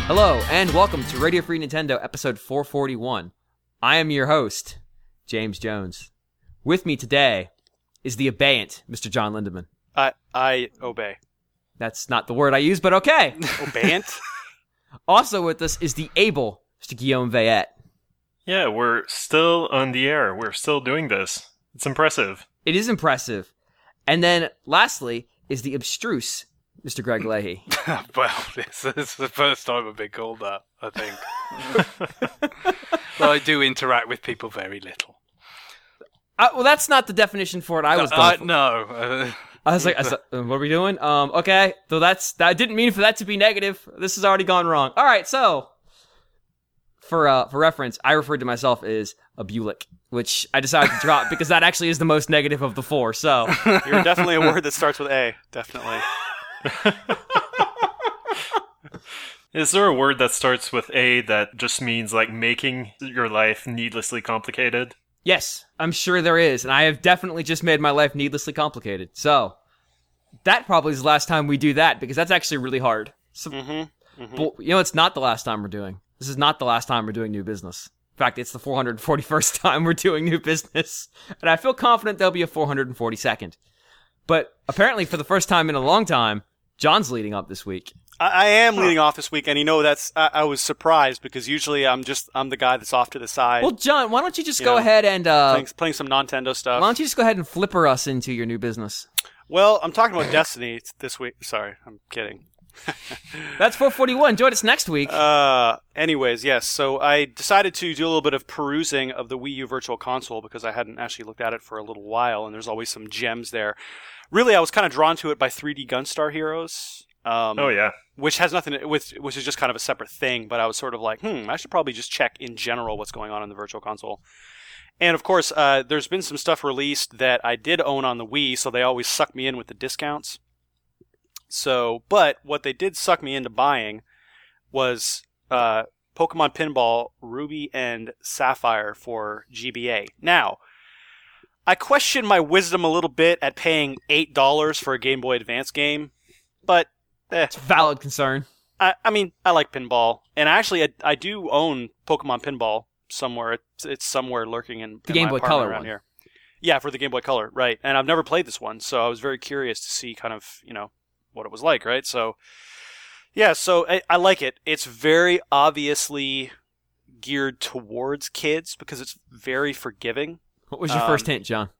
Hello, and welcome to Radio Free Nintendo, episode 441. I am your host, James Jones. With me today is the abeyant, Mr. John Lindemann. I obey. That's not the word I use, but okay. Obeyant? Also with us is the able Mr. Guillaume Veillette. Yeah, we're still on the air. We're still doing this. It's impressive. It is impressive. And then, lastly, is the abstruse Mr. Greg Leahy. Well, this is the first time I've been called that, I think. But I do interact with people very little. Well, that's not the definition for it I was going for. No. I was like, what are we doing? Okay, so I didn't mean for that to be negative. This has already gone wrong. All right, so for reference, I referred to myself as a Bulick, which I decided to drop because that actually is the most negative of the four. So You're definitely a word that starts with A. Definitely. Is there a word that starts with A that just means like making your life needlessly complicated? yes, I'm sure there is, and I have definitely just made my life needlessly complicated. So that probably is the last time we do that because that's actually really hard. So, But, it's not the last time we're doing. This is not the last time we're doing new business. In fact, it's the 441st time we're doing new business, and I feel confident there'll be a 442nd. But apparently, for the first time in a long time, John's leading up this week. I am leading off this week, and I was surprised because usually I'm the guy that's off to the side. Well, John, why don't you just go ahead and playing some Nintendo stuff. Why don't you just go ahead and flipper us into your new business? Well, I'm talking about Destiny this week. Sorry, I'm kidding. That's 441. Join us next week. Anyways, yes. So I decided to do a little bit of perusing of the Wii U Virtual Console because I hadn't actually looked at it for a little while, and there's always some gems there. Really, I was kind of drawn to it by 3D Gunstar Heroes. Oh yeah, which has nothing which is just kind of a separate thing. But I was sort of like, I should probably just check in general what's going on in the Virtual Console. And of course, there's been some stuff released that I did own on the Wii, so they always suck me in with the discounts. So, but what they did suck me into buying was Pokemon Pinball Ruby and Sapphire for GBA. Now, I question my wisdom a little bit at paying $8 for a Game Boy Advance game, but it's a valid concern. I mean, I like pinball, and actually, I do own Pokemon Pinball somewhere. It's somewhere lurking in the Game Boy Color around one here. Yeah, for the Game Boy Color, right? And I've never played this one, so I was very curious to see kind of what it was like, right? So, yeah, so I like it. It's very obviously geared towards kids because it's very forgiving. What was your first hint, John?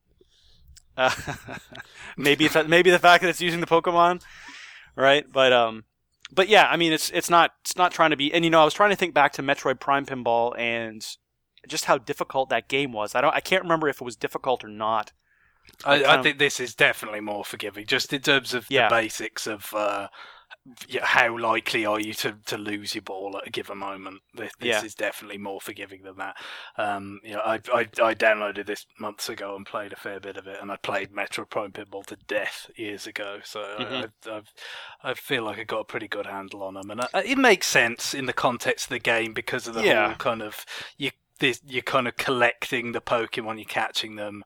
Maybe the fact that it's using the Pokemon, right? But yeah, I mean, it's not trying to be. And I was trying to think back to Metroid Prime Pinball and just how difficult that game was. I can't remember if it was difficult or not. I think this is definitely more forgiving, just in terms of the basics of how likely are you to lose your ball at a given moment. This is definitely more forgiving than that. I downloaded this months ago and played a fair bit of it, and I played Metroid Prime Pinball to death years ago, so I feel like I got a pretty good handle on them, and it makes sense in the context of the game because of the whole kind of you're kind of collecting the Pokemon, you're catching them.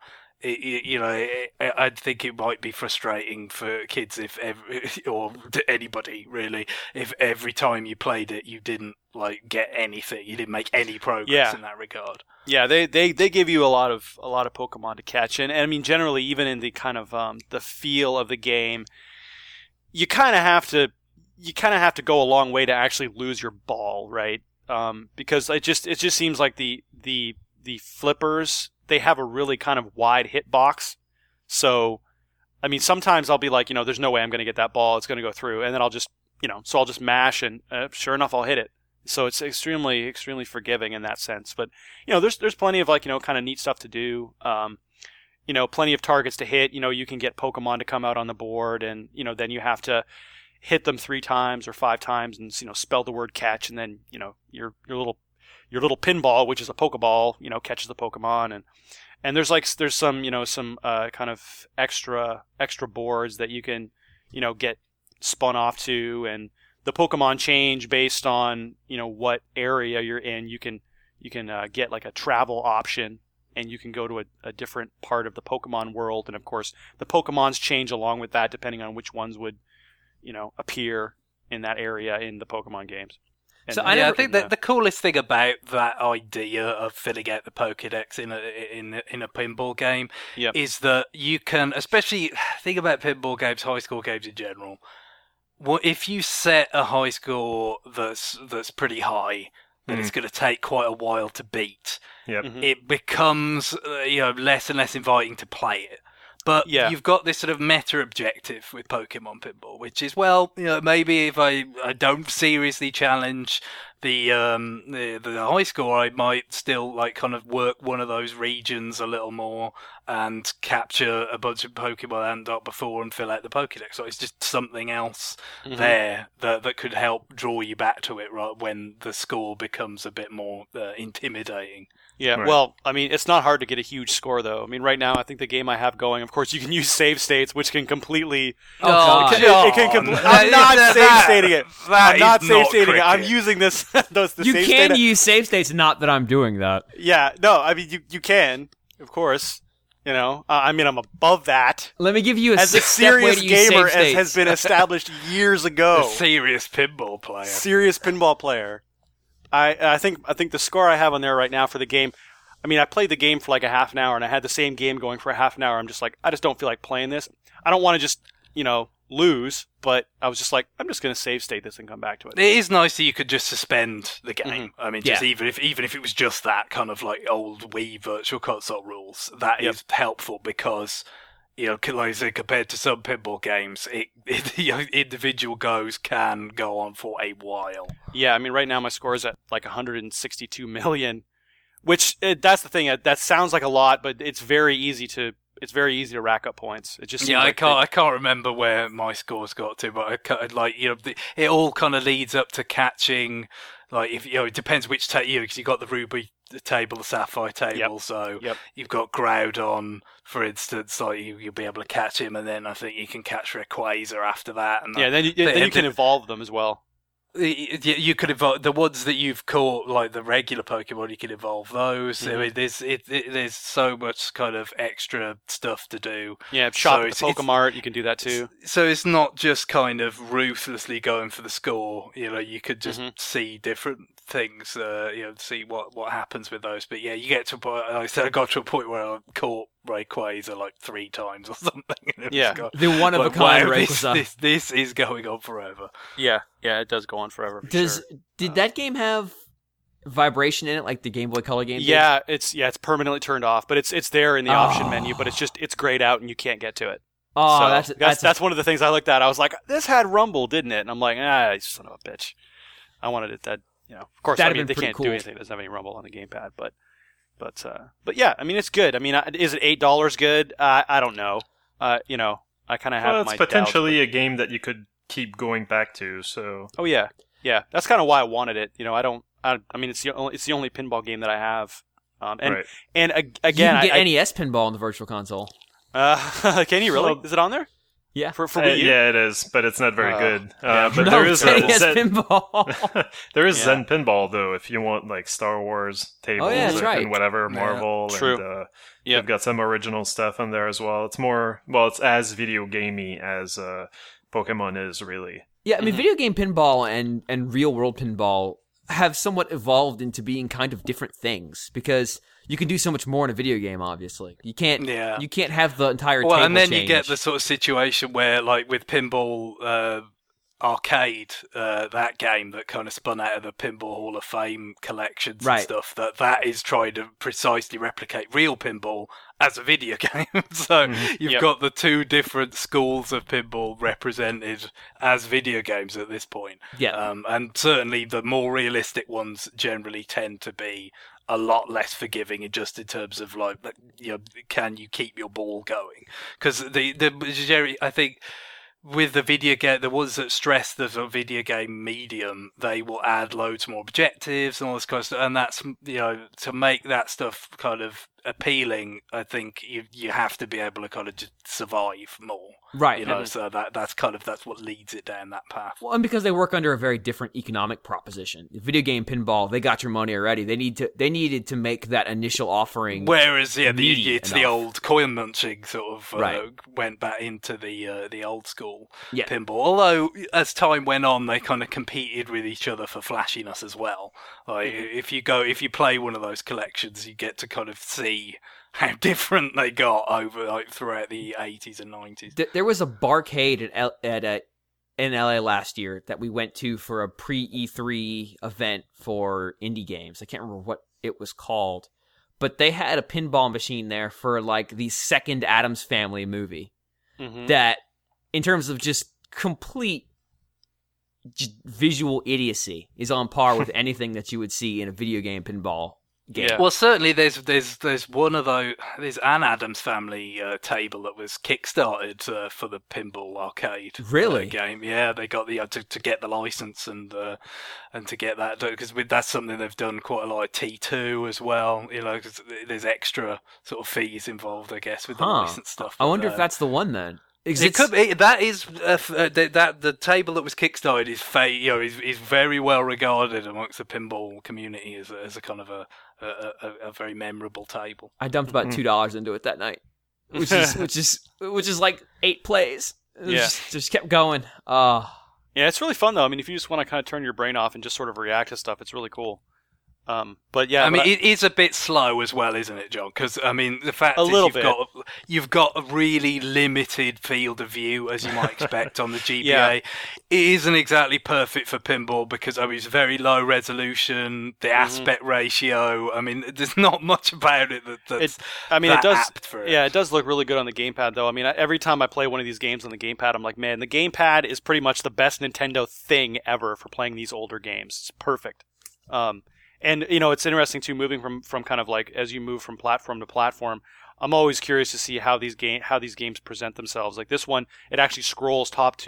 I think it might be frustrating for kids or anybody really, if every time you played it you didn't get anything, you didn't make any progress in that regard. Yeah, they give you a lot of Pokemon to catch, and I mean generally even in the kind of the feel of the game, you kind of have to go a long way to actually lose your ball, right? Because it just seems like the flippers, they have a really kind of wide hitbox. So, I mean, sometimes I'll be like, there's no way I'm going to get that ball. It's going to go through. And then I'll just, so I'll just mash and sure enough, I'll hit it. So it's extremely, extremely forgiving in that sense. But, there's plenty of kind of neat stuff to do. Plenty of targets to hit. You can get Pokemon to come out on the board and, then you have to hit them 3 times or 5 times and, spell the word catch. And then, your little pinball, which is a Pokeball, catches the Pokemon, and there's some kind of extra boards that you can, get spun off to, and the Pokemon change based on, what area you're in. You can get like a travel option, and you can go to a different part of the Pokemon world, and of course the Pokemons change along with that depending on which ones would, appear in that area in the Pokemon games. And So I think that the coolest thing about that idea of filling out the Pokédex in a pinball game is that you can, especially think about pinball games, high score games in general. Well, if you set a high score that's pretty high, then it's going to take quite a while to beat. Yep. It becomes less and less inviting to play it. But you've got this sort of meta objective with Pokemon Pinball, which is, maybe if I don't seriously challenge the high score, I might still kind of work one of those regions a little more and capture a bunch of Pokemon I hadn't got before and fill out the Pokédex. So it's just something else there that could help draw you back to it, right, when the score becomes a bit more intimidating. Yeah, right. Well, I mean, it's not hard to get a huge score, though. I mean, right now, I think the game I have going, of course, you can use save states, which can completely... God. I'm not save stating it. I'm not save stating it. I'm using this... You can use save states, not that I'm doing that. Yeah, no, I mean, you can, of course. You know, I mean, I'm above that. Let me give you as a serious gamer, as has been established years ago. A serious pinball player. Serious pinball player. I think the score I have on there right now for the game, I mean, I played the game for like a half an hour, and I had the same game going for a half an hour. I'm just like, I just don't feel like playing this. I don't want to just, lose, but I was just like, I'm just going to save state this and come back to it. It is nice that you could just suspend the game. I mean, just even if it was just that kind of like old Wii Virtual Console rules, that is helpful because... like I said, compared to some pinball games, individual goes can go on for a while. Yeah, I mean, right now my score is at like 162 million, which that's the thing. That sounds like a lot, but it's very easy to rack up points. It just I can't remember where my scores got to, but it all kind of leads up to catching. Like if it depends which because you got the Ruby table, the Sapphire table, so you've got Groudon, for instance, like you'll be able to catch him, and then I think you can catch Rayquaza after that. And then you can evolve them as well. You could evolve the ones that you've caught, like the regular Pokemon. You can evolve those. I mean, there's so much kind of extra stuff to do. Yeah, shop at the Pokemart. You can do that too. So it's not just kind of ruthlessly going for the score. You could just see different things. See what happens with those. But yeah, you get to a point. Like I said, I got to a point where I caught Rayquaza like 3 times or something. The one of a kind Rayquaza. This is going on forever. Yeah, it does go on forever. Did that game have vibration in it, like the Game Boy Color game? Yeah, it's permanently turned off, but it's there in the option menu, but it's grayed out and you can't get to it. Oh, so that's one of the things I looked at. I was like, this had rumble, didn't it? And I'm like, you son of a bitch. I wanted it that of course. I mean, they can't do anything that doesn't have any rumble on the gamepad, but yeah, I mean, it's good. I mean, is it $8 good? I don't know. I kind of have my doubts. It's potentially a game that you could keep going back to. So. Oh yeah. That's kind of why I wanted it. I mean, it's the only pinball game that I have. Again, you can get NES pinball on the Virtual Console. Can you really? Is it on there? Yeah. For Wii U? Yeah, it is, but it's not very good. But there is NES pinball. There is Zen Pinball though, if you want like Star Wars tables and whatever, Marvel. True. And they've got some original stuff on there as well. It's more it's as video gamey as Pokemon is really. Yeah, I mean, video game pinball and real world pinball have somewhat evolved into being kind of different things because you can do so much more in a video game. Obviously, you can't have the entire table and then change. You get the sort of situation where, like with Pinball Arcade, that game that kind of spun out of the Pinball Hall of Fame collections and stuff, that is trying to precisely replicate real pinball as a video game. So you've got the two different schools of pinball represented as video games at this point. Yeah. And certainly the more realistic ones generally tend to be a lot less forgiving just in terms of can you keep your ball going? Because I think with the video game, the ones that stress the sort of video game medium, they will add loads more objectives and all this kind of stuff. And that's, to make that stuff kind of appealing, I think you have to be able to kind of just survive more. Right. You know, so that's what leads it down that path. Well, and because they work under a very different economic proposition. Video game pinball, they got your money already. They needed to make that initial offering. Whereas, it's enough. the old coin munching sort of went back into the old school pinball. Although as time went on, they kind of competed with each other for flashiness as well. Like if you play one of those collections, you get to kind of see how different they got over throughout the 80s and 90s. There was a barcade in LA last year that we went to for a pre-E3 event for indie games. I can't remember what it was called, but they had a pinball machine there for like the second Addams Family movie that, in terms of just complete visual idiocy, is on par with anything that you would see in a video game pinball game. Yeah. Well, certainly there's one of those. There's an Addams Family table that was kickstarted for the pinball arcade game. Yeah, they got to get the license and to get that, because that's something they've done quite a lot of T2 as well. You know, because there's extra sort of fees involved, I guess, with the license stuff. I wonder if that's the one then. It could be. That is that the table that was kickstarted is very well regarded amongst the pinball community as a kind of a very memorable table. I dumped about $2 into it that night, which is like 8 plays. Just kept going. Yeah, it's really fun though. I mean, if you just want to kind of turn your brain off and just sort of react to stuff, it's really cool. But yeah, it is a bit slow as well, isn't it, John? Because I mean, the fact is you've got a really limited field of view, as you might expect on the GBA. It isn't exactly perfect for pinball because it's very low resolution, the aspect ratio. I mean, there's not much about it that's apt for it. Yeah, it does look really good on the gamepad, though. I mean, every time I play one of these games on the gamepad, I'm like, man, the gamepad is pretty much the best Nintendo thing ever for playing these older games. It's perfect. And, it's interesting, too, moving from kind of like, as you move from platform to platform, I'm always curious to see how these games present themselves. Like this one, it actually scrolls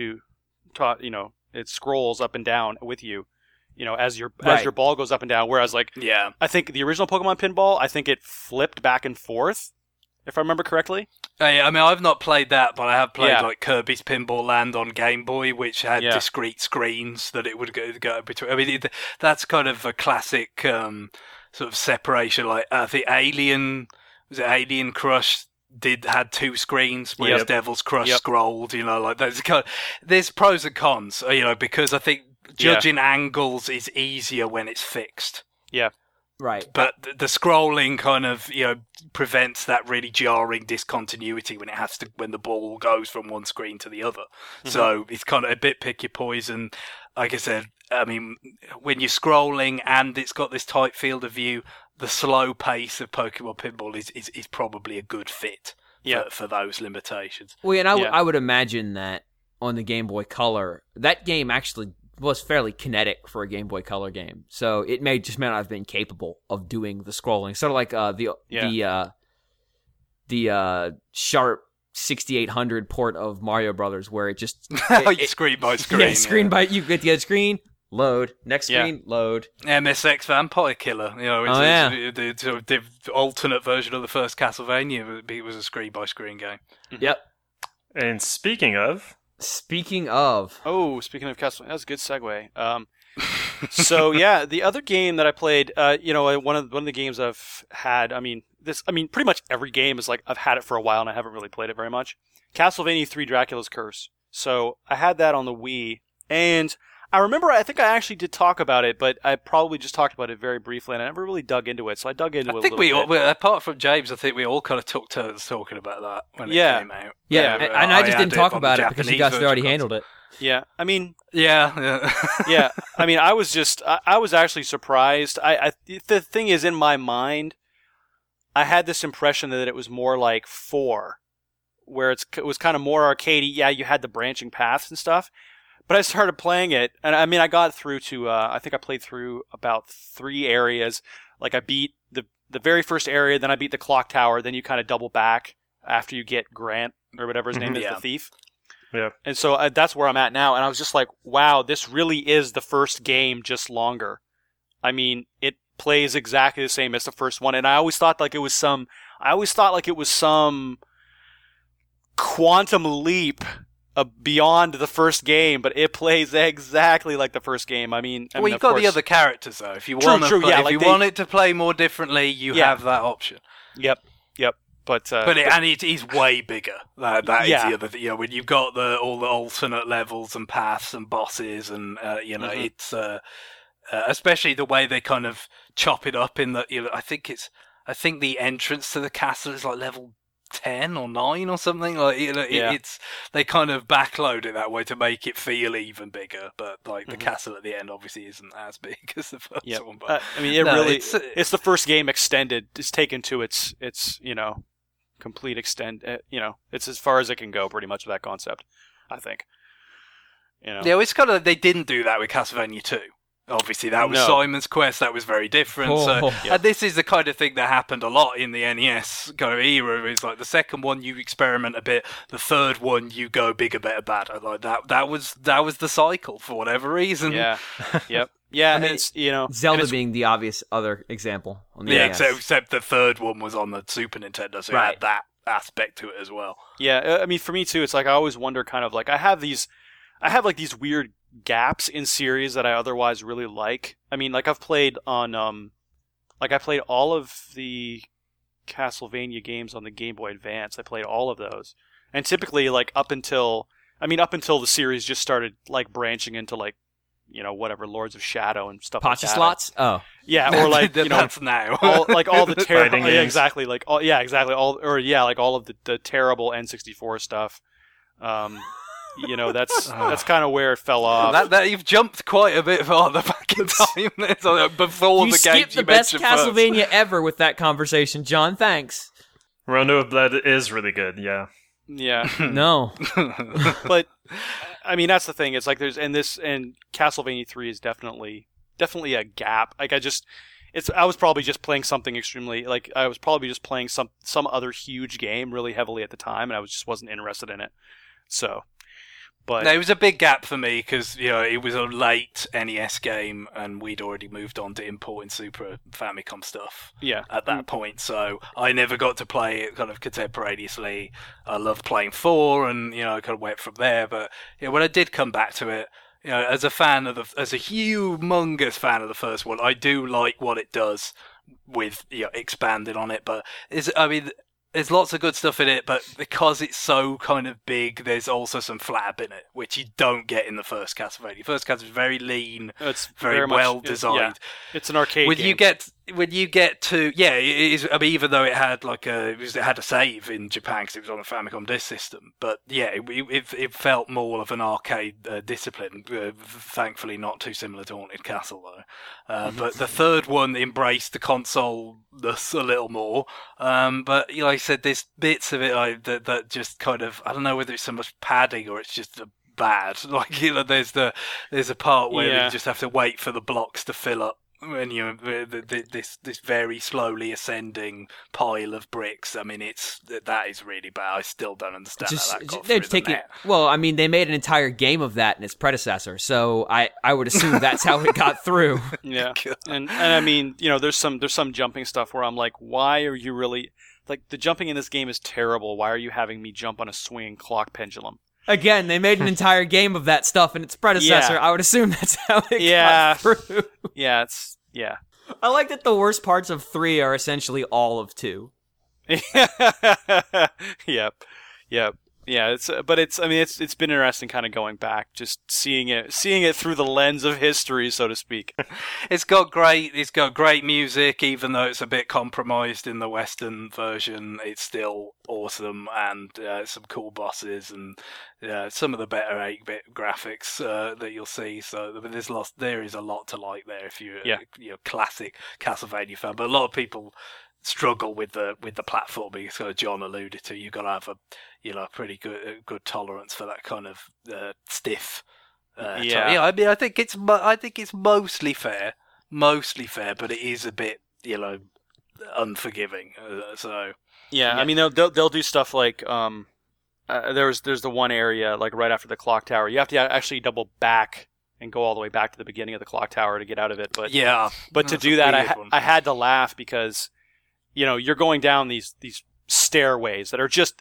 it scrolls up and down with you, as your ball goes up and down. Whereas, I think the original Pokemon Pinball, I think it flipped back and forth, if I remember correctly. I mean, I've not played that, but I have played Kirby's Pinball Land on Game Boy, which had discrete screens that it would go between. I mean, that's kind of a classic sort of separation. Like the Alien Crush had 2 screens, whereas Devil's Crush scrolled. There's pros and cons. Because I think judging angles is easier when it's fixed. Yeah. Right. But the scrolling kind of, prevents that really jarring discontinuity when the ball goes from one screen to the other. Mm-hmm. So it's kind of a bit pick your poison. Like I said, I mean, when you're scrolling and it's got this tight field of view, the slow pace of Pokemon Pinball is probably a good fit for those limitations. Well, and I would imagine that on the Game Boy Color, that game actually was fairly kinetic for a Game Boy Color game, so it may not have been capable of doing the scrolling. Sort of like the Sharp 6800 port of Mario Brothers, where it just screen by screen. You get the screen, load, next screen, load. MSX Vampire Killer, the alternate version of the first Castlevania. It was a screen by screen game. Yep. And speaking of Castlevania, that's a good segue. So the other game that I played, one of the games I've had. Pretty much every game is like I've had it for a while and I haven't really played it very much. Castlevania 3: Dracula's Curse. So I had that on the Wii, and I remember I think I actually did talk about it, but I probably just talked about it very briefly, and I never really dug into it. So I dug into it a little bit. Apart from James, I think we all kind of took turns talking about that when it came out. Yeah, and I just didn't talk about it because you guys had already handled it. Yeah, I mean... Yeah. Yeah, I mean, I was actually surprised. The thing is, in my mind, I had this impression that it was more like 4, where it was kind of more arcadey. Yeah, you had the branching paths and stuff. But I started playing it, and I mean, I got through to, I think I played through about 3 areas. Like, I beat the very first area, then I beat the clock tower, then you kind of double back after you get Grant, or whatever his name is, the thief. Yeah. And so that's where I'm at now, and I was just like, wow, this really is the first game, just longer. I mean, it plays exactly the same as the first one, and I always thought like it was some quantum leap beyond the first game, but it plays exactly like the first game. I mean, you've got the other characters though. If you want it to play more differently, you have that option. Yep. But it is way bigger. That is the other thing. When you've got all the alternate levels and paths and bosses, and it's especially the way they kind of chop it up in the. I think the entrance to the castle is like level 10 or 9 or something. Like it's they kind of backload it that way to make it feel even bigger. But like the castle at the end obviously isn't as big as the first one. But I mean, it's the first game extended. It's taken to its complete extent. It's as far as it can go, pretty much, with that concept, I think. Yeah, it's kind of, they didn't do that with Castlevania 2. Obviously, that was Simon's Quest. That was very different. And this is the kind of thing that happened a lot in the NES kind of era. Is like the second one you experiment a bit, the third one you go bigger, better, badder. Like that was the cycle for whatever reason. Yeah, yep. Yeah, I mean, it's Zelda being the obvious other example on the NES. Except the third one was on the Super Nintendo, so it had that aspect to it as well. Yeah, I mean, for me too, it's like I always wonder, kind of like I have like these weird gaps in series that I otherwise really like. I mean, like I've played on I played all of the Castlevania games on the Game Boy Advance. I played all of those, and typically like up until the series just started like branching into like, whatever, Lords of Shadow and stuff like that. Slots? Oh. Yeah, or like, that's now. all the terrible, exactly, like all of the terrible N64 stuff. That's kind of where it fell off. That you've jumped quite a bit farther back in time before the game. You skipped the best Castlevania ever with that conversation, John. Thanks. Rondo of Blood is really good. Yeah. Yeah. No. But I mean, that's the thing. It's like and Castlevania 3 is definitely a gap. Like I was probably just playing something extremely, like I was probably just playing some other huge game really heavily at the time, and I just wasn't interested in it. So, but no, it was a big gap for me because it was a late NES game, and we'd already moved on to importing Super Famicom stuff. Yeah. At that point, so I never got to play it kind of contemporaneously. I loved playing 4, and I kind of went from there. But when I did come back to it, as a humongous fan of the first one, I do like what it does with expanding on it. But there's lots of good stuff in it, but because it's so kind of big, there's also some flab in it, which you don't get in the first Castlevania. First Castlevania is very lean, it's very well designed. It's an arcade game. When you get to it is. I mean, even though it had it had a save in Japan because it was on the Famicom Disk System, but it felt more of an arcade discipline. Thankfully, not too similar to Haunted Castle though. But the third one embraced the console-ness a little more. But like I said, there's bits of it that just kind of, I don't know whether it's so much padding or it's just bad. Like there's a part where you just have to wait for the blocks to fill up. When this very slowly ascending pile of bricks, I mean, that is really bad. I still don't understand how that got through the net. Well, I mean, they made an entire game of that in its predecessor, so I would assume that's how it got through. Yeah, and I mean, there's some jumping stuff where I'm like, why are you really, like, the jumping in this game is terrible. Why are you having me jump on a swinging clock pendulum? Again, they made an entire game of that stuff in its predecessor. Yeah. I would assume that's how it got through. Yeah, I like that the worst parts of 3 are essentially all of 2. Yep. Yeah, it's been interesting kind of going back, just seeing it through the lens of history, so to speak. It's got great music, even though it's a bit compromised in the Western version. It's still awesome, and some cool bosses, and some of the better 8-bit graphics that you'll see. So there is a lot to like there if you're a classic Castlevania fan. But a lot of people struggle with the platforming. So John alluded to, you've got to have a pretty good tolerance for that kind of stiff. I mean, I think it's mostly fair, but it is a bit unforgiving. I mean, they'll do stuff like there's the one area like right after the clock tower. You have to actually double back and go all the way back to the beginning of the clock tower to get out of it. But to do that, I had to laugh because you're going down these stairways that are just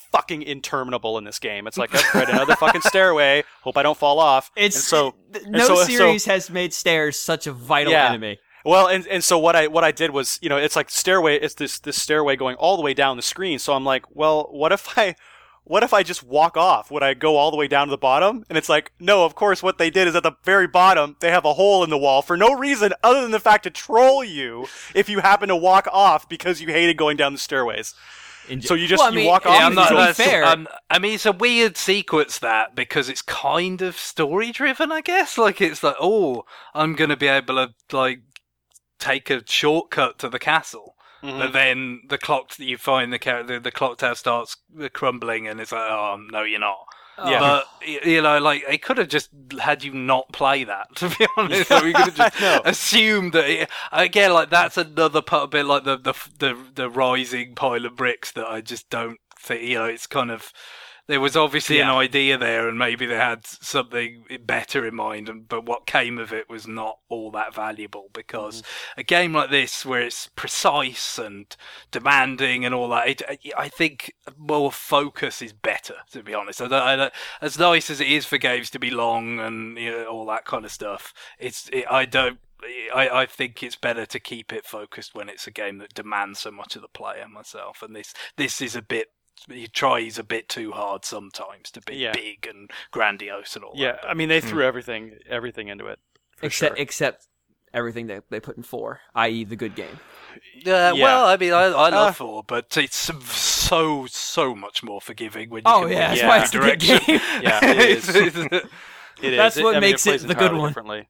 fucking interminable in this game. It's like, oh, right, another fucking stairway. Hope I don't fall off. No series has made stairs such a vital enemy. Well, and so what I did was, it's like stairway. It's this stairway going all the way down the screen. So I'm like, well, what if I just walk off? Would I go all the way down to the bottom? And it's like, no, of course, what they did is at the very bottom, they have a hole in the wall for no reason other than the fact to troll you if you happen to walk off because you hated going down the stairways. So you just you walk off. I'm not fair. I mean, it's a weird sequence that because it's kind of story driven, I guess. Like it's like, oh, I'm going to be able to like take a shortcut to the castle. Mm-hmm. But then the clock that you find the clock tower starts crumbling, and it's like, oh no, you're not. Yeah. But like it could have just had you not play that. To be honest, like, we could have just assumed that. Again, like that's another part, a bit like the rising pile of bricks that I just don't think. It's kind of. There was obviously an idea there, and maybe they had something better in mind, but what came of it was not all that valuable, because a game like this, where it's precise and demanding and all that, I think more focus is better, to be honest. I as nice as it is for games to be long and all that kind of stuff, I think it's better to keep it focused when it's a game that demands so much of the player myself, and this is a bit. He tries a bit too hard sometimes to be big and grandiose and all that. Yeah, I mean, they threw everything into it. Except everything that they put in 4, i.e. the good game. Well, I mean, I love 4, but it's so much more forgiving when you can that's why it's the good game. Yeah, it is. It is. That's what makes it the good one. Differently.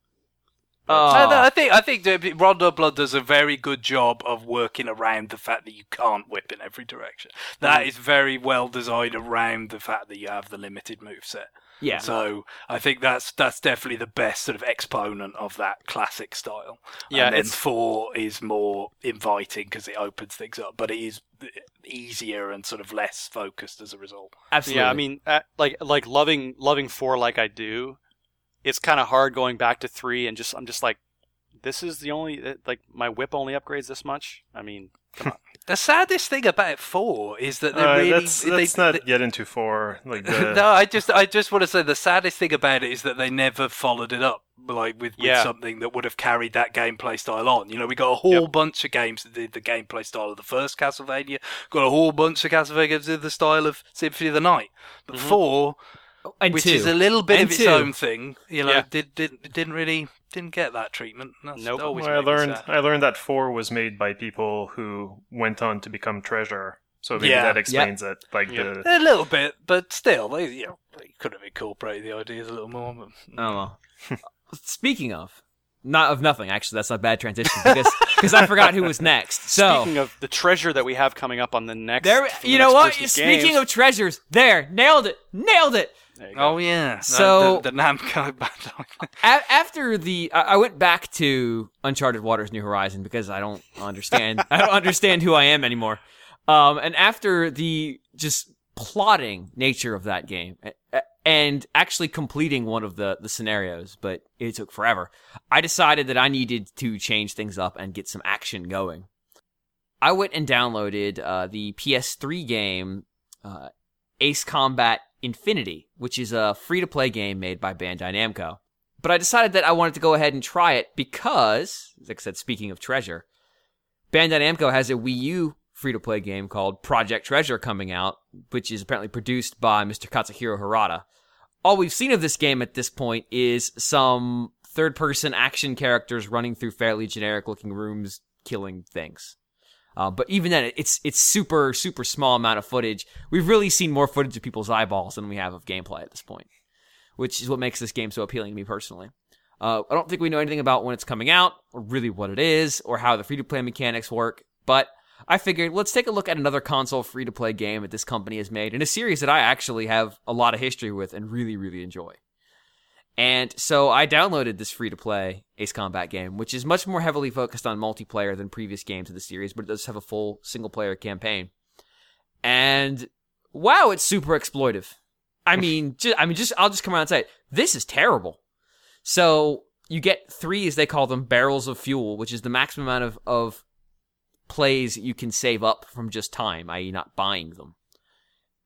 I think Rondo Blood does a very good job of working around the fact that you can't whip in every direction. That is very well designed around the fact that you have the limited moveset. Yeah. So I think that's definitely the best sort of exponent of that classic style. Yeah. And then 4 is more inviting because it opens things up, but it is easier and sort of less focused as a result. Absolutely. Yeah. I mean, like loving 4 like I do. It's kind of hard going back to 3 and I'm just like, this is the only, like, my whip only upgrades this much? I mean, come on. The saddest thing about 4 is that they really... Let's not get into 4. Like No, I just want to say the saddest thing about it is that they never followed it up with something that would have carried that gameplay style on. We got a whole bunch of games that did the gameplay style of the first Castlevania, got a whole bunch of Castlevania that did the style of Symphony of the Night. But 4... which is a little bit of its own thing, didn't get that treatment. Nope. I learned that 4 was made by people who went on to become Treasure, so maybe that explains it. Like a little bit, but still, they could have incorporated the ideas a little more. But... Oh well. Speaking of. Not of nothing, actually. That's not a bad transition because I forgot who was next. So speaking of the treasure that we have coming up on the next, you know what? Speaking of treasures, nailed it. Oh yeah. So the Namco Bandai. After I went back to Uncharted Waters: New Horizon because I don't understand. I don't understand who I am anymore. And after the just plotting nature of that game. And actually completing one of the scenarios, but it took forever. I decided that I needed to change things up and get some action going. I went and downloaded the PS3 game Ace Combat Infinity, which is a free-to-play game made by Bandai Namco. But I decided that I wanted to go ahead and try it because, like I said, speaking of treasure, Bandai Namco has a Wii U free-to-play game called Project Treasure coming out, which is apparently produced by Mr. Katsuhiro Harada. All we've seen of this game at this point is some third-person action characters running through fairly generic-looking rooms, killing things. But even then, it's super, super small amount of footage. We've really seen more footage of people's eyeballs than we have of gameplay at this point, which is what makes this game so appealing to me personally. I don't think we know anything about when it's coming out, or really what it is, or how the free-to-play mechanics work, but I figured, let's take a look at another console free-to-play game that this company has made, in a series that I actually have a lot of history with and really, really enjoy. And so I downloaded this free-to-play Ace Combat game, which is much more heavily focused on multiplayer than previous games of the series, but it does have a full single-player campaign. And, wow, it's super exploitive. I'll just come around and say, this is terrible. So, you get 3, as they call them, barrels of fuel, which is the maximum amount of plays you can save up from just time, i.e. not buying them.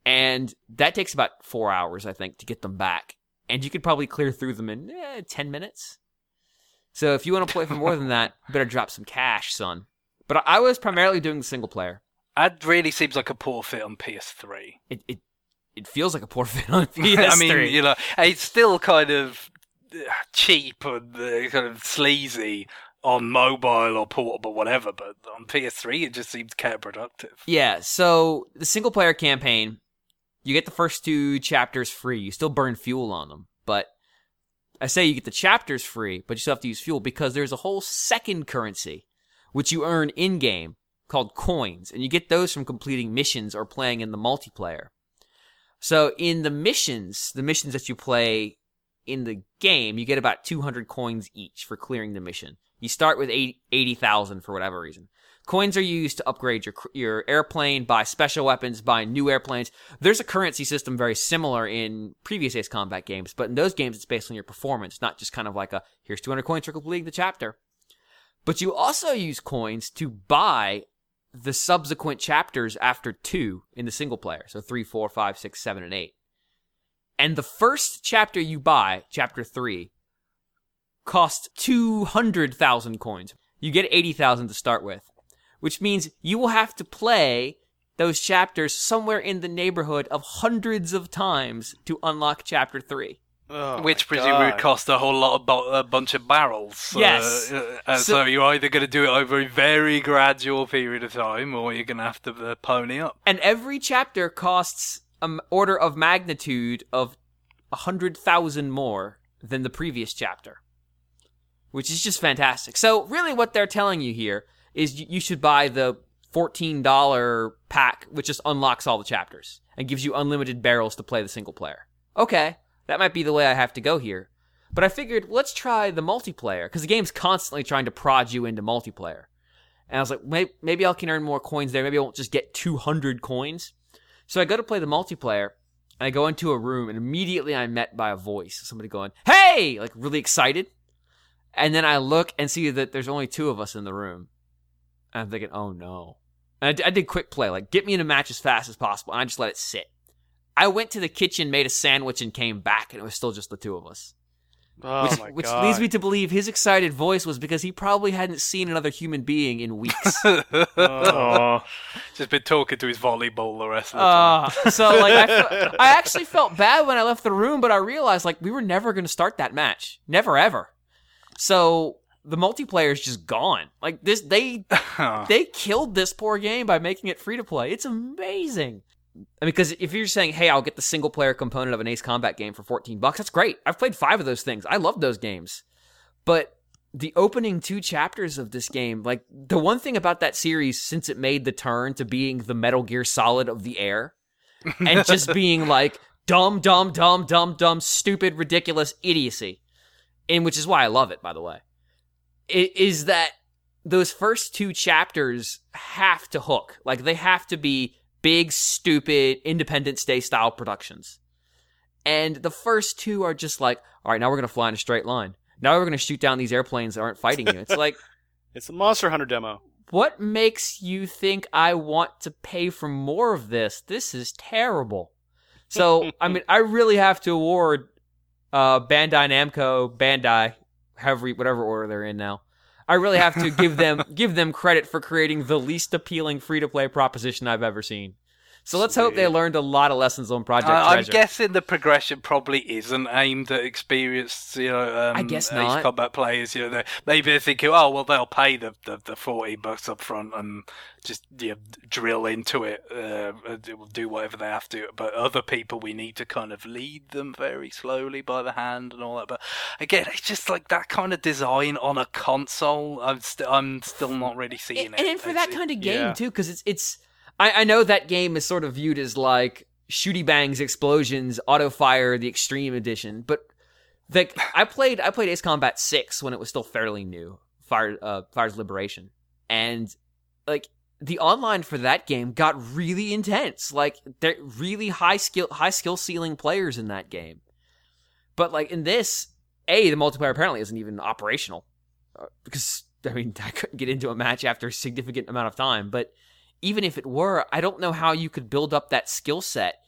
And that takes about 4 hours, I think, to get them back. And you could probably clear through them in 10 minutes. So if you want to play for more than that, you better drop some cash, son. But I was primarily doing the single player. That really seems like a poor fit on PS3. It feels like a poor fit on PS3. I mean, it's still kind of cheap and kind of sleazy on mobile or portable, whatever, but on PS3 it just seems counterproductive. Yeah, so the single player campaign, you get the first 2 chapters free. You still burn fuel on them, but I say you get the chapters free, but you still have to use fuel because there's a whole second currency, which you earn in-game, called coins, and you get those from completing missions or playing in the multiplayer. So in the missions that you play in the game, you get about 200 coins each for clearing the mission. You start with 80,000 for whatever reason. Coins are used to upgrade your airplane, buy special weapons, buy new airplanes. There's a currency system very similar in previous Ace Combat games, but in those games it's based on your performance, not just kind of like here's 200 coins for completing the chapter. But you also use coins to buy the subsequent chapters after 2 in the single player. So 3, 4, 5, 6, 7, and 8. And the first chapter you buy, chapter 3, costs 200,000 coins. You get 80,000 to start with, which means you will have to play those chapters somewhere in the neighborhood of hundreds of times to unlock chapter 3. Oh, which presumably would cost a whole lot of a bunch of barrels. Yes. So you're either going to do it over a very gradual period of time, or you're going to have to pony up. And every chapter costs an order of magnitude of 100,000 more than the previous chapter, which is just fantastic. So really what they're telling you here is you should buy the $14 pack, which just unlocks all the chapters and gives you unlimited barrels to play the single player. Okay. That might be the way I have to go here. But I figured, let's try the multiplayer, because the game's constantly trying to prod you into multiplayer. And I was like, maybe I can earn more coins there. Maybe I won't just get 200 coins. So I go to play the multiplayer, and I go into a room, and immediately I'm met by a voice. Somebody going, hey! Like, really excited. And then I look and see that there's only 2 of us in the room. And I'm thinking, oh no. And I did quick play, like, get me in a match as fast as possible, and I just let it sit. I went to the kitchen, made a sandwich, and came back, and it was still just the 2 of us. Which leads me to believe his excited voice was because he probably hadn't seen another human being in weeks. Just been talking to his volleyball the rest of the time. So, like, I actually felt bad when I left the room, but I realized, like, we were never going to start that match. Never, ever. So the multiplayer is just gone. Like, they killed this poor game by making it free to play. It's amazing. I mean, because if you're saying, hey, I'll get the single-player component of an Ace Combat game for $14, that's great. I've played 5 of those things. I love those games. But the opening 2 chapters of this game, like, the one thing about that series, since it made the turn to being the Metal Gear Solid of the air, and just being, like, dumb, stupid, ridiculous idiocy, and which is why I love it, by the way, is that those first 2 chapters have to hook. Like, they have to be big, stupid, Independence Day style productions. And the first 2 are just like, all right, now we're going to fly in a straight line. Now we're going to shoot down these airplanes that aren't fighting you. It's like... it's a Monster Hunter demo. What makes you think I want to pay for more of this? This is terrible. So, I mean, I really have to award Bandai Namco, whatever order they're in now. I really have to give them credit for creating the least appealing free-to-play proposition I've ever seen. So let's hope they learned a lot of lessons on Project Treasure. I'm guessing the progression probably isn't aimed at experienced, I guess not. Ace Combat players. Maybe they're thinking, oh well, they'll pay the $40 up front and just drill into it, do whatever they have to. But other people, we need to kind of lead them very slowly by the hand and all that. But again, it's just like that kind of design on a console. I'm still not really seeing it. And for that kind of game too, because it's. I know that game is sort of viewed as like shooty bangs, explosions, auto fire, the extreme edition, but like I played Ace Combat 6 when it was still fairly new, Fire's Liberation, and like the online for that game got really intense. Like they're really high skill ceiling players in that game, but like in this, the multiplayer apparently isn't even operational because I mean I couldn't get into a match after a significant amount of time, but. Even if it were, I don't know how you could build up that skill set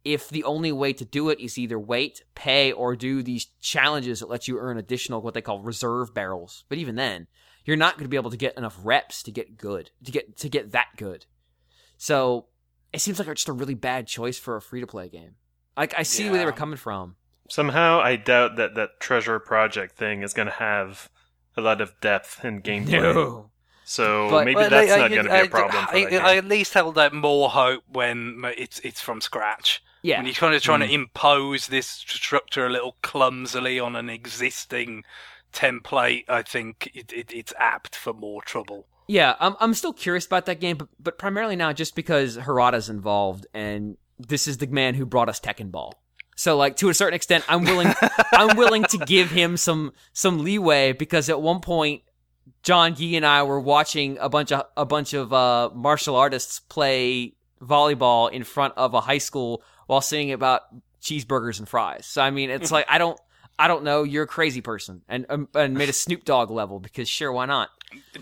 if the only way to do it is either wait, pay, or do these challenges that let you earn additional what they call reserve barrels. But even then, you're not going to be able to get enough reps to get good, to get that good. So it seems like just a really bad choice for a free-to-play game. Like, I see where they were coming from. Somehow, I doubt that Treasure Project thing is going to have a lot of depth in gameplay. No. So maybe that's not going to be a problem for that game. I at least held out more hope when it's from scratch. Yeah. When you're kind of trying to impose this structure a little clumsily on an existing template, I think it's apt for more trouble. Yeah, I'm still curious about that game, but primarily now just because Harada's involved, and this is the man who brought us Tekken Ball. So, like, to a certain extent, I'm willing to give him some leeway, because at one point, John Gee and I were watching a bunch of martial artists play volleyball in front of a high school while singing about cheeseburgers and fries. So, I mean, it's like, I don't know, you're a crazy person, and made a Snoop Dogg level, because sure, why not?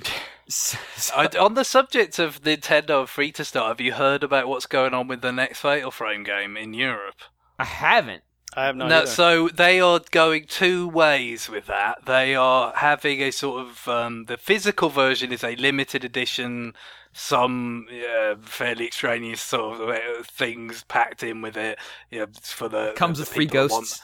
On the subject of Nintendo free to start, have you heard about what's going on with the next Fatal Frame game in Europe? I haven't. I have no idea. So they are going two ways with that. They are having a sort of the physical version is a limited edition, some fairly extraneous sort of things packed in with it. For the comes with free ghosts.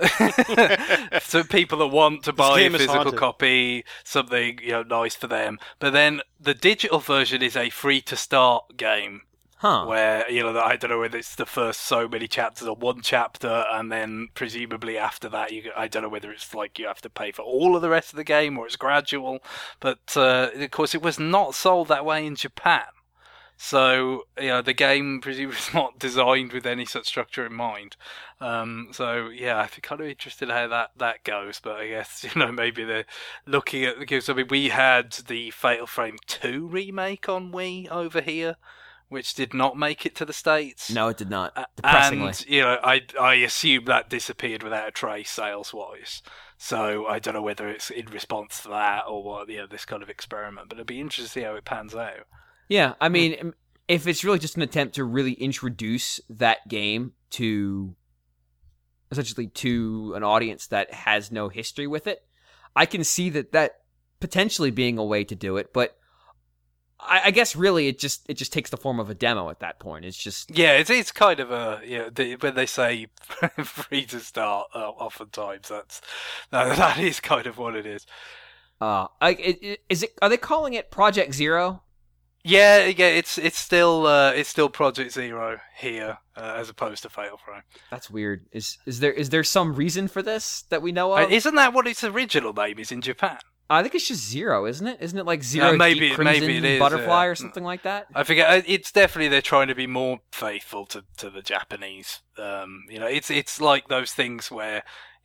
So people that want to buy a physical copy, something nice for them. But then the digital version is a free to start game. Huh. Where, I don't know whether it's the first so many chapters or one chapter, and then presumably after that, I don't know whether it's like you have to pay for all of the rest of the game or it's gradual. But, of course, it was not sold that way in Japan. So, the game presumably is not designed with any such structure in mind. So, yeah, I'm kind of interested in how that goes. But I guess, maybe they're looking at... Because, I mean, we had the Fatal Frame 2 remake on Wii over here, which did not make it to the States. No, it did not. Depressingly. And, I assume that disappeared without a trace sales-wise. So I don't know whether it's in response to that or what, this kind of experiment. But it'd be interesting to see how it pans out. Yeah, I mean, if it's really just an attempt to really introduce that game to, essentially, to an audience that has no history with it, I can see that potentially being a way to do it, but I guess really it just takes the form of a demo at that point. It's just it's kind of a when they say free to start, oftentimes that is kind of what it is. Are they calling it Project Zero? Yeah, it's still Project Zero here as opposed to Fatal Frame. That's weird. Is there some reason for this that we know of? Isn't that what its original name is in Japan? I think it's just Zero, isn't it? Isn't it like Zero maybe Crimson it is, Butterfly or something like that? I forget. It's definitely they're trying to be more faithful to the Japanese. It's like those things where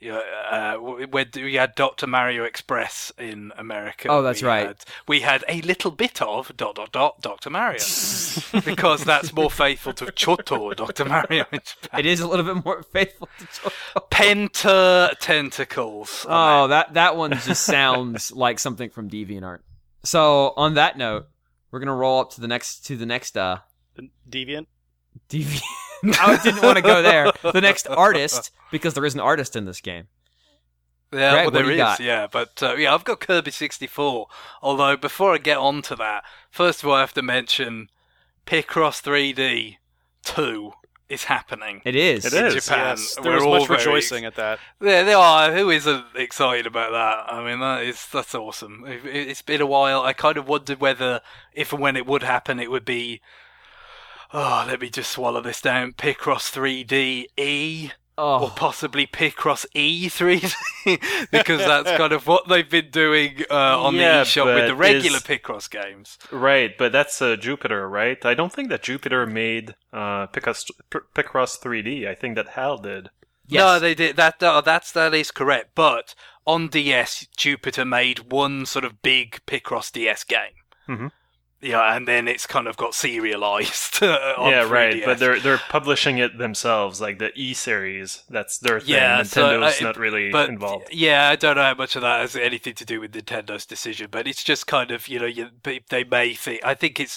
where we had Dr. Mario Express in America. Oh, that's right. We had a little bit of ... Dr. Mario because that's more faithful to Choto Dr. Mario in Japan. It is a little bit more faithful to Choto. Penta Tentacles. Oh, that one just sounds like something from DeviantArt. So on that note, we're gonna roll up to the next the Deviant. I didn't want to go there. The next artist, because there is an artist in this game. Yeah, Greg, well, there is. Yeah, but I've got Kirby 64. Although before I get on to that, first of all, I have to mention Picross 3D 2 is happening. It is. It in is. Japan. Yes. There was much rejoicing at that. Yeah, they are. Who isn't excited about that? I mean, that's awesome. It's been a while. I kind of wondered whether, if and when it would happen, it would be. Oh, let me just swallow this down. Picross 3D E, or possibly Picross E 3D, because that's kind of what they've been doing on the eShop with the regular Picross games. Right, but that's Jupiter, right? I don't think that Jupiter made Picross 3D. I think that HAL did. Yes. No, they did. That is correct. But on DS, Jupiter made one sort of big Picross DS game. Mm-hmm. Yeah, and then it's kind of got serialized. On 3DS. Right. But they're publishing it themselves, like the E series. That's their thing. Nintendo's not really involved. Yeah, I don't know how much of that has anything to do with Nintendo's decision, but it's just kind of they may think. I think it's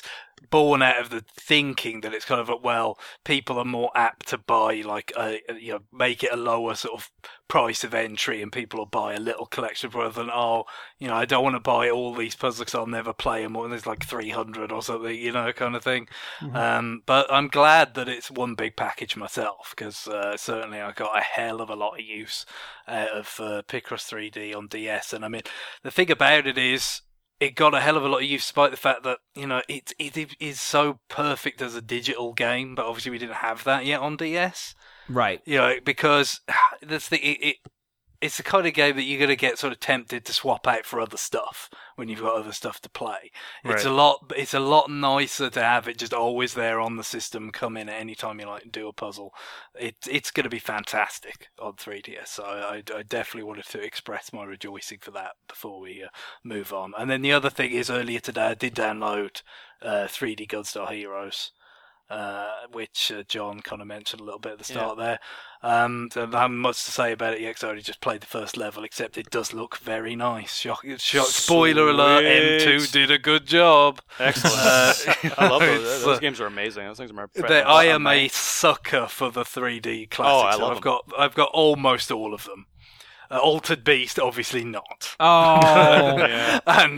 born out of the thinking that it's kind of people are more apt to buy make it a lower sort of price of entry, and people will buy a little collection rather than I don't want to buy all these puzzles because I'll never play them, or there's like 300 or something, kind of thing. Mm-hmm. But I'm glad that it's one big package myself, because certainly I got a hell of a lot of use out of Picross 3D on DS. And I mean, the thing about it is, it got a hell of a lot of use, despite the fact that it is so perfect as a digital game. But obviously, we didn't have that yet on DS, right? Because that's it's the kind of game that you're going to get sort of tempted to swap out for other stuff when you've got other stuff to play. Right. It's a lot nicer to have it just always there on the system, come in at any time you like and do a puzzle. It's going to be fantastic on 3DS. So I definitely wanted to express my rejoicing for that before we move on. And then the other thing is, earlier today I did download 3D Gunstar Heroes, which John kind of mentioned a little bit at the start there. And I haven't much to say about it yet, because I already just played the first level, except it does look very nice. Spoiler alert, M2 did a good job. Excellent. I love those. Those games are amazing. Those things are I am a sucker for the 3D classics. I love them. I've got almost all of them. Altered Beast, obviously not. Oh, yeah. And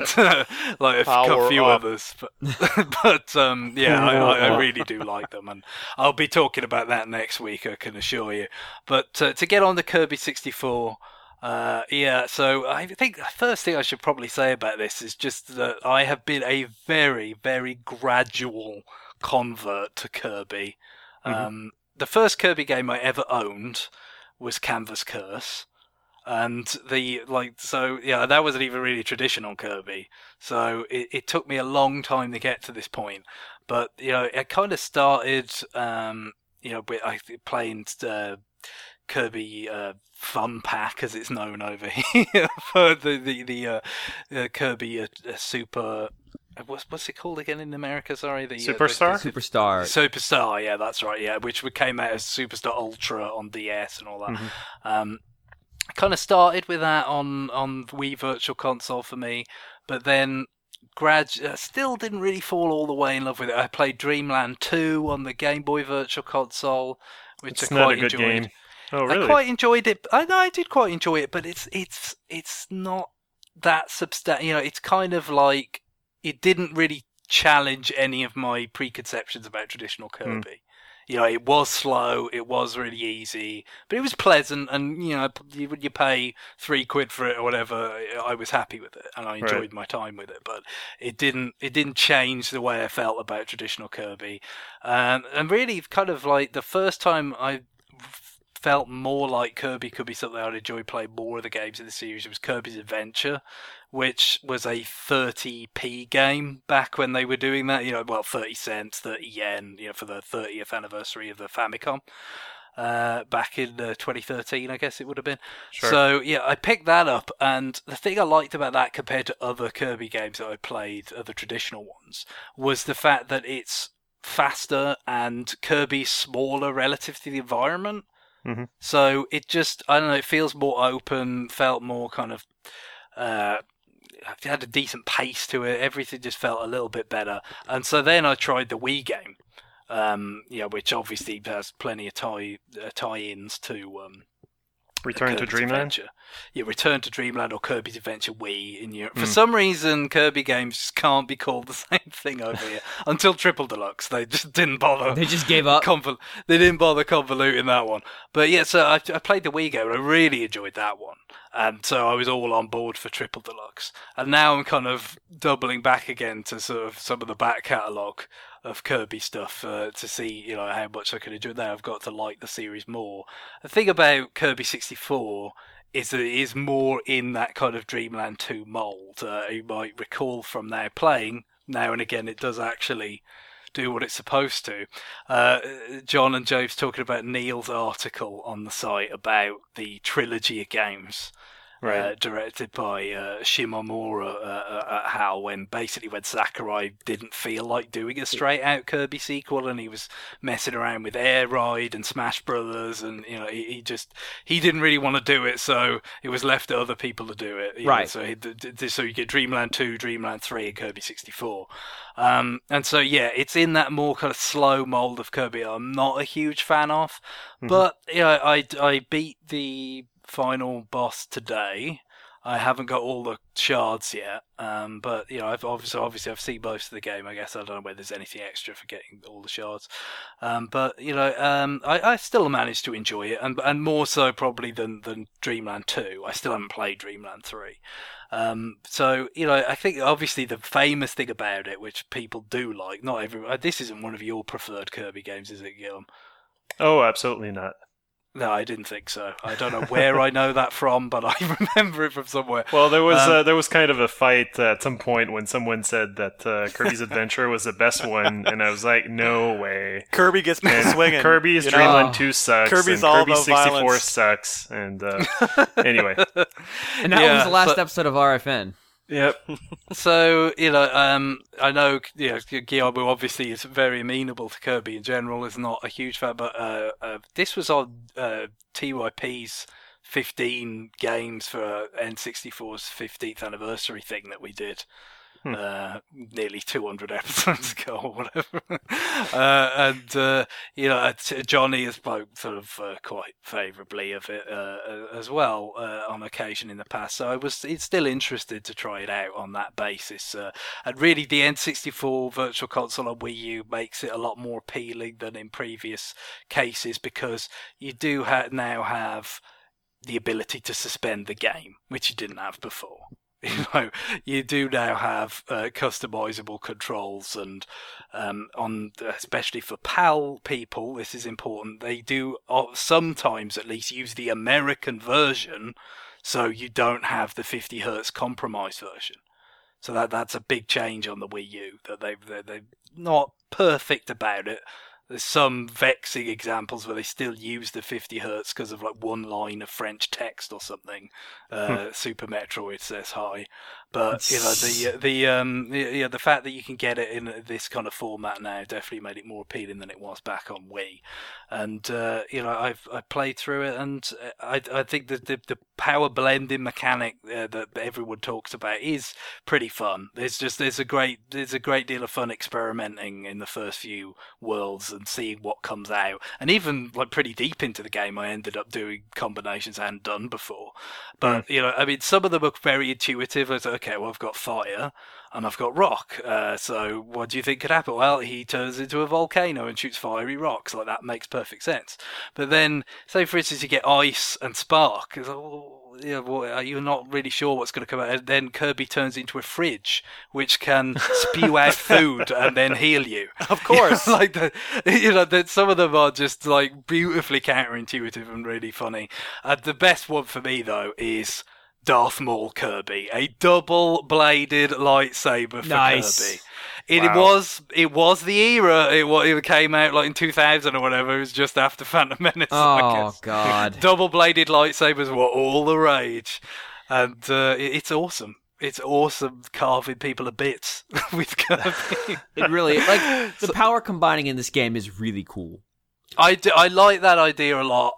a few others, but I really do like them, and I'll be talking about that next week, I can assure you. But to get on to Kirby 64, so I think the first thing I should probably say about this is just that I have been a very, very gradual convert to Kirby. Mm-hmm. The first Kirby game I ever owned was Canvas Curse. And that wasn't even really traditional Kirby. So it took me a long time to get to this point. But, it kind of started, playing Kirby Fun Pack, as it's known over here, for the Kirby Super... What's it called again in America? Sorry, the Superstar. Superstar, yeah, that's right. Yeah, which came out as Superstar Ultra on DS and all that. Mm-hmm. Kind of started with that on Wii Virtual Console for me, but then still didn't really fall all the way in love with it. I played Dreamland 2 on the Game Boy Virtual Console, which I quite enjoyed. Game. Oh, really? I quite enjoyed it. I did quite enjoy it, but it's not that substantial. It's kind of like it didn't really challenge any of my preconceptions about traditional Kirby. It was slow, it was really easy, but it was pleasant, and, you pay £3 for it or whatever, I was happy with it, and I enjoyed my time with it, but it didn't change the way I felt about traditional Kirby. And really, kind of like the first time I felt more like Kirby could be something I'd enjoy playing more of the games in the series, was Kirby's Adventure, which was a 30p game back when they were doing that, 30 cents, 30 yen, for the 30th anniversary of the Famicom, back in 2013, I guess it would have been. Sure. So, I picked that up, and the thing I liked about that compared to other Kirby games that I played, other traditional ones, was the fact that it's faster and Kirby's smaller relative to the environment. Mm-hmm. So it just, I don't know, it feels more open, felt more kind of, had a decent pace to it. Everything just felt a little bit better. And so then I tried the Wii game, which obviously has plenty of tie-ins to Return to Dreamland? Adventure. Yeah, Return to Dreamland or Kirby's Adventure Wii in Europe. For some reason, Kirby games just can't be called the same thing over here. Until Triple Deluxe. They just didn't bother. They just gave up. They didn't bother convoluting that one. But yeah, so I played the Wii game and I really enjoyed that one. And so I was all on board for Triple Deluxe. And now I'm kind of doubling back again to sort of some of the back catalogue of Kirby stuff to see, how much I can enjoy that. I've got to like the series more. The thing about Kirby 64 is that it is more in that kind of Dreamland 2 mould. You might recall from now playing, now and again it does actually do what it's supposed to. John and Joe's talking about Neil's article on the site about the trilogy of games. directed by Shimomura at HAL, when Sakurai didn't feel like doing a straight out Kirby sequel, and he was messing around with Air Ride and Smash Brothers, and he didn't really want to do it, so it was left to other people to do it. Right. So you get Dreamland 2, Dreamland 3, and Kirby 64. And so it's in that more kind of slow mold of Kirby I'm not a huge fan of, but I beat the final boss today. I haven't got all the shards yet, but I've obviously I've seen most of the game. I guess I don't know whether there's anything extra for getting all the shards, but I still managed to enjoy it, and more so probably than Dreamland 2. I still haven't played Dreamland 3. So I think obviously the famous thing about it, which people do like, not everyone. This isn't one of your preferred Kirby games, is it, Guillaume? Oh, absolutely not. No, I didn't think so. I don't know where I know that from, but I remember it from somewhere. Well, there was kind of a fight at some point when someone said that Kirby's Adventure was the best one, and I was like, no way. Kirby gets me swinging. Kirby's Dreamland 2 sucks, Kirby's and all Kirby about 64 violence. Sucks, and anyway. And that was the last episode of RFN. Yep. So, I know, Guillaume obviously is very amenable to Kirby in general, is not a huge fan, but this was on TYP's 15 games for N64's 15th anniversary thing that we did. Nearly 200 episodes ago or whatever. Johnny has spoke sort of quite favourably of it as well on occasion in the past. So it's still interested to try it out on that basis. And really, the N64 Virtual Console on Wii U makes it a lot more appealing than in previous cases, because you do now have the ability to suspend the game, which you didn't have before. You do now have customizable controls, and especially for PAL people, this is important. They do sometimes at least use the American version, so you don't have the 50 Hz compromise version. So that's a big change on the Wii U, that they're not perfect about it. There's some vexing examples where they still use the 50 Hz because of like one line of French text or something. Super Metroid says hi, but the fact that you can get it in this kind of format now definitely made it more appealing than it was back on Wii. And I've played through it, and I think that the power blending mechanic that everyone talks about is pretty fun. There's a great deal of fun experimenting in the first few worlds and seeing what comes out. And even like pretty deep into the game, I ended up doing combinations I hadn't done before. But some of them are very intuitive. It's okay, well, I've got fire and I've got rock. So what do you think could happen? Well, he turns into a volcano and shoots fiery rocks. Like, that makes perfect sense. But then, say for instance, you get ice and spark. It's like, you're not really sure what's going to come out. And then Kirby turns into a fridge, which can spew out food and then heal you. Of course. Some of them are just like beautifully counterintuitive and really funny. The best one for me though is Darth Maul Kirby, a double-bladed lightsaber for Kirby. It was the era. It came out like in 2000 or whatever. It was just after Phantom Menace. Oh God! Double-bladed lightsabers were all the rage, and it's awesome. It's awesome carving people to bits with Kirby. It really, the power combining in this game is really cool. I like that idea a lot.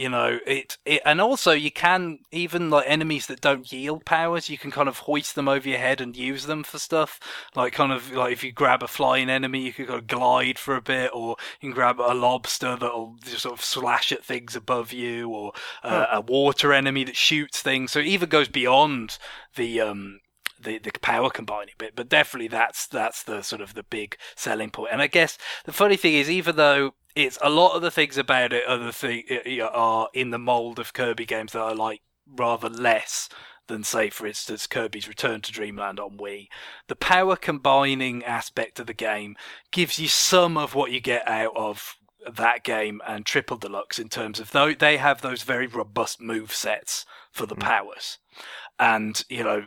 And also you can, even like enemies that don't yield powers, you can kind of hoist them over your head and use them for stuff. Like if you grab a flying enemy, you can kind of glide for a bit, or you can grab a lobster that'll just sort of slash at things above you, or a water enemy that shoots things. So it even goes beyond the power combining bit, but definitely that's the sort of the big selling point. And I guess the funny thing is, even though it's a lot of the things about it are in the mold of Kirby games that I like rather less than, say, for instance, Kirby's Return to Dreamland on Wii, the power combining aspect of the game gives you some of what you get out of that game and Triple Deluxe, in terms of though they have those very robust move sets for the powers, and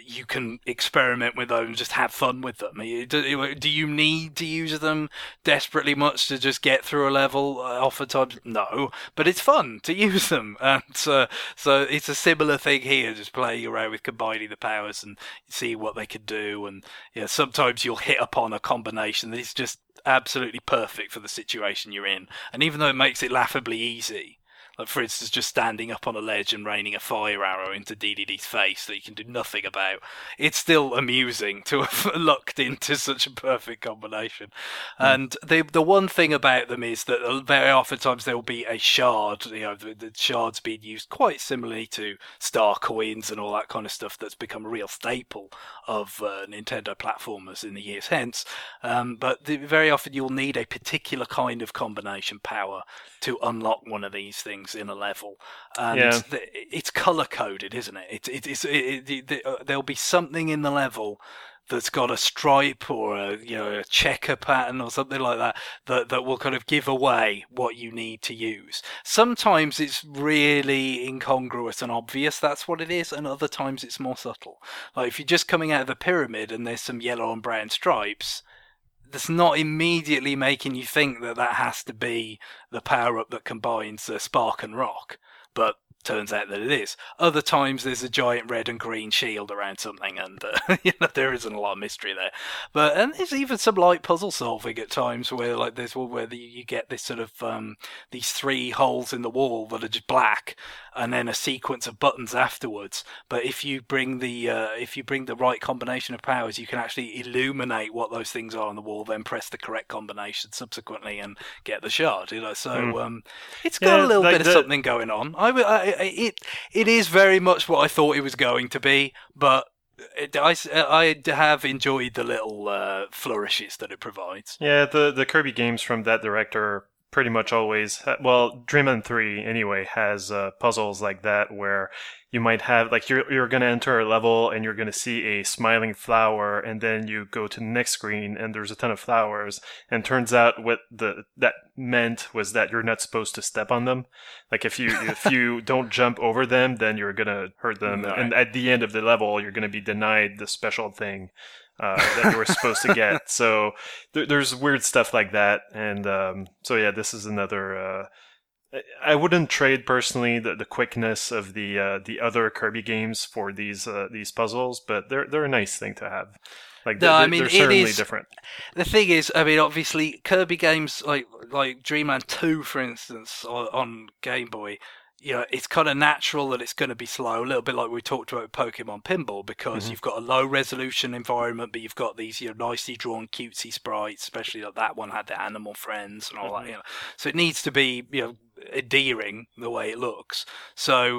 you can experiment with them and just have fun with them. Do you need to use them desperately much to just get through a level? Oftentimes, no, but it's fun to use them. And so it's a similar thing here, just playing around with combining the powers and see what they can do. And sometimes you'll hit upon a combination that is just absolutely perfect for the situation you're in. And even though it makes it laughably easy, like for instance, just standing up on a ledge and raining a fire arrow into DDD's face that you can do nothing about, it's still amusing to have lucked into such a perfect combination. And the one thing about them is that very oftentimes there will be a shard, the shards being used quite similarly to star coins and all that kind of stuff that's become a real staple of Nintendo platformers in the years hence. But very often you'll need a particular kind of combination power to unlock one of these things in a level, and it's color coded, isn't it? There'll be something in the level that's got a stripe or a checker pattern or something like that will kind of give away what you need to use. Sometimes it's really incongruous and obvious that's what it is, and other times it's more subtle. Like if you're just coming out of a pyramid and there's some yellow and brown stripes, that's not immediately making you think that has to be the power-up that combines spark and rock, but turns out that it is. Other times there's a giant red and green shield around something, and there isn't a lot of mystery there. And there's even some light puzzle solving at times where you get this sort of these 3 holes in the wall that are just black, and then a sequence of buttons afterwards. But if you bring the right combination of powers, you can actually illuminate what those things are on the wall, then press the correct combination subsequently and get the shard. So it's got a little bit of something going on. It is very much what I thought it was going to be, but I have enjoyed the little flourishes that it provides. Yeah, the Kirby games from that director pretty much always, Dreamland 3 anyway has puzzles like that where you might have, like, you're going to enter a level and you're going to see a smiling flower, and then you go to the next screen and there's a ton of flowers, and turns out what that meant was that you're not supposed to step on them. Like if you don't jump over them, then you're going to hurt them. Right. And at the end of the level, you're going to be denied the special thing that you were supposed to get. So there's weird stuff like that. And this is another... I wouldn't trade personally the quickness of the other Kirby games for these puzzles, but they're a nice thing to have. Like they're certainly different. The thing is, obviously Kirby games like Dreamland 2, for instance, on Game Boy, it's kind of natural that it's going to be slow, a little bit like we talked about Pokemon Pinball, because you've got a low resolution environment, but you've got these nicely drawn cutesy sprites, especially like that one had the animal friends and all that. So it needs to be endearing the way it looks. So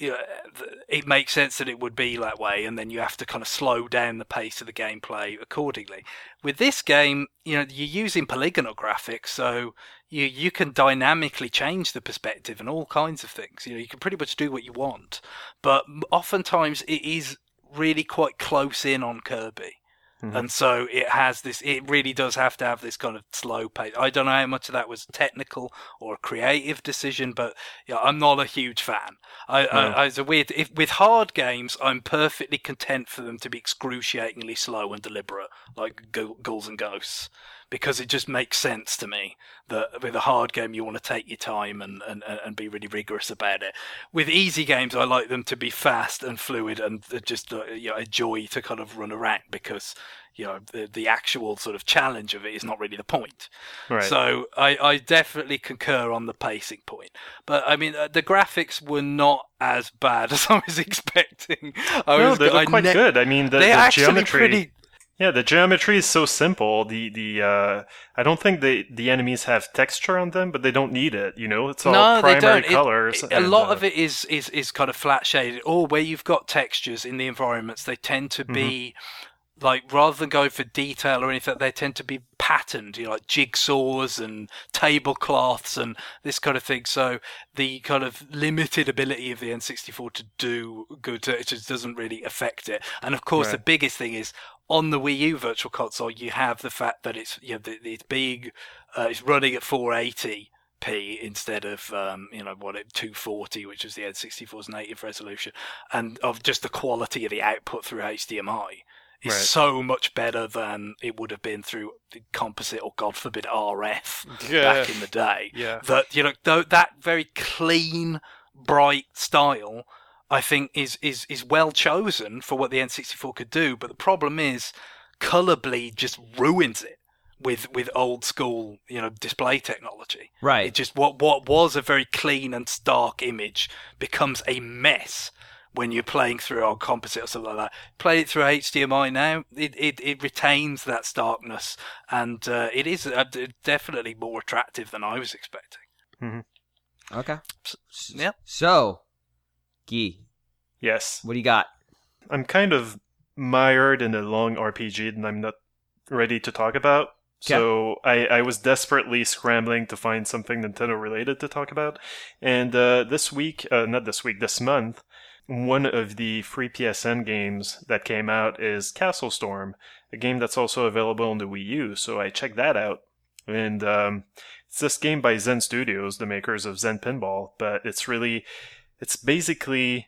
it makes sense that it would be that way, and then you have to kind of slow down the pace of the gameplay accordingly. With this game, you're using polygonal graphics, so you can dynamically change the perspective and all kinds of things. You can pretty much do what you want, but oftentimes it is really quite close in on Kirby. Mm-hmm. And so it really does have to have this kind of slow pace. I don't know how much of that was technical or a creative decision, but I'm not a huge fan. With hard games, I'm perfectly content for them to be excruciatingly slow and deliberate, like Ghouls and Ghosts, because it just makes sense to me that with a hard game you want to take your time and be really rigorous about it. With easy games, I like them to be fast and fluid and just a joy to kind of run around, because the actual sort of challenge of it is not really the point. Right. So I definitely concur on the pacing point. But I mean, the graphics were not as bad as I was expecting. They look quite good. I mean, the geometry. Yeah, the geometry is so simple. I don't think the enemies have texture on them, but they don't need it. It's all primary colors. A lot of it is kind of flat shaded, or where you've got textures in the environments, they tend to be like, rather than going for detail or anything, they tend to be patterned, like jigsaws and tablecloths and this kind of thing. So the kind of limited ability of the N64 to do good, it just doesn't really affect it. And of course, the biggest thing is, on the Wii U Virtual Console, you have the fact that it's it's big, it's running at 480 instead of 240, which was the N64's native resolution, and of just the quality of the output through HDMI is so much better than it would have been through the composite or, God forbid, RF back in the day. Yeah. That that very clean, bright style, I think, is well chosen for what the N64 could do. But the problem is, color bleed just ruins it with old school, display technology. Right. It just what was a very clean and stark image becomes a mess when you're playing through on composite or something like that. Play it through HDMI now, it retains that starkness, and it is definitely more attractive than I was expecting. Mm-hmm. Okay. Yeah. So, Guy. Yes. What do you got? I'm kind of mired in a long RPG that I'm not ready to talk about. Okay. So I was desperately scrambling to find something Nintendo related to talk about. And this month, one of the free PSN games that came out is Castle Storm, a game that's also available on the Wii U. So I checked that out. And it's this game by Zen Studios, the makers of Zen Pinball. But it's basically,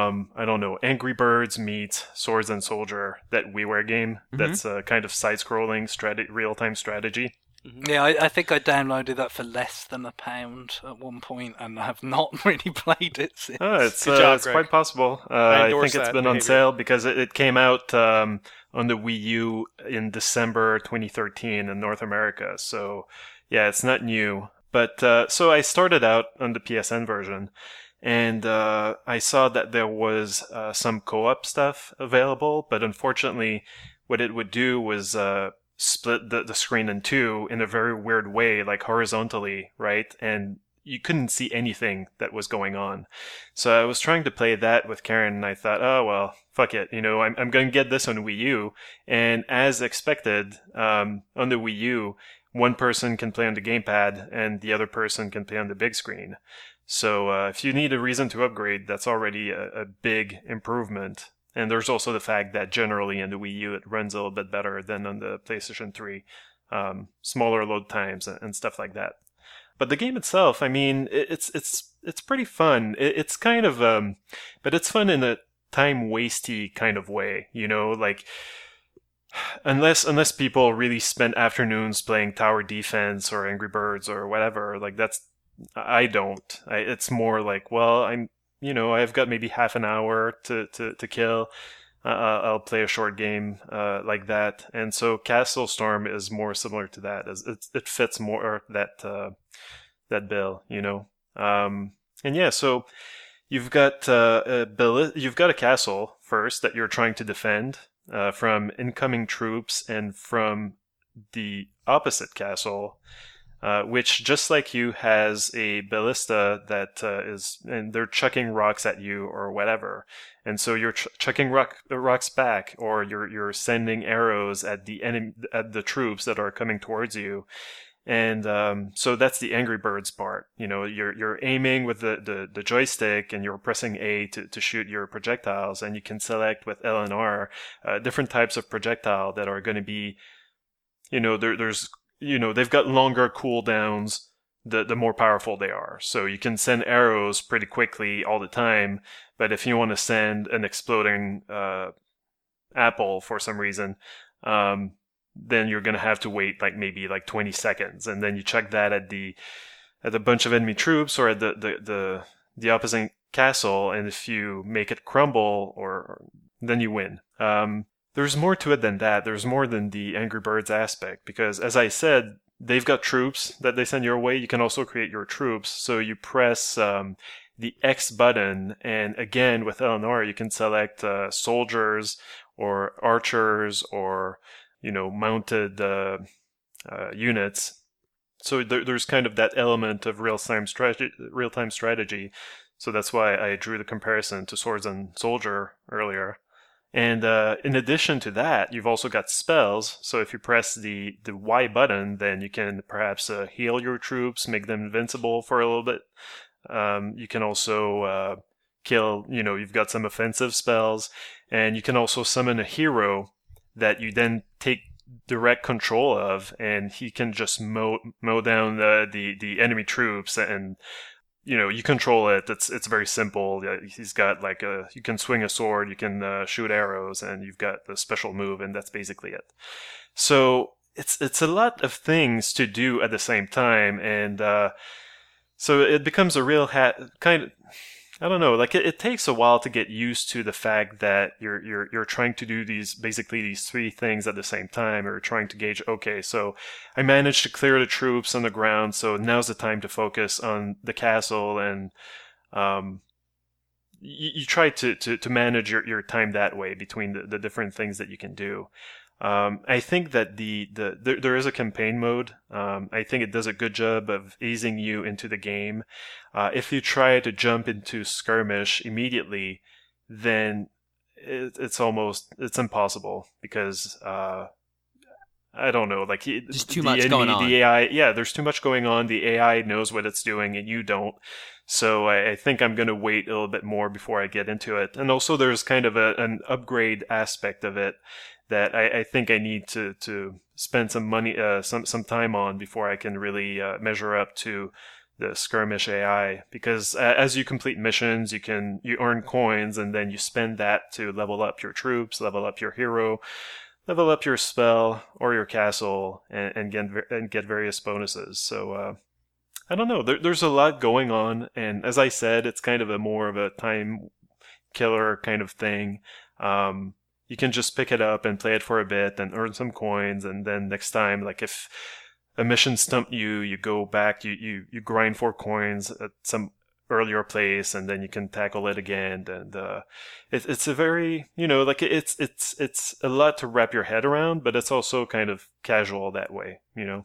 Angry Birds meets Swords and Soldier, that WiiWare game. Mm-hmm. That's a kind of side-scrolling real-time strategy. Yeah, I think I downloaded that for less than £1 at one point, and I have not really played it since. It's quite possible. I think it's been on sale because it came out on the Wii U in December 2013 in North America. So, yeah, it's not new. But so I started out on the PSN version, and I saw that there was some co-op stuff available, but unfortunately, what it would do was split the screen in two in a very weird way, like horizontally, right? And you couldn't see anything that was going on. So I was trying to play that with Karen, and I thought, oh, well, fuck it. I'm going to get this on Wii U. And as expected, on the Wii U, one person can play on the gamepad, and the other person can play on the big screen. So if you need a reason to upgrade, that's already a big improvement. And there's also the fact that generally in the Wii U it runs a little bit better than on the PlayStation 3. Smaller load times and stuff like that. But the game itself, I mean, it's pretty fun. It's kind of, but it's fun in a time-wasty kind of way, like, unless people really spend afternoons playing Tower Defense or Angry Birds or whatever, like I don't. It's more like, well, I've got maybe half an hour to kill. I'll play a short game like that. And so Castle Storm is more similar to that. It fits more that bill, And yeah, so you've got a castle first that you're trying to defend from incoming troops and from the opposite castle. Which, just like you, has a ballista that and they're chucking rocks at you or whatever. And so you're chucking rocks back, or you're sending arrows at at the troops that are coming towards you. And so that's the Angry Birds part. You're aiming with the joystick, and you're pressing A to shoot your projectiles, and you can select with L and R different types of projectile that are going to be, there's they've got longer cooldowns the more powerful they are. So you can send arrows pretty quickly all the time, but if you want to send an exploding apple for some reason, then you're going to have to wait maybe 20 seconds, and then you check that at a bunch of enemy troops or at the opposite castle, and if you make it crumble, or then you win. There's more to it than that. There's more than the Angry Birds aspect, because as I said, they've got troops that they send your way. You can also create your troops. So you press the X button, and again with L and R, you can select soldiers or archers or mounted units. So there's kind of that element of real-time strategy. So that's why I drew the comparison to Swords and Soldier earlier. And in addition to that, you've also got spells. So if you press the Y button, then you can perhaps heal your troops, make them invincible for a little bit. You can also kill, you've got some offensive spells. And you can also summon a hero that you then take direct control of, and he can just mow down the enemy troops, and you control it. It's very simple. He's got you can swing a sword, you can shoot arrows, and you've got the special move, and that's basically it. So it's a lot of things to do at the same time, and so it becomes a real kind of, I don't know, it takes a while to get used to the fact that you're trying to do these 3 things at the same time, or trying to gauge, okay, so I managed to clear the troops on the ground, so now's the time to focus on the castle, and you try to manage your time that way between the different things that you can do. I think that there is a campaign mode. I think it does a good job of easing you into the game. If you try to jump into skirmish immediately, then it's impossible, because I don't know, there's too much going on. The AI, there's too much going on. The AI knows what it's doing, and you don't. So I think I'm going to wait a little bit more before I get into it. And also, there's kind of an upgrade aspect of it that I think I need to spend some money, some time on before I can really measure up to the skirmish AI. Because as you complete missions, you earn coins, and then you spend that to level up your troops, level up your hero, level up your spell or your castle, and get various bonuses. So I don't know. There's a lot going on, and as I said, it's kind of more of a time killer kind of thing. You can just pick it up and play it for a bit and earn some coins, and then next time, if a mission stumped you, you go back, you grind for coins at some earlier place, and then you can tackle it again. And it's a very, it's a lot to wrap your head around, but it's also kind of casual that way,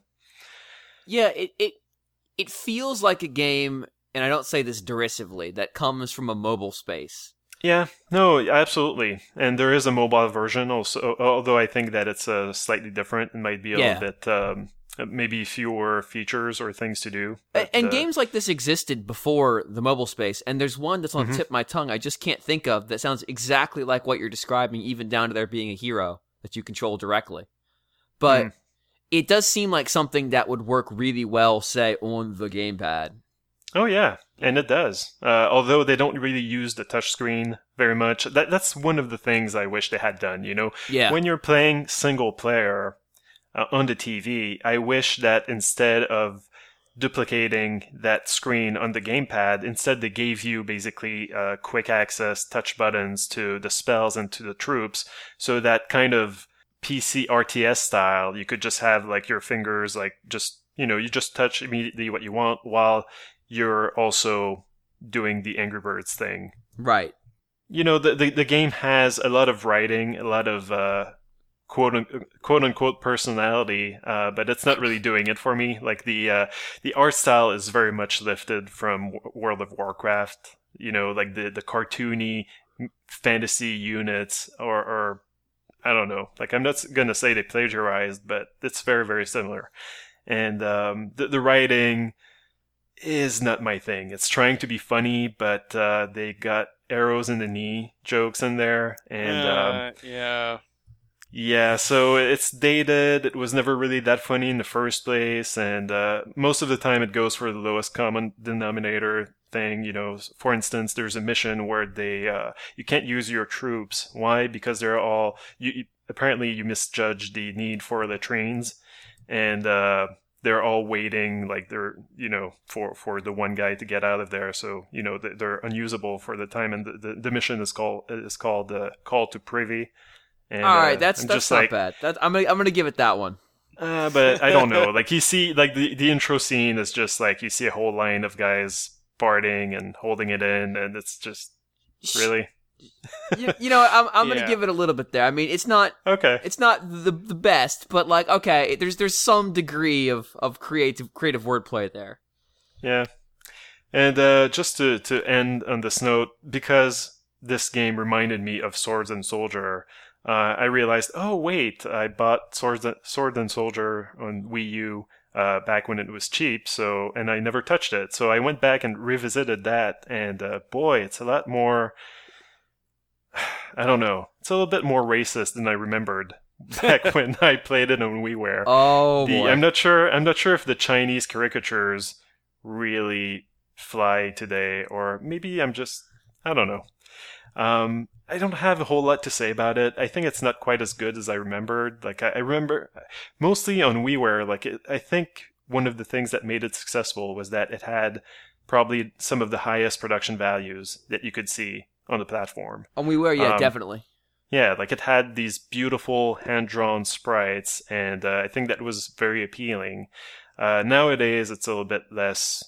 Yeah, it feels like a game, and I don't say this derisively, that comes from a mobile space. Yeah, no, absolutely. And there is a mobile version also, although I think that it's slightly different. It might be a little bit, maybe fewer features or things to do. But, and games like this existed before the mobile space, and there's one that's on the tip of my tongue I just can't think of that sounds exactly like what you're describing, even down to there being a hero that you control directly. But it does seem like something that would work really well, say, on the gamepad. Oh, yeah, and it does. Although they don't really use the touchscreen very much. That's one of the things I wish they had done, Yeah. When you're playing single player on the TV, I wish that instead of duplicating that screen on the gamepad, instead they gave you basically quick access touch buttons to the spells and to the troops, so that kind of PC RTS style, you could just have your fingers you just touch immediately what you want while you're also doing the Angry Birds thing. Right. The game has a lot of writing, a lot of quote unquote personality, but it's not really doing it for me. The art style is very much lifted from World of Warcraft. The cartoony fantasy units, or I don't know. I'm not gonna say they plagiarized, but it's very, very similar. And the writing is not my thing. It's trying to be funny, but they got arrows in the knee jokes in there, and yeah, so it's dated. It was never really that funny in the first place, and most of the time it goes for the lowest common denominator thing. For instance, there's a mission where you can't use your troops. Why? Because they're all apparently you misjudged the need for latrines, and they're all waiting, they're, for the one guy to get out of there. So, they're unusable for the time. And the mission is called Call to Privy. And, all right, that's not bad. I'm gonna give it that one. But I don't know. You see, the intro scene is just you see a whole line of guys farting and holding it in, and it's just really. I'm gonna give it a little bit there. I mean, it's not okay. It's not the best, but okay, there's some degree of creative wordplay there. Yeah, and just to end on this note, because this game reminded me of Swords and Soldier, I realized, oh wait, I bought Sword and Soldier on Wii U back when it was cheap, and I never touched it. So I went back and revisited that, and boy, it's a lot more. I don't know. It's a little bit more racist than I remembered. back when I played it on WiiWare. Oh boy. I'm not sure if the Chinese caricatures really fly today, or maybe I don't know. I don't have a whole lot to say about it. I think it's not quite as good as I remembered. Like I remember mostly on WiiWare, I think one of the things that made it successful was that it had probably some of the highest production values that you could see on the platform. On WiiWare, yeah, definitely. Yeah, like it had these beautiful hand-drawn sprites, and I think that was very appealing. Nowadays, it's a little bit less,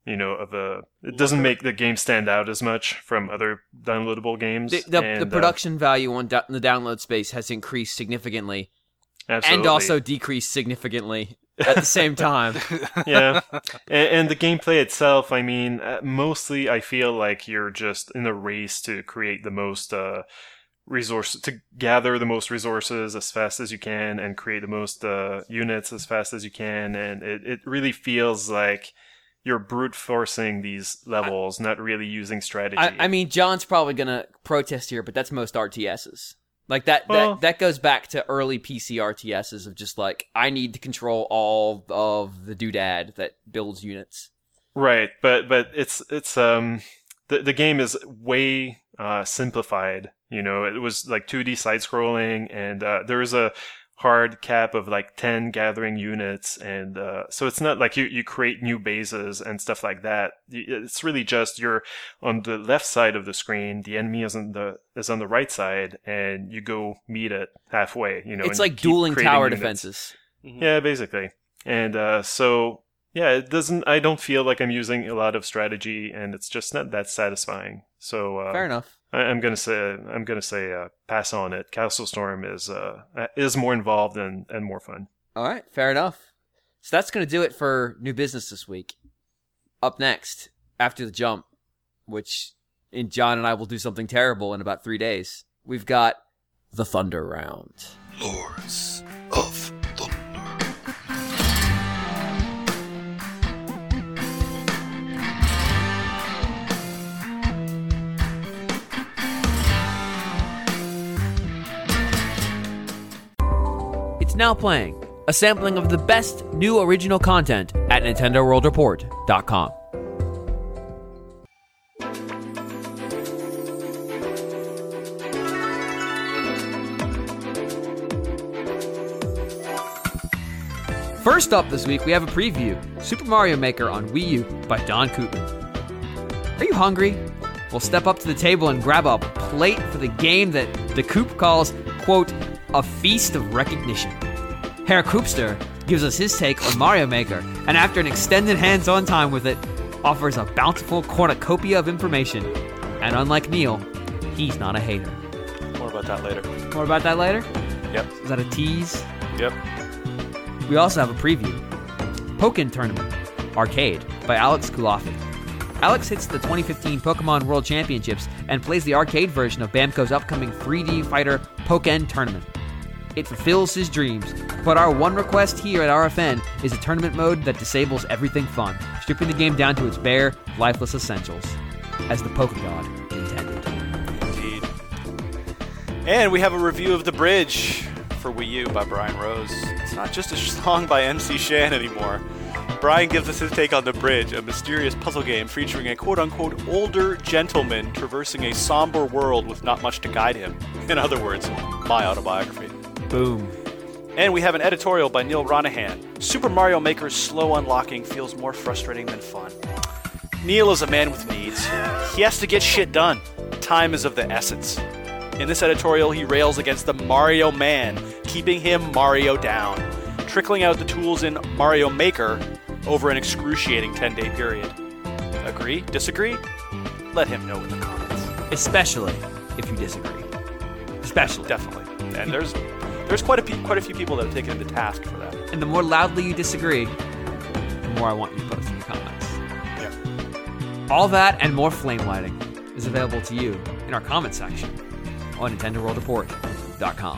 it doesn't make the game stand out as much from other downloadable games. The production value on the download space has increased significantly. Absolutely. And also decreased significantly at the same time. Yeah. And the gameplay itself, I mean, mostly I feel like you're just in a race to create the most resources, to gather the most resources as fast as you can and create the most units as fast as you can. And it really feels like you're brute forcing these levels, not really using strategy. I mean, John's probably going to protest here, but that's most RTSs. Like that goes back to early PC RTSs of just like, I need to control all of the doodad that builds units. Right, but it's the game is way simplified. It was like 2D side scrolling, and there was a hard cap of like 10 gathering units, and so it's not like you create new bases and stuff like that. It's really just you're on the left side of the screen, the enemy is on the right side, and you go meet it halfway. It's like dueling tower defenses. Mm-hmm. Yeah, basically. And so yeah, it doesn't. I don't feel like I'm using a lot of strategy, and it's just not that satisfying. So fair enough. I'm gonna say pass on it. Castle Storm is more involved and more fun. All right, fair enough. So that's gonna do it for new business this week. Up next, after the jump, which John and I will do something terrible in about 3 days. We've got the Thunder Round. Lords of Thunder. Now playing a sampling of the best new original content at NintendoWorldReport.com. First up this week, we have a preview, Super Mario Maker on Wii U by Don Koopman. Are you hungry? Well, step up to the table and grab a plate for the game that the Coop calls, quote, a feast of recognition. Herr Koopster gives us his take on Mario Maker, and after an extended hands-on time with it, offers a bountiful cornucopia of information. And unlike Neil, he's not a hater. More about that later. More about that later? Yep. Is that a tease? Yep. We also have a preview. Pokken Tournament Arcade by Alex Kulafi. Alex hits the 2015 Pokemon World Championships and plays the arcade version of Bamco's upcoming 3D fighter Pokken Tournament. It fulfills his dreams, but our one request here at RFN is a tournament mode that disables everything fun, stripping the game down to its bare, lifeless essentials, as the Pokegod intended. Indeed. And we have a review of The Bridge for Wii U by Brian Rose. It's not just a song by MC Shan anymore. Brian gives us his take on The Bridge, a mysterious puzzle game featuring a quote-unquote older gentleman traversing a somber world with not much to guide him. In other words, my autobiography. Boom. And we have an editorial by Neil Ronahan. Super Mario Maker's slow unlocking feels more frustrating than fun. Neil is a man with needs. He has to get shit done. Time is of the essence. In this editorial, he rails against the Mario Man, keeping him Mario down, trickling out the tools in Mario Maker over an excruciating 10-day period. Agree? Disagree? Let him know in the comments. Especially if you disagree. Especially. Definitely. And there's quite a few people that have taken him to task for that. And the more loudly you disagree, the more I want you to post in the comments. Yeah. All that and more flame lighting is available to you in our comment section on NintendoWorldReport.com.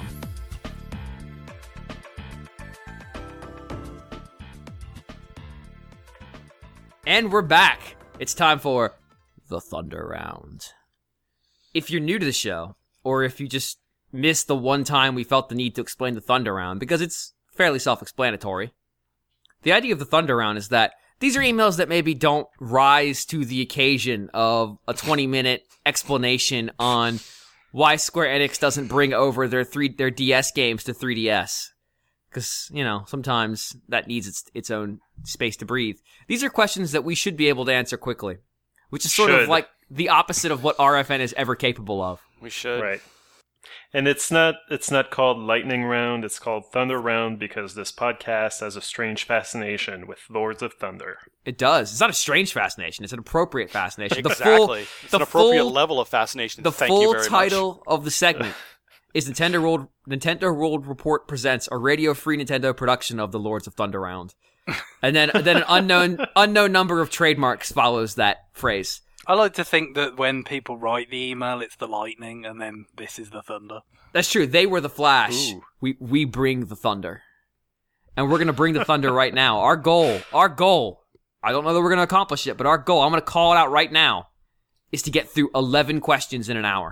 And we're back. It's time for the Thunder Round. If you're new to the show, or if you just missed the one time we felt the need to explain the Thunder Round, because it's fairly self-explanatory. The idea of the Thunder Round is that these are emails that maybe don't rise to the occasion of a 20-minute explanation on why Square Enix doesn't bring over their DS games to 3DS. Because, sometimes that needs its own space to breathe. These are questions that we should be able to answer quickly, which is sort of like the opposite of what RFN is ever capable of. We should. Right. And it's not called Lightning Round, it's called Thunder Round because this podcast has a strange fascination with Lords of Thunder. It does. It's not a strange fascination, it's an appropriate fascination. Exactly. It's an appropriate level of fascination. The full title of the segment is Nintendo World Report presents a radio-free Nintendo production of the Lords of Thunder Round. And then an unknown number of trademarks follows that phrase. I like to think that when people write the email, it's the lightning, and then this is the thunder. That's true. They were the Flash. Ooh. We bring the thunder. And we're going to bring the thunder right now. Our goal, I don't know that we're going to accomplish it, but our goal, I'm going to call it out right now, is to get through 11 questions in an hour.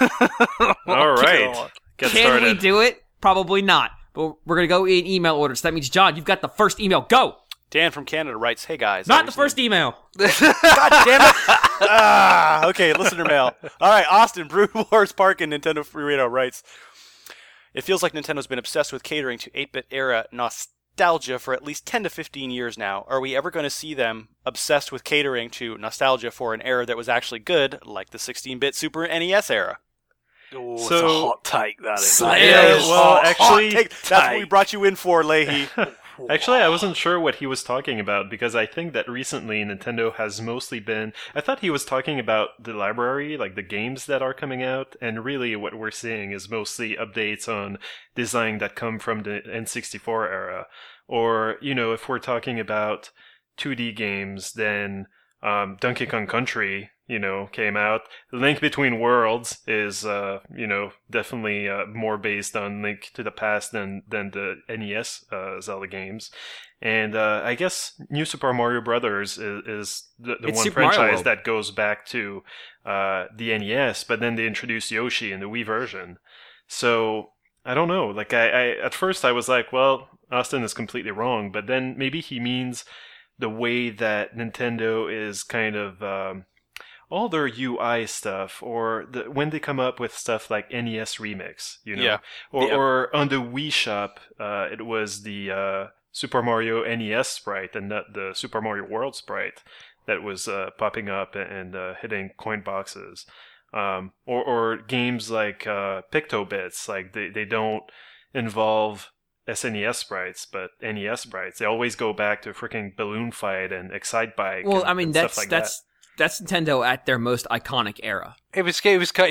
All right. Get started. Can we do it? Probably not. But we're going to go in email order. So that means, John, you've got the first email. Go! Dan from Canada writes, "Hey guys." Not the first email. God damn it. Okay, listener mail. All right, Austin, Brew Wars Park and Nintendo Free Radio writes, "It feels like Nintendo's been obsessed with catering to 8-bit era nostalgia for at least 10 to 15 years now. Are we ever going to see them obsessed with catering to nostalgia for an era that was actually good, like the 16-bit Super NES era?" Oh, it's a hot take, that is. That's what we brought you in for, Leahy. Actually, I wasn't sure what he was talking about, because I think that recently Nintendo has mostly been... I thought he was talking about the library, like the games that are coming out, and really what we're seeing is mostly updates on design that come from the N64 era. Or, if we're talking about 2D games, then Donkey Kong Country... came out. Link Between Worlds is, definitely more based on Link to the Past than the NES Zelda games. And I guess New Super Mario Brothers is the one Super franchise that goes back to the NES, but then they introduced Yoshi in the Wii version. So, I don't know. Like, I at first I was like, well, Austin is completely wrong, but then maybe he means the way that Nintendo is kind of... all their UI stuff, or when they come up with stuff like NES Remix, Yeah. Or on the Wii Shop, it was the Super Mario NES sprite and not the Super Mario World sprite that was popping up and hitting coin boxes. Or games like Pictobits, like they don't involve SNES sprites, but NES sprites. They always go back to freaking Balloon Fight and Excitebike. Well, and stuff like that. That's Nintendo at their most iconic era. It was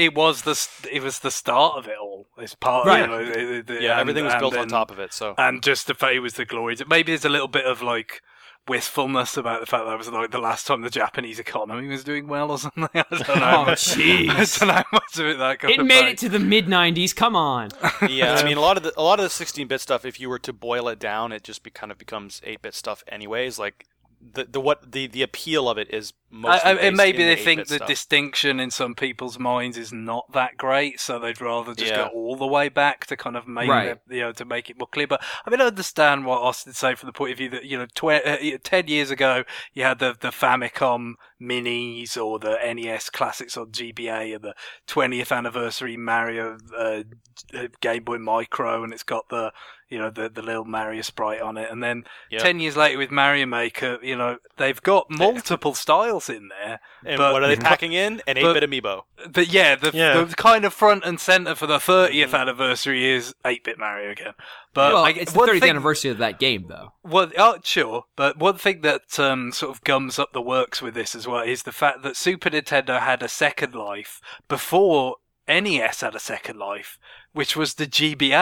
the start of it all. It's part right. of everything was built on top of it. So and just the fact it was the glory. Maybe there's a little bit of like wistfulness about the fact that was like the last time the Japanese economy was doing well or something. I don't know. Oh, jeez. I don't know how much of it that kind It made it to the mid-90s. Come on. Yeah, I mean, a lot of the 16-bit stuff, if you were to boil it down, it just kind of becomes 8-bit stuff anyways. Like the appeal of it is mostly based maybe in they the think 8-bit the stuff. distinction in some people's minds is not that great, so they'd rather just go all the way back to kind of make it, to make it more clear. But I mean, I understand what Austin's saying from the point of view that 10 years ago you had the Famicom Minis or the NES Classics on GBA and the 20th anniversary Mario Game Boy Micro, and it's got the little Mario sprite on it. And then 10 years later with Mario Maker, they've got multiple styles in there. And what are they packing in? An 8-bit amiibo. But the kind of front and center for the 30th anniversary is 8-bit Mario again. But it's the 30th anniversary of that game, though. Well, sure. But one thing that sort of gums up the works with this as well is the fact that Super Nintendo had a second life before NES had a second life, which was the GBA.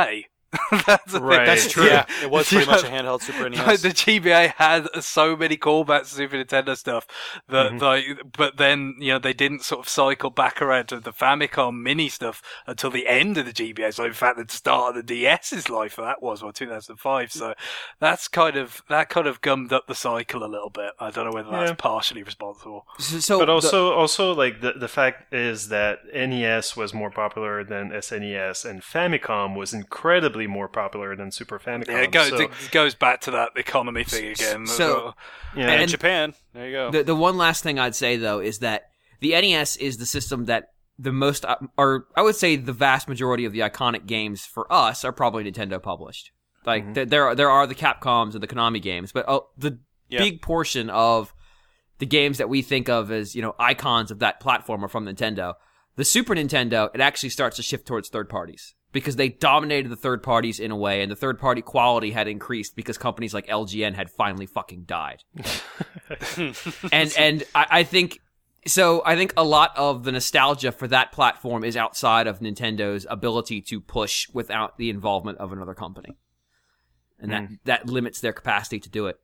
That's true. Yeah, it was pretty much a handheld Super NES. The GBA had so many callbacks to Super Nintendo stuff that, but then they didn't sort of cycle back around to the Famicom Mini stuff until the end of the GBA. So in fact, the start of the DS's life that was 2005. So that kind of gummed up the cycle a little bit. I don't know whether that's partially responsible. But also like the fact is that NES was more popular than SNES, and Famicom was incredibly more popular than Super Famicom. Yeah, it goes back to that economy thing again. And Japan. There you go. The one last thing I'd say, though, is that the NES is the system that the most, or I would say the vast majority of the iconic games for us are probably Nintendo published. Like, there are the Capcoms and the Konami games, but the big portion of the games that we think of as, icons of that platform are from Nintendo. The Super Nintendo, it actually starts to shift towards third parties because they dominated the third parties in a way, and the third party quality had increased because companies like LGN had finally fucking died. and I think so. I think a lot of the nostalgia for that platform is outside of Nintendo's ability to push without the involvement of another company, and that limits their capacity to do it.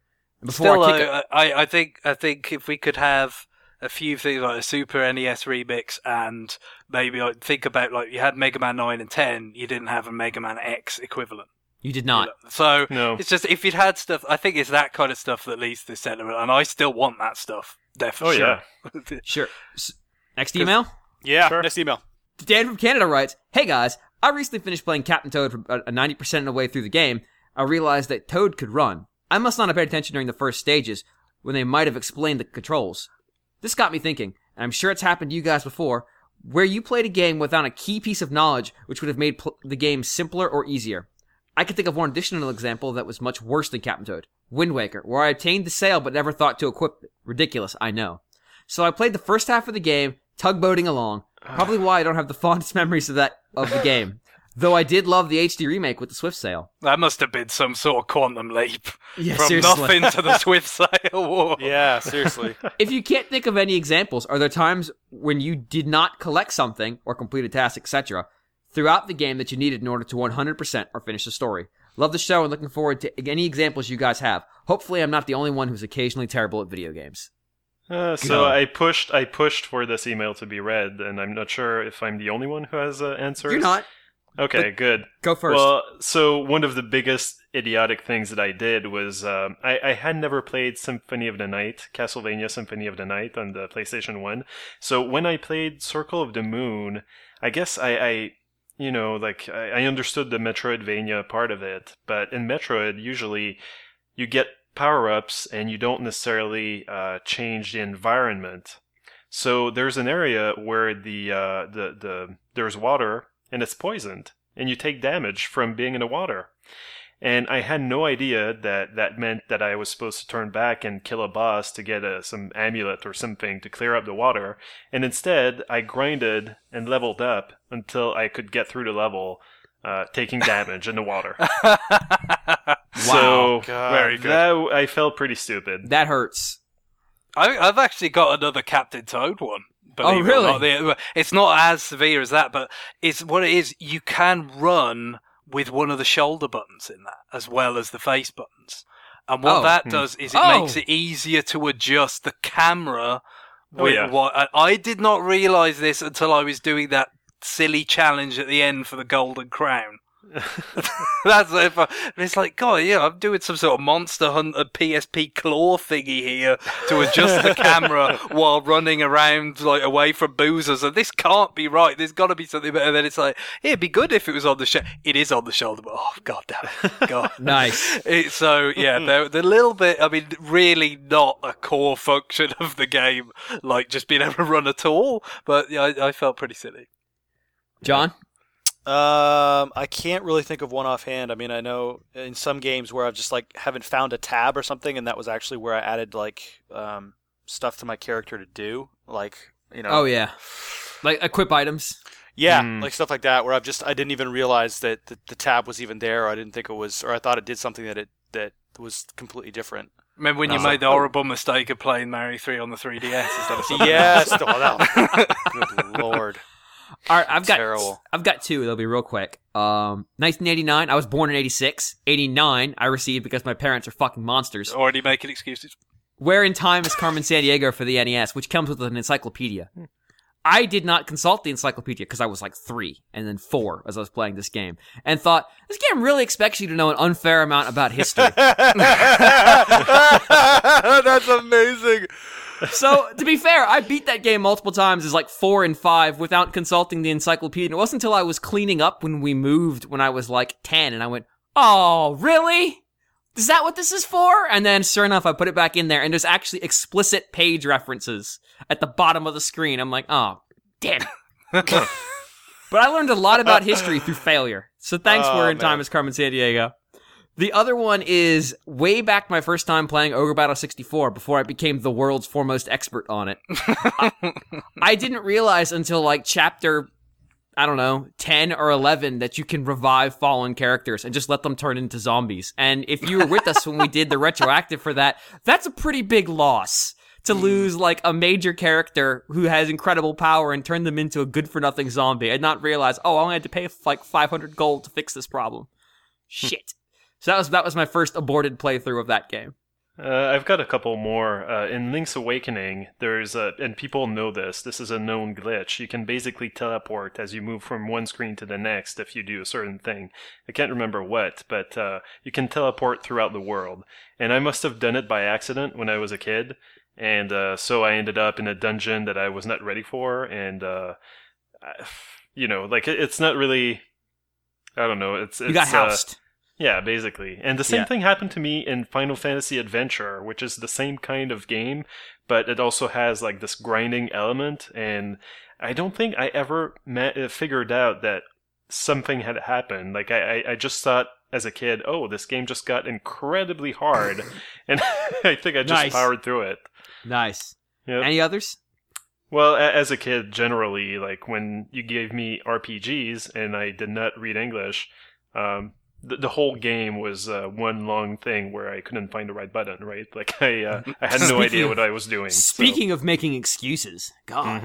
I think if we could have a few things like a Super NES remix, and maybe think about you had Mega Man 9 and 10, you didn't have a Mega Man X equivalent. You did not. So it's just, if you'd had stuff, I think it's that kind of stuff that leads to sentiment, and I still want that stuff. Definitely. Oh, yeah. Sure. Next email? Yeah, sure. Next email. Dan from Canada writes, "Hey guys, I recently finished playing Captain Toad from 90% of the way through the game. I realized that Toad could run. I must not have paid attention during the first stages, when they might have explained the controls. This got me thinking, and I'm sure it's happened to you guys before, where you played a game without a key piece of knowledge which would have made the game simpler or easier. I can think of one additional example that was much worse than Captain Toad. Wind Waker, where I obtained the sail but never thought to equip it. Ridiculous, I know. So I played the first half of the game, tugboating along. Probably why I don't have the fondest memories of the game. Though I did love the HD remake with the Swift Sail. That must have been some sort of quantum leap. Yeah, from seriously. nothing to the Swift Sail. Whoa. Yeah, seriously. If you can't think of any examples, are there times when you did not collect something or complete a task, etc., throughout the game that you needed in order to 100% or finish the story? Love the show and looking forward to any examples you guys have. Hopefully I'm not the only one who's occasionally terrible at video games." So I pushed for this email to be read, and I'm not sure if I'm the only one who has answers. You're not. Okay, good. Go first. Well, so one of the biggest idiotic things that I did was I had never played Symphony of the Night, Castlevania Symphony of the Night on the PlayStation 1. So when I played Circle of the Moon, I guess I understood the Metroidvania part of it, but in Metroid, usually you get power-ups and you don't necessarily change the environment. So there's an area where there's water and it's poisoned, and you take damage from being in the water. And I had no idea that meant that I was supposed to turn back and kill a boss to get some amulet or something to clear up the water. And instead, I grinded and leveled up until I could get through the level, taking damage in the water. Wow. So very good. I felt pretty stupid. That hurts. I've actually got another Captain Toad one. Oh, really? It's not as severe as that, but what it is, you can run with one of the shoulder buttons in that, as well as the face buttons. And what that does is it makes it easier to adjust the camera with what... I did not realise this until I was doing that silly challenge at the end for the Golden Crown. That's it. It's like, God, I'm doing some sort of Monster Hunter PSP claw thingy here to adjust the camera while running around away from boozers, and this can't be right. There's got to be something better. And then it's like, it'd be good if it was on the shoulder. It is on the shoulder, but God damn it, God, nice. The little bit. I mean, really not a core function of the game, like just being able to run at all. But I felt pretty silly. John? I can't really think of one offhand. I mean, I know in some games where I've just haven't found a tab or something, and that was actually where I added stuff to my character to do, Oh yeah, like equip items. Yeah, like stuff like that, where I didn't even realize that the tab was even there. Or I didn't think it was, or I thought it did something that was completely different. Remember when you made the horrible mistake of playing Mario 3 on the 3DS instead of Yes, good Lord. All right, I've Terrible. got two. They'll be real quick. 1989. I was born in 86. 89. I received because my parents are fucking monsters. Already making excuses. Where in Time is Carmen Sandiego for the NES, which comes with an encyclopedia. I did not consult the encyclopedia because I was like 3 and then 4 as I was playing this game, and thought, this game really expects you to know an unfair amount about history. That's amazing. So, to be fair, I beat that game multiple times as like 4 and 5 without consulting the encyclopedia. And it wasn't until I was cleaning up when we moved when I was like 10, and I went, oh, really? Is that what this is for? And then, sure enough, I put it back in there, and there's actually explicit page references at the bottom of the screen. I'm like, oh, damn it. But I learned a lot about history through failure. So thanks, Where in Time is Carmen Sandiego. The other one is way back my first time playing Ogre Battle 64 before I became the world's foremost expert on it. I didn't realize until like chapter, 10 or 11 that you can revive fallen characters and just let them turn into zombies. And if you were with us when we did the retroactive for that, that's a pretty big loss to lose like a major character who has incredible power and turn them into a good-for-nothing zombie and not realize, I only had to pay like 500 gold to fix this problem. Shit. So that was my first aborted playthrough of that game. I've got a couple more. In Link's Awakening, there's and people know this is a known glitch. You can basically teleport as you move from one screen to the next if you do a certain thing. I can't remember what, but you can teleport throughout the world. And I must have done it by accident when I was a kid, and so I ended up in a dungeon that I was not ready for, and it's not really, I don't know, it's you got housed. Yeah, basically. And the same thing happened to me in Final Fantasy Adventure, which is the same kind of game, but it also has like this grinding element, and I don't think I ever figured out that something had happened. Like, I just thought as a kid, oh, this game just got incredibly hard, and I think I just powered through it. Nice. Yep. Any others? Well, as a kid, generally, like when you gave me RPGs and I did not read English, the whole game was one long thing where I couldn't find the right button, right? Like, I had no idea what I was doing. Speaking of making excuses, God.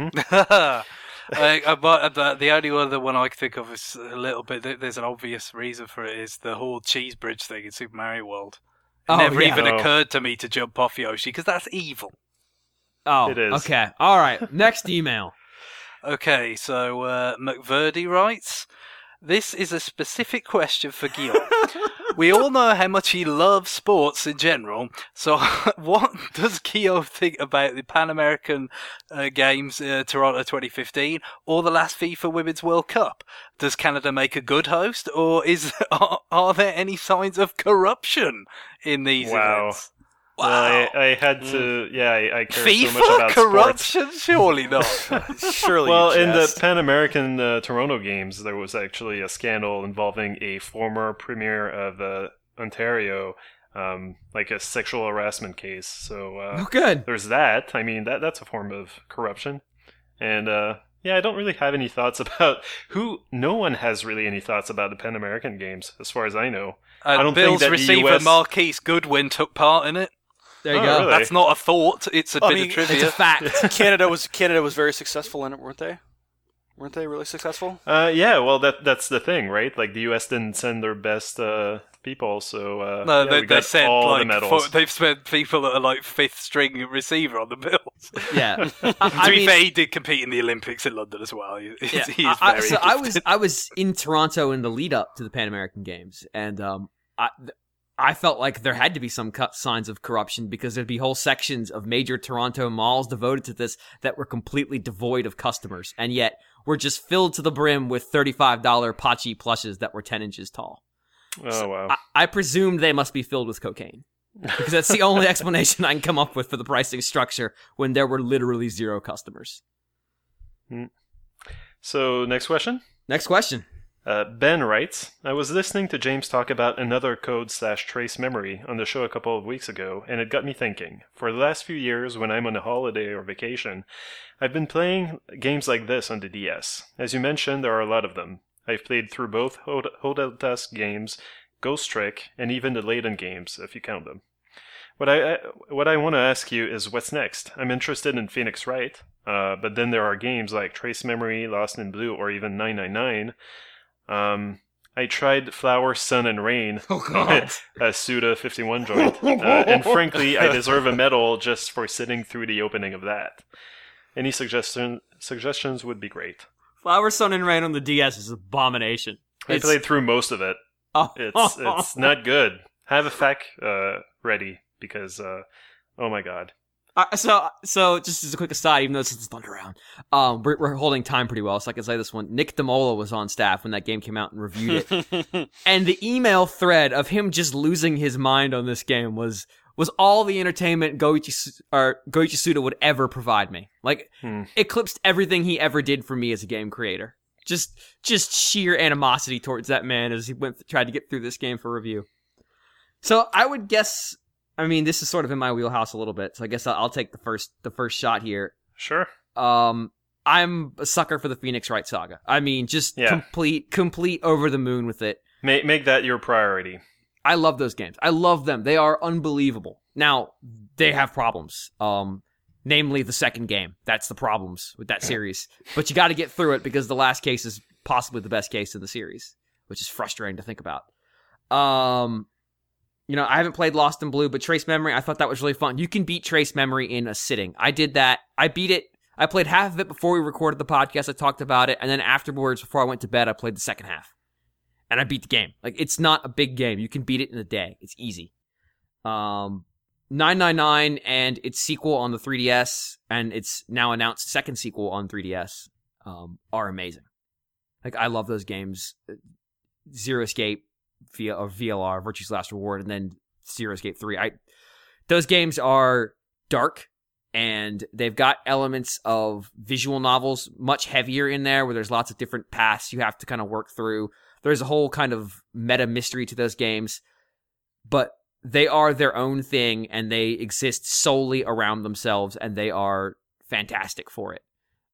But the only other one I can think of is a little bit, there's an obvious reason for it, is the whole cheese bridge thing in Super Mario World. It never even occurred to me to jump off Yoshi, because that's evil. Oh, it is. Okay. All right. Next email. Okay, so McVerdi writes, this is a specific question for Guillaume. We all know how much he loves sports in general, so what does Guillaume think about the Pan American Games Toronto 2015 or the last FIFA Women's World Cup? Does Canada make a good host, or are there any signs of corruption in these events? Wow. Well, I had to, I care FIFA so much about corruption? sports. Surely not. Surely. Well, in the Pan American Toronto Games, there was actually a scandal involving a former premier of Ontario, like a sexual harassment case. So, good. There's that. I mean, that's a form of corruption. And, I don't really have any thoughts about no one has really any thoughts about the Pan American Games, as far as I know. I don't think that receiver Marquise Goodwin took part in it. There you go. Really? That's not a thought. It's a bit of trivia. It's a fact. Canada was very successful in it, weren't they? Weren't they really successul? Well, that's the thing, right? Like, the U.S. didn't send their best people, so no, we got sent all like the medals. they've sent people that are like fifth string receiver on the Bills. Yeah. To be fair, he did compete in the Olympics in London as well. He is very so I was in Toronto in the lead up to the Pan American Games, and I felt like there had to be some signs of corruption, because there'd be whole sections of major Toronto malls devoted to this that were completely devoid of customers, and yet were just filled to the brim with $35 Pachi plushes that were 10 inches tall. Oh, wow. I presumed they must be filled with cocaine, because that's the only explanation I can come up with for the pricing structure when there were literally 0 customers. So, next question? Next question. Ben writes, I was listening to James talk about another code/trace memory on the show a couple of weeks ago, and it got me thinking. For the last few years, when I'm on a holiday or vacation, I've been playing games like this on the DS. As you mentioned, there are a lot of them. I've played through both Hotel Dusk games, Ghost Trick, and even the Layton games, if you count them. What I want to ask you is what's next? I'm interested in Phoenix Wright, but then there are games like Trace Memory, Lost in Blue, or even 999. I tried Flower, Sun, and Rain, a Suda 51 joint, and frankly, I deserve a medal just for sitting through the opening of that. Any suggestions would be great. Flower, Sun, and Rain on the DS is an abomination. I played through most of it. Oh. It's not good. Have a FAQ ready, because, oh my god. So just as a quick aside, even though this is Thunder Round, we're holding time pretty well, so I can say this one. Nick DeMola was on staff when that game came out and reviewed it. And the email thread of him just losing his mind on this game was all the entertainment Goichi Suda would ever provide me. Like, eclipsed everything he ever did for me as a game creator. Just sheer animosity towards that man as he tried to get through this game for review. So I would guess, I mean, this is sort of in my wheelhouse a little bit, so I guess I'll take the first shot here. Sure. I'm a sucker for the Phoenix Wright saga. I mean, just complete over the moon with it. Make that your priority. I love those games. I love them. They are unbelievable. Now, they have problems. Namely the second game. That's the problems with that series. But you got to get through it because the last case is possibly the best case in the series, which is frustrating to think about. You know, I haven't played Lost in Blue, but Trace Memory, I thought that was really fun. You can beat Trace Memory in a sitting. I did that. I beat it. I played half of it before we recorded the podcast. I talked about it. And then afterwards, before I went to bed, I played the second half. And I beat the game. Like, it's not a big game. You can beat it in a day. It's easy. 999 and its sequel on the 3DS, and its now announced second sequel on 3DS, are amazing. Like, I love those games. Zero Escape, VLR, Virtue's Last Reward, and then Zero Escape 3. Those games are dark, and they've got elements of visual novels, much heavier in there, where there's lots of different paths you have to kind of work through. There's a whole kind of meta mystery to those games, but they are their own thing, and they exist solely around themselves, and they are fantastic for it.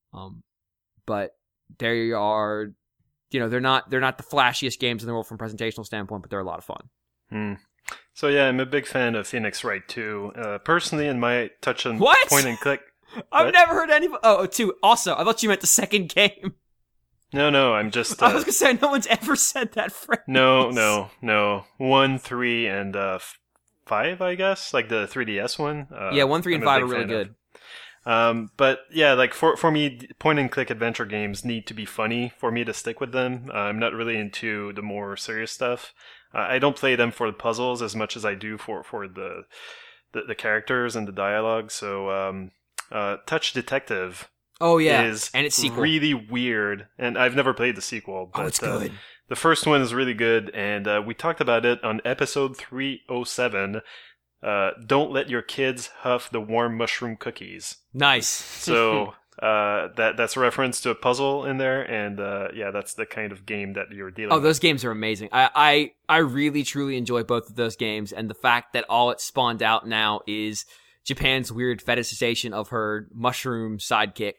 But they are, you know, they're not the flashiest games in the world from a presentational standpoint, but they're a lot of fun. So yeah, I'm a big fan of Phoenix Wright too. Personally, in my touch and point and click. I've never heard anybody. Oh, two. Also, I thought you meant the second game. No, I'm just... I was going to say, no one's ever said that phrase. No. 1, 3, and 5, I guess? Like the 3DS one? Yeah, 1, 3, and 5 are really good. But yeah, like for me, point-and-click adventure games need to be funny for me to stick with them. I'm not really into the more serious stuff. I don't play them for the puzzles as much as I do for the characters and the dialogue. So Touch Detective... Oh yeah, is and its sequel really weird, and I've never played the sequel. But, it's good. The first one is really good, and we talked about it on episode 307. Don't let your kids huff the warm mushroom cookies. Nice. So that's a reference to a puzzle in there, and yeah, that's the kind of game that you're dealing with. Oh, those games are amazing. I really, truly enjoy both of those games, and the fact that all it spawned out now is Japan's weird fetishization of her mushroom sidekick.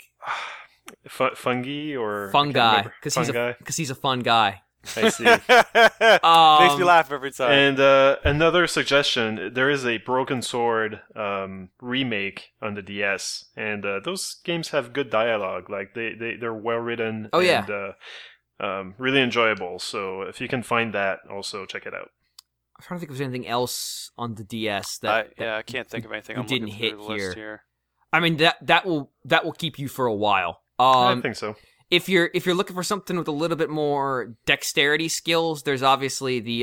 Fungi or fungi, because he's a fun guy. I see. Makes me laugh every time. And another suggestion: there is a Broken Sword remake on the DS, and those games have good dialogue. Like they're well written. Oh yeah. And really enjoyable. So if you can find that, also check it out. I'm trying to think if there's anything else on the DS that I can't think of anything. We I'm didn't hit here. I mean that will keep you for a while. I think so. If you're looking for something with a little bit more dexterity skills, there's obviously the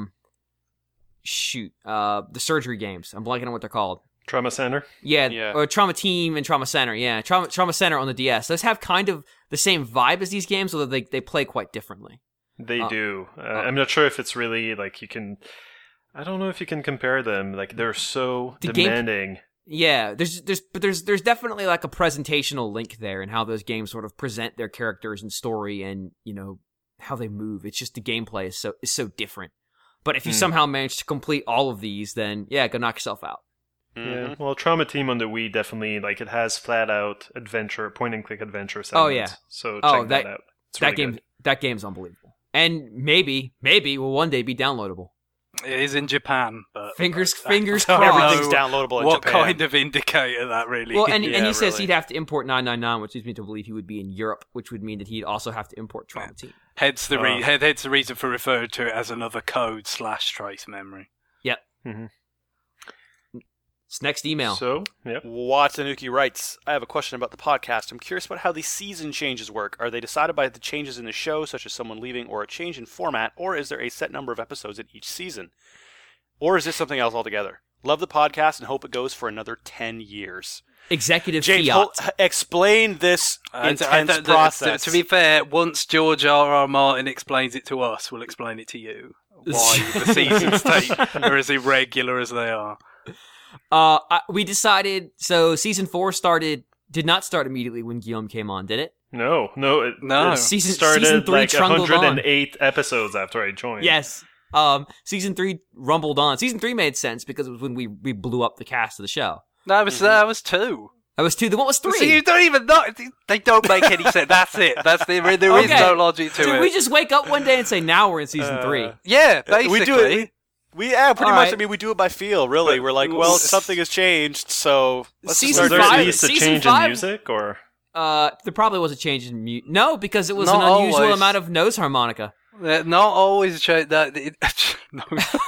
surgery games. I'm blanking on what they're called. Trauma Center? Yeah. Or Trauma Team and Trauma Center. Yeah, Trauma Center on the DS. Those have kind of the same vibe as these games, although they play quite differently. They do. I'm not sure if it's really like you can. I don't know if you can compare them. Like they're so demanding. Yeah, there's definitely like a presentational link there in how those games sort of present their characters and story, and you know how they move. It's just the gameplay is so different. But if you somehow manage to complete all of these, then yeah, go knock yourself out. Yeah, well, Trauma Team on the Wii definitely like it has flat out adventure, point and click adventure segments. Oh yeah, so check that out. It's really that game's unbelievable, and maybe will one day be downloadable. It is in Japan, but fingers Everything's crossed. downloadable in what Japan. kind of indicator that really Well, is. and he says really. he'd have to import 999, which leads me to believe he would be in Europe, which would mean that he'd also have to import Trauma Team. Hence the reason for referring to it as another code / trace memory. Yep. Mm-hmm. It's next email. So, yep. Watanuki writes, I have a question about the podcast. I'm curious about how the season changes work. Are they decided by the changes in the show, such as someone leaving or a change in format, or is there a set number of episodes in each season? Or is this something else altogether? Love the podcast and hope it goes for another 10 years. Executive James, fiat. Explain this intense process. To be fair, once George R.R. Martin explains it to us, we'll explain it to you. Why the seasons are as irregular as they are. We decided, so season 4 did not start immediately when Guillaume came on, did it? No. No. It Season started 3 like trundled 108 episodes after I joined. Yes. Season 3 rumbled on. Season 3 made sense because it was when we blew up the cast of the show. No, that was 2. That was 2. Then what was 3? So you don't even know. They don't make any sense. That's it. There is no logic to Did it. we just wake up one day and say, now we're in season 3? Yeah, basically. We do it. Pretty much. right. I mean, we do it by feel, really. We're like, well, something has changed, so let's Season Was there five- at least a season change 5 in music, or? There probably was a change in mute. No, because it was Not an unusual always. amount of nose harmonica. Not always no.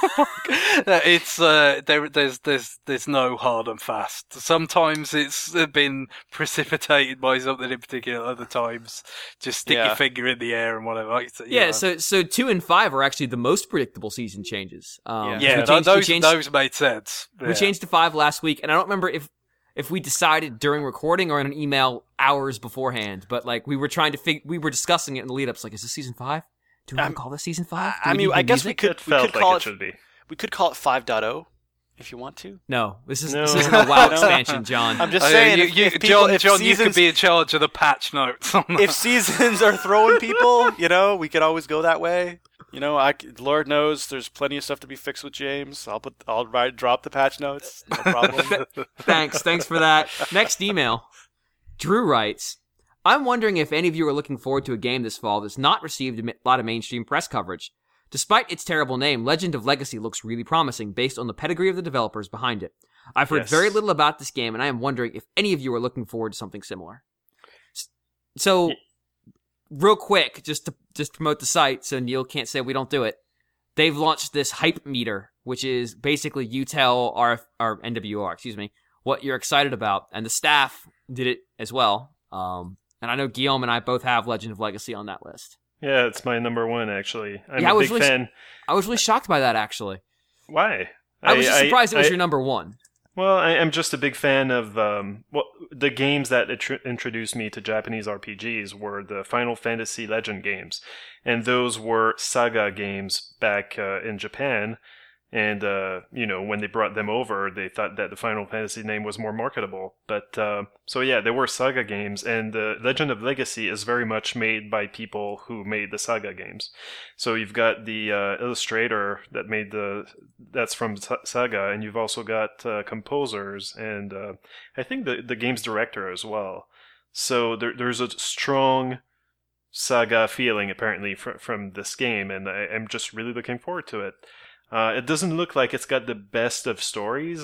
It's there's no hard and fast. Sometimes it's been precipitated by something in particular. Other times, just stick your finger in the air and whatever. So 2 and 5 are actually the most predictable season changes. Those made sense. We changed to 5 last week, and I don't remember if we decided during recording or in an email hours beforehand. But like we were trying to we were discussing it in the lead up. It's like, is this season 5? Do we want to call this season 5? I mean, I guess we could Felt call like it. it should be. We could call it 5.0 if you want to. No, this isn't No. a WoW expansion, John. I'm just saying, John, you could be in charge of the patch notes. On that. If seasons are throwing people, we could always go that way. Lord knows there's plenty of stuff to be fixed with James. I'll drop the patch notes. No problem. Thanks for that. Next email. Drew writes, I'm wondering if any of you are looking forward to a game this fall that's not received a lot of mainstream press coverage. Despite its terrible name, Legend of Legacy looks really promising based on the pedigree of the developers behind it. I've heard very little about this game, and I am wondering if any of you are looking forward to something similar. So, real quick, just to promote the site so Neil can't say we don't do it, they've launched this hype meter, which is basically you tell our NWR, what you're excited about, and the staff did it as well. And I know Guillaume and I both have Legend of Legacy on that list. Yeah, it's my number 1, actually. I'm a big fan. I was really shocked by that, actually. Why? I was just surprised it was your number 1. Well, I'm just a big fan of the games that introduced me to Japanese RPGs were the Final Fantasy Legend games, and those were Saga games back in Japan. And when they brought them over, they thought that the Final Fantasy name was more marketable. But they were Saga games, and the Legend of Legacy is very much made by people who made the Saga games. So you've got the illustrator that made that's from Saga, and you've also got composers, and I think the game's director as well. So there's a strong Saga feeling apparently from this game, and I'm just really looking forward to it. It doesn't look like it's got the best of stories.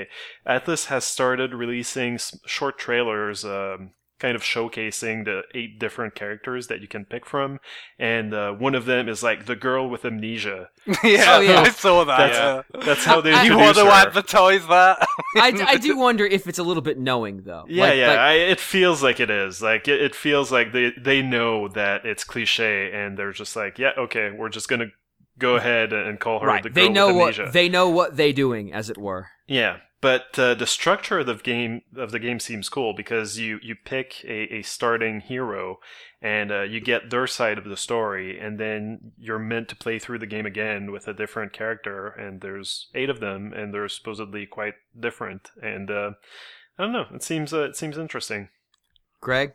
Atlus has started releasing short trailers, kind of showcasing the 8 different characters that you can pick from, and one of them is like the girl with amnesia. I saw that. That's how they you introduce want to her. advertise that? I do wonder if it's a little bit knowing, though. It feels like it is. It feels like they know that it's cliche, and they're just like, yeah, okay, we're just gonna go ahead and call her the girl with amnesia. They know what they're doing, as it were. Yeah, but the structure of the game seems cool because you pick a starting hero, and you get their side of the story, and then you're meant to play through the game again with a different character, and there's 8 of them, and they're supposedly quite different, and I don't know, it seems interesting. Greg?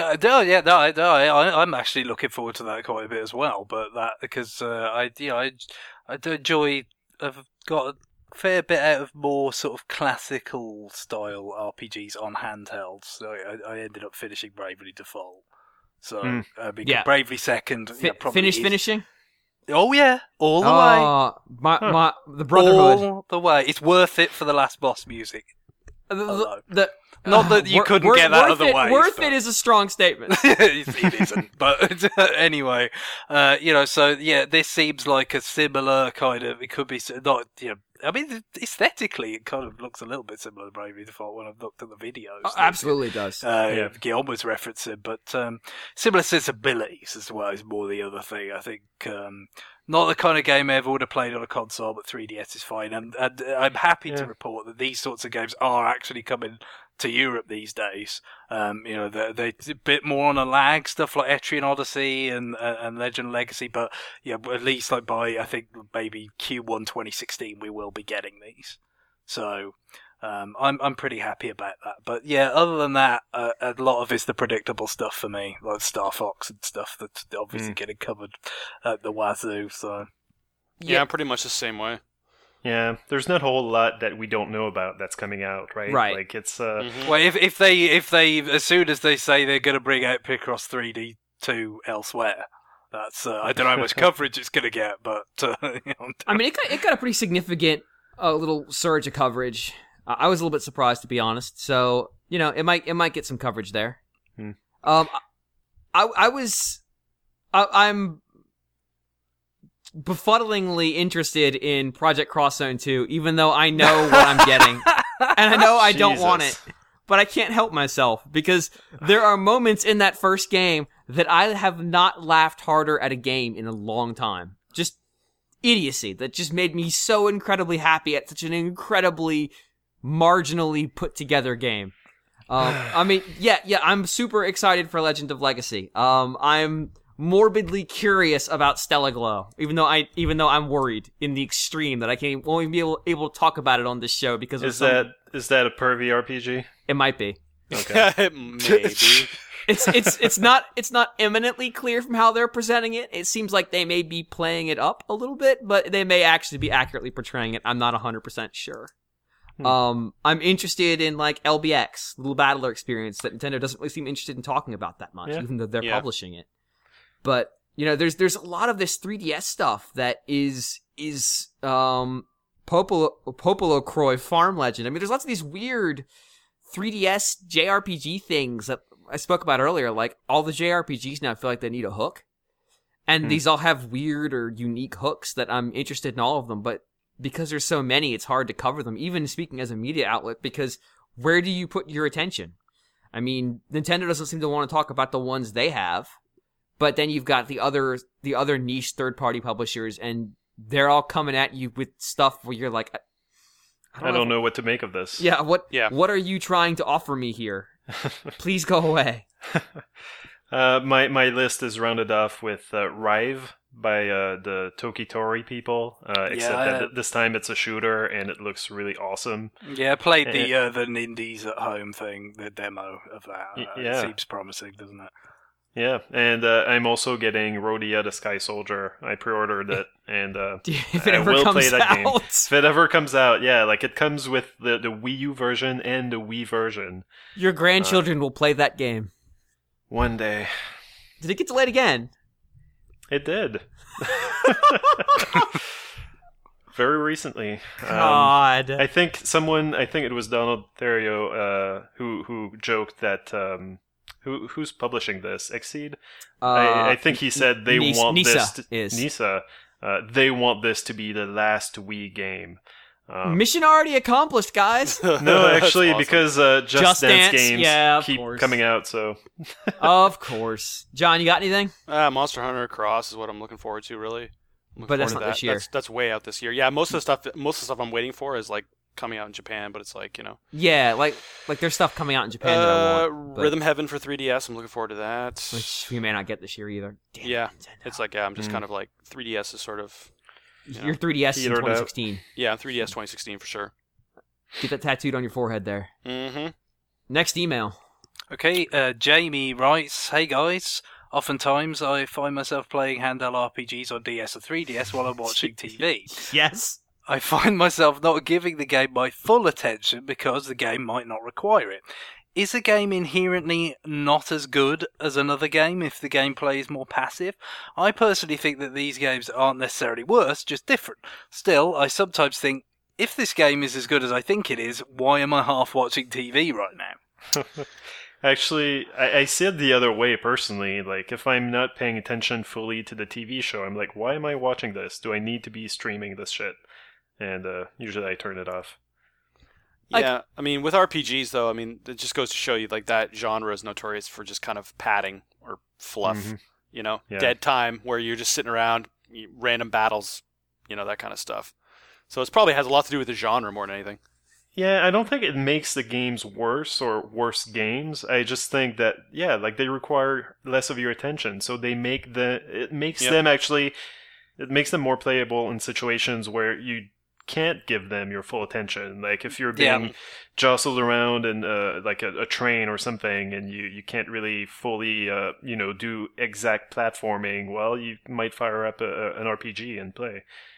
I'm actually looking forward to that quite a bit as well. But that because I do enjoy. I've got a fair bit out of more sort of classical style RPGs on handhelds. So I ended up finishing Bravely Default. So Bravely Second. Finishing? Oh yeah, all the way. The Brotherhood. All the way. It's worth it for the last boss music. Not that you couldn't get that other way. Worth it is a strong statement. It isn't, but anyway, so yeah, this seems like a similar kind of. It could be not, I mean, aesthetically, it kind of looks a little bit similar to Bravely Default when I've looked at the videos. Absolutely does. Guillaume was referencing, but similar sensibilities as well is more the other thing. I think not the kind of game I ever would have played on a console, but 3DS is fine. And I'm happy to report that these sorts of games are actually coming to Europe these days. They're a bit more on a lag, stuff like Etrian Odyssey and Legend Legacy, but at least like by I think maybe Q1 2016 we will be getting these. So I'm pretty happy about that. But yeah, other than that, a lot of it's the predictable stuff for me, like Star Fox and stuff that's obviously getting covered at the wazoo. So yeah, I'm pretty much the same way. Yeah, there's not a whole lot that we don't know about that's coming out, right? Right. Like it's Well, if they as soon as they say they're going to bring out Picross 3D 2 elsewhere, that's I don't know how much coverage it's going to get, but I mean, it got a pretty significant little surge of coverage. I was a little bit surprised, to be honest. So it might get some coverage there. I'm befuddlingly interested in Project Cross Zone 2, even though I know what I'm getting. And I know I don't want it. But I can't help myself, because there are moments in that first game that I have not laughed harder at a game in a long time. Just idiocy that just made me so incredibly happy at such an incredibly marginally put together game. I mean, yeah, I'm super excited for Legend of Legacy. I'm morbidly curious about Stella Glow, even though I'm worried in the extreme that I won't even be able to talk about it on this show because is that a pervy RPG? It might be. Okay, maybe. It's not eminently clear from how they're presenting it. It seems like they may be playing it up a little bit, but they may actually be accurately portraying it. I'm not 100% sure. I'm interested in like LBX, Little Battler Experience, that Nintendo doesn't really seem interested in talking about that much, even though they're publishing it. But there's a lot of this 3DS stuff that is Popolo Croy Farm Legend. I mean, there's lots of these weird 3DS JRPG things that I spoke about earlier. Like all the JRPGs now feel like they need a hook, and these all have weird or unique hooks that I'm interested in all of them. But because there's so many, it's hard to cover them. Even speaking as a media outlet, because where do you put your attention? I mean, Nintendo doesn't seem to want to talk about the ones they have. But then you've got the other niche third-party publishers, and they're all coming at you with stuff where you're like, I don't know what to make of this. Yeah, what are you trying to offer me here? Please go away. My list is rounded off with Rive by the Tokitori people, except that this time it's a shooter and it looks really awesome. Yeah, I played the Nindies at Home thing, the demo of that. It seems promising, doesn't it? Yeah, and I'm also getting Rhodia the Sky Soldier. I pre-ordered it, and if it ever comes out. Game. If it ever comes out, yeah, like it comes with the Wii U version and the Wii version. Your grandchildren will play that game. One day. Did it get delayed again? It did. Very recently. God. I think it was Donald Theriot who joked that... Who's publishing this? Exceed? I think he said they want Nisa this... Nisa. They want this to be the last Wii game. Mission already accomplished, guys. No, actually, awesome. Because Just Dance games keep course. Coming out, so... Of course. John, you got anything? Monster Hunter Cross is what I'm looking forward to, really. But that's not this year. That's way out this year. Yeah, most of the stuff I'm waiting for is like coming out in Japan, but it's like, Yeah, like there's stuff coming out in Japan that I want. Rhythm Heaven for 3DS, I'm looking forward to that. Which we may not get this year either. Damn yeah, Nintendo. It's like, I'm just kind of like, 3DS is sort of... Your 3DS in 2016. Yeah, 3DS 2016 for sure. Get that tattooed on your forehead there. Mm-hmm. Next email. Okay, Jamie writes, "Hey guys, oftentimes I find myself playing handheld RPGs on DS or 3DS while I'm watching TV. Yes. I find myself not giving the game my full attention because the game might not require it. is a game inherently not as good as another game if the gameplay is more passive? I personally think that these games aren't necessarily worse, just different. Still, I sometimes think, if this game is as good as I think it is, why am I half watching TV right now? Actually, I see it the other way personally. Like, if I'm not paying attention fully to the TV show, I'm like, why am I watching this? Do I need to be streaming this shit? And usually I turn it off. Yeah, I mean, with RPGs, though, I mean, it just goes to show you, like, that genre is notorious for just kind of padding or fluff, you know? Yeah. Dead time, where you're just sitting around, random battles, you know, that kind of stuff. So it probably has a lot to do with the genre more than anything. Yeah, I don't think it makes the games worse or worse games. I just think that, yeah, like, they require less of your attention. So they make it makes them more playable in situations where you can't give them your full attention. Like, if you're being jostled around in like a train or something, and you can't really fully do exact platforming, well, you might fire up an RPG and play.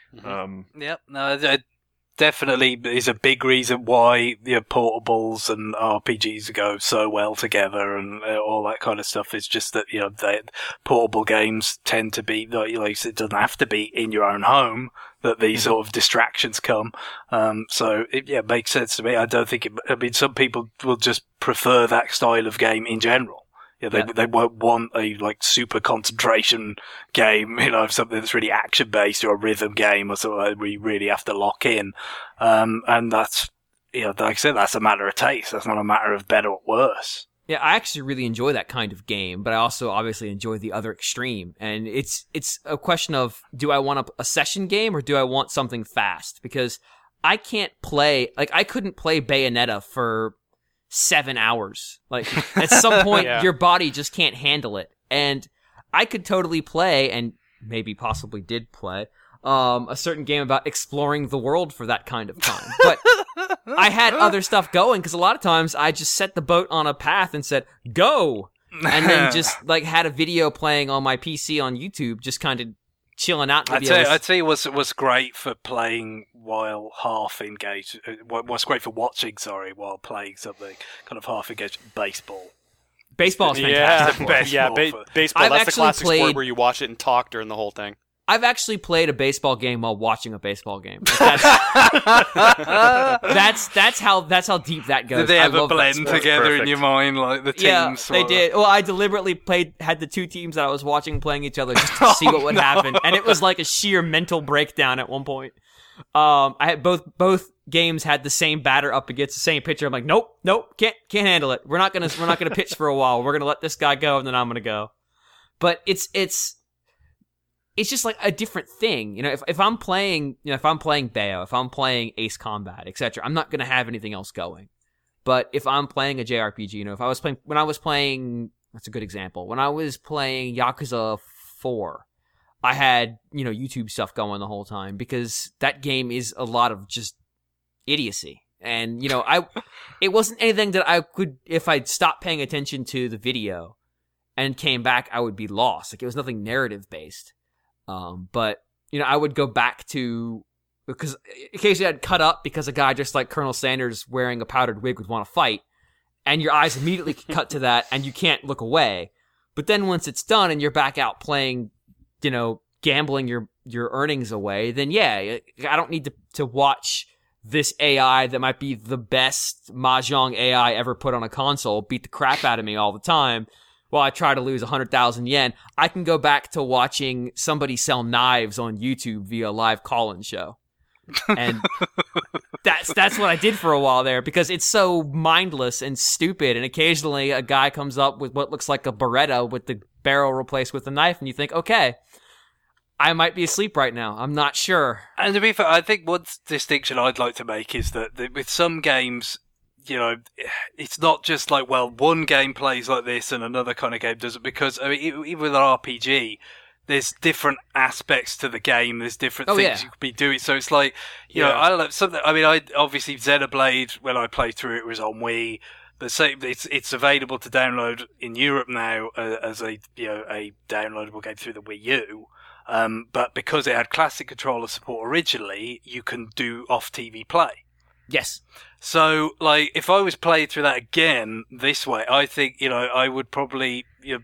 That definitely is a big reason why portables and RPGs go so well together and all that kind of stuff. Is just that portable games tend to be like it doesn't have to be in your own home that these sort of distractions come. So it makes sense to me. I don't think some people will just prefer that style of game in general. They won't want a super concentration game, something that's really action based, or a rhythm game or something where you really have to lock in. And that's, like I said, that's a matter of taste. That's not a matter of better or worse. Yeah, I actually really enjoy that kind of game, but I also obviously enjoy the other extreme. And it's a question of, do I want a session game or do I want something fast? Because I can't play, I couldn't play Bayonetta for 7 hours. Like, at some point, your body just can't handle it. And I could totally play, and maybe possibly did play, a certain game about exploring the world for that kind of time. But I had other stuff going, because a lot of times I just set the boat on a path and said, go! And then just, had a video playing on my PC on YouTube, just kind of chilling out. I'd tell you what's great for playing while half engaged. What's great for watching, while playing something kind of half engaged. Baseball. Baseball's fantastic. Baseball. That's the classic sport where you watch it and talk during the whole thing. I've actually played a baseball game while watching a baseball game. That's how deep that goes. Did they ever blend together in your mind, like the teams? Yeah, they did. Well, I deliberately had the two teams that I was watching playing each other just to see what would happen, and it was like a sheer mental breakdown at one point. I had both games had the same batter up against the same pitcher. I'm like, nope, can't handle it. We're not gonna pitch for a while. We're gonna let this guy go, and then I'm gonna go. But it's just like a different thing. If I'm playing, if I'm playing Bayo, if I'm playing Ace Combat, etc., I'm not going to have anything else going. But if I'm playing a JRPG, when I was playing, that's a good example. When I was playing Yakuza 4, I had, YouTube stuff going the whole time, because that game is a lot of just idiocy. And, it wasn't anything that I could, if I'd stopped paying attention to the video and came back, I would be lost. Like, it was nothing narrative based. But, I would go back to, because occasionally I'd cut up because a guy just like Colonel Sanders wearing a powdered wig would want to fight, and your eyes immediately cut to that, and you can't look away. But then once it's done and you're back out playing, gambling your earnings away, then I don't need to watch this AI that might be the best Mahjong AI ever put on a console beat the crap out of me all the time. While I try to lose 100,000 yen, I can go back to watching somebody sell knives on YouTube via live call-in show. And that's what I did for a while there, because it's so mindless and stupid, and occasionally a guy comes up with what looks like a Beretta with the barrel replaced with a knife, and you think, okay, I might be asleep right now. I'm not sure. And to be fair, I think one distinction I'd like to make is that with some games, it's not just like, well, one game plays like this and another kind of game doesn't, because even with an RPG, there's different aspects to the game. There's different things you could be doing. So it's like, I don't know, something. I mean, I obviously Xenoblade, when I played through it, was on Wii, but it's available to download in Europe now as a downloadable game through the Wii U. But because it had classic controller support originally, you can do off TV play. Yes. So, like, if I was playing through that again this way, I think, I would probably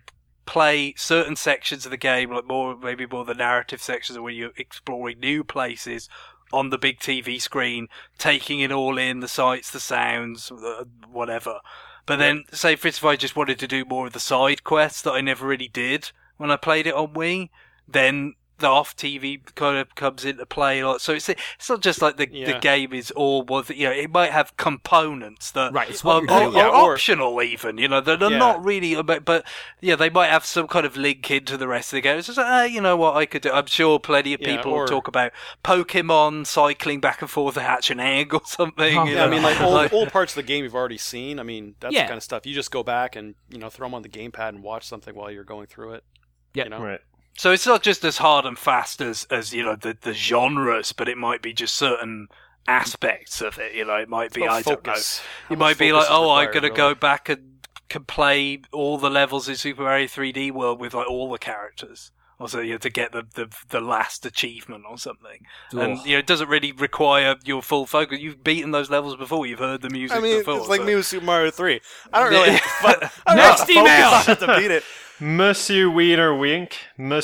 play certain sections of the game, like maybe more the narrative sections where you're exploring new places on the big TV screen, taking it all in, the sights, the sounds, whatever. But then, say, for instance, if I just wanted to do more of the side quests that I never really did when I played it on Wii, then the off TV kind of comes into play. So it's not just like the game is all it might have components that are optional even, that are not really, but they might have some kind of link into the rest of the game. It's just you know what I could do. I'm sure plenty of people will talk about Pokemon cycling back and forth to hatch an egg or something. I mean, like all parts of the game you've already seen. I mean, that's the kind of stuff you just go back and throw them on the gamepad and watch something while you're going through it. Yeah, right. So it's not just as hard and fast as the genres, but it might be just certain aspects of it. It might be, I don't know. It might be like, I'm going to go back and can play all the levels in Super Mario 3D World with like all the characters. Also, to get the last achievement or something. And it doesn't really require your full focus. You've beaten those levels before. You've heard the music before. It's like me with Super Mario 3. I don't really Next email! I have to beat it. Monsieur Wiener Wink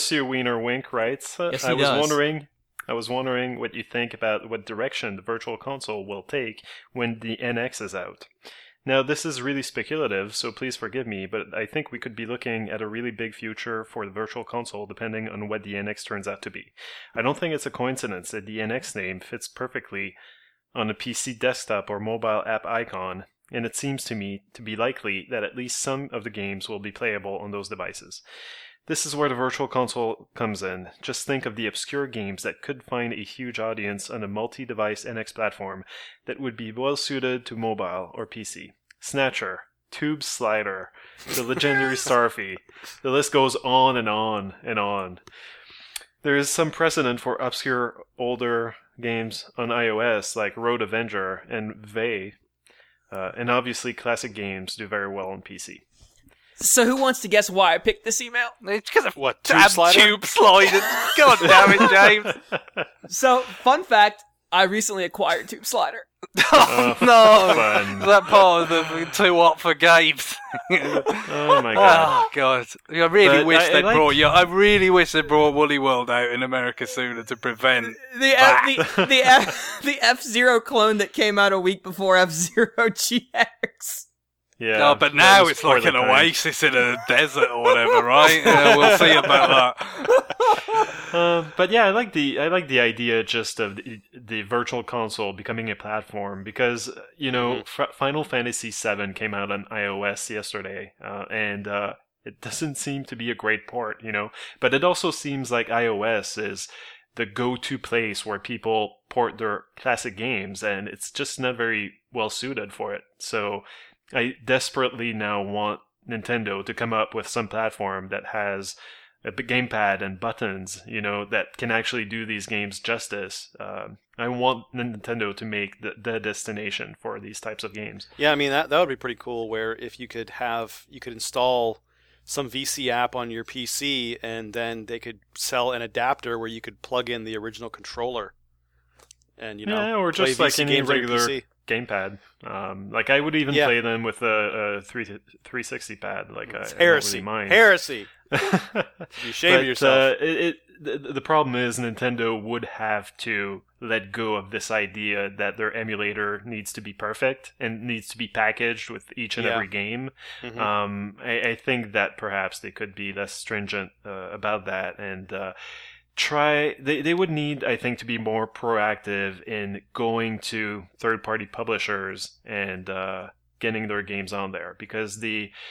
writes, yes, he I does. was wondering what you think about what direction the Virtual Console will take when the NX is out. Now, this is really speculative, so please forgive me, but I think we could be looking at a really big future for the Virtual Console depending on what the NX turns out to be. I don't think it's a coincidence that the NX name fits perfectly on a PC desktop or mobile app icon, and it seems to me to be likely that at least some of the games will be playable on those devices. This is where the Virtual Console comes in. Just think of the obscure games that could find a huge audience on a multi-device NX platform that would be well suited to mobile or PC. Snatcher, Tube Slider, the legendary Starfy. The list goes on and on and on. There is some precedent for obscure older games on iOS like Road Avenger and Vey. And obviously, classic games do very well on PC. So who wants to guess why I picked this email? It's because of what, Tube Slider? God damn it, James. So, fun fact, I recently acquired Tube Slider. Oh, no. Fun. That part of the too hot for games. Oh my god. Oh god. I really wish they brought Woolly World out in America sooner to prevent the F-Zero clone that came out a week before F-Zero GX. Yeah. No, but now it's like an oasis in a desert or whatever, right? Yeah, we'll see about that. But yeah, I like the idea just of the Virtual Console becoming a platform because Final Fantasy VII came out on iOS yesterday, and it doesn't seem to be a great port, But it also seems like iOS is the go-to place where people port their classic games, and it's just not very well suited for it. So I desperately now want Nintendo to come up with some platform that has a gamepad and buttons, that can actually do these games justice. I want Nintendo to make the destination for these types of games. Yeah, I mean, that would be pretty cool where if you could install some VC app on your PC and then they could sell an adapter where you could plug in the original controller and, or just like any regular gamepad. Like I would even play them with a 360 pad. Like it's heresy. I don't really mind. Heresy. You shame yourself. The problem is Nintendo would have to let go of this idea that their emulator needs to be perfect and needs to be packaged with each and every game. Mm-hmm. I think that perhaps they could be less stringent about that and they would need, I think, to be more proactive in going to third-party publishers and getting their games on there, because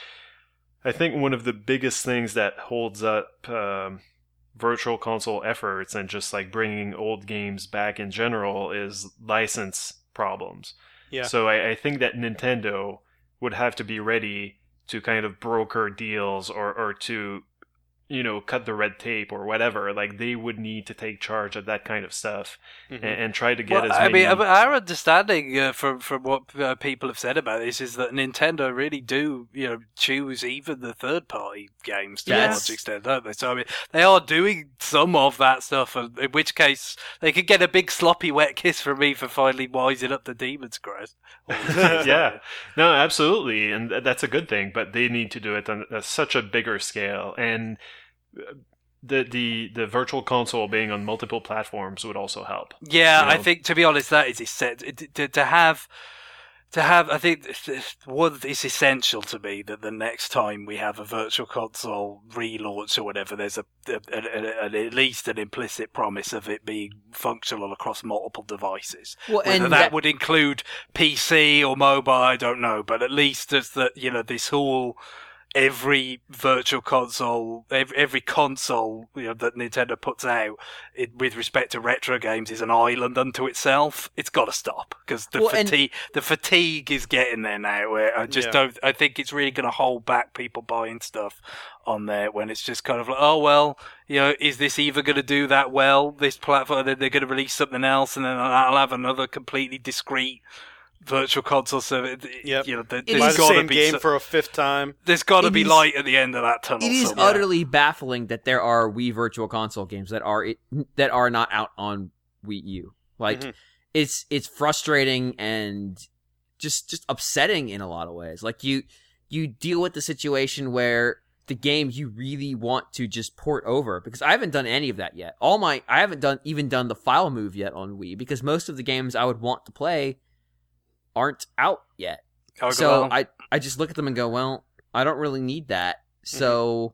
I think one of the biggest things that holds up Virtual Console efforts and just like bringing old games back in general is license problems. Yeah. So I think that Nintendo would have to be ready to kind of broker deals or to cut the red tape or whatever. Like, they would need to take charge of that kind of stuff and try to get as many... our understanding from what people have said about this is that Nintendo really do, choose even the third-party games to a large extent, don't they? So, I mean, they are doing some of that stuff, in which case they could get a big sloppy wet kiss from me for finally wising up the Demon's Crest. Yeah. No, absolutely. And that's a good thing, but they need to do it on such a bigger scale. And the virtual console being on multiple platforms would also help. Yeah, I think, to be honest, that is essential. To have, I think it's essential to me that the next time we have a virtual console relaunch or whatever, there's at least an implicit promise of it being functional across multiple devices. Well, Whether that would include PC or mobile, I don't know, but at least as that, this whole... Every virtual console, every console that Nintendo puts out with respect to retro games is an island unto itself. It's got to stop because the fatigue is getting there now. Where I just don't. I think it's really going to hold back people buying stuff on there when it's just kind of like, oh well, is this either going to do that well? This platform, then they're going to release something else, and then I'll have another completely discrete virtual console. So there's got to be game for a fifth time. There's got to be light at the end of that tunnel. It is utterly baffling that there are Wii Virtual Console games that are not out on Wii U. Like it's frustrating and just upsetting in a lot of ways. Like you deal with the situation where the game you really want to just port over, because I haven't done any of that yet. I haven't even done the file move yet on Wii, because most of the games I would want to play aren't out yet. So I just look at them and go, well, I don't really need that. So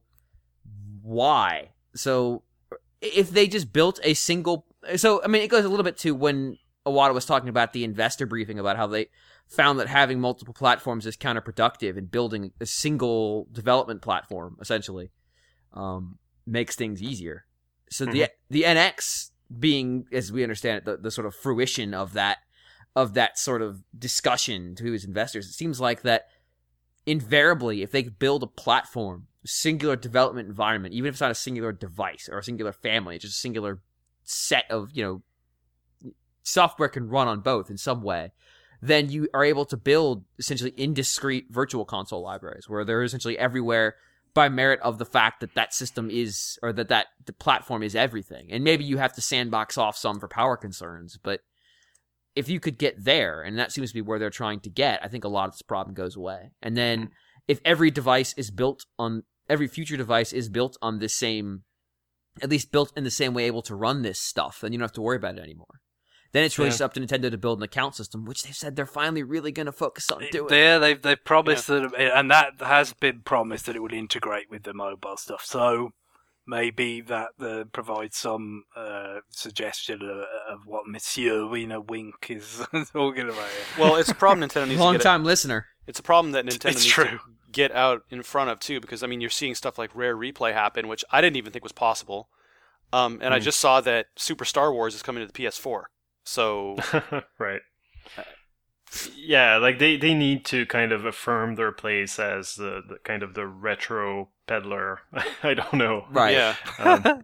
why? So if they just built a single... So, I mean, it goes a little bit to when Iwata was talking about the investor briefing about how they found that having multiple platforms is counterproductive and building a single development platform, essentially, makes things easier. So the NX being, as we understand it, the sort of fruition of that sort of discussion to his investors, it seems like that invariably, if they build a platform, a singular development environment, even if it's not a singular device or a singular family, it's just a singular set of, software can run on both in some way, then you are able to build essentially indiscrete virtual console libraries where they're essentially everywhere by merit of the fact that system is, or that the platform is everything. And maybe you have to sandbox off some for power concerns, but if you could get there, and that seems to be where they're trying to get, I think a lot of this problem goes away. And then if every future device is built on this same, at least built in the same way, able to run this stuff, then you don't have to worry about it anymore. Then it's really just up to Nintendo to build an account system, which they've said they're finally really going to focus on doing. Yeah, they've promised that, and that has been promised that it would integrate with the mobile stuff. So maybe that provides some suggestion of what Monsieur Wink is talking about here. Well, it's a problem Nintendo needs long-time listener. It's a problem that Nintendo needs to get out in front of, too, because, I mean, you're seeing stuff like Rare Replay happen, which I didn't even think was possible. And I just saw that Super Star Wars is coming to the PS4. So... Right. Yeah, like they need to kind of affirm their place as the kind of the retro peddler. I don't know. Right. Yeah.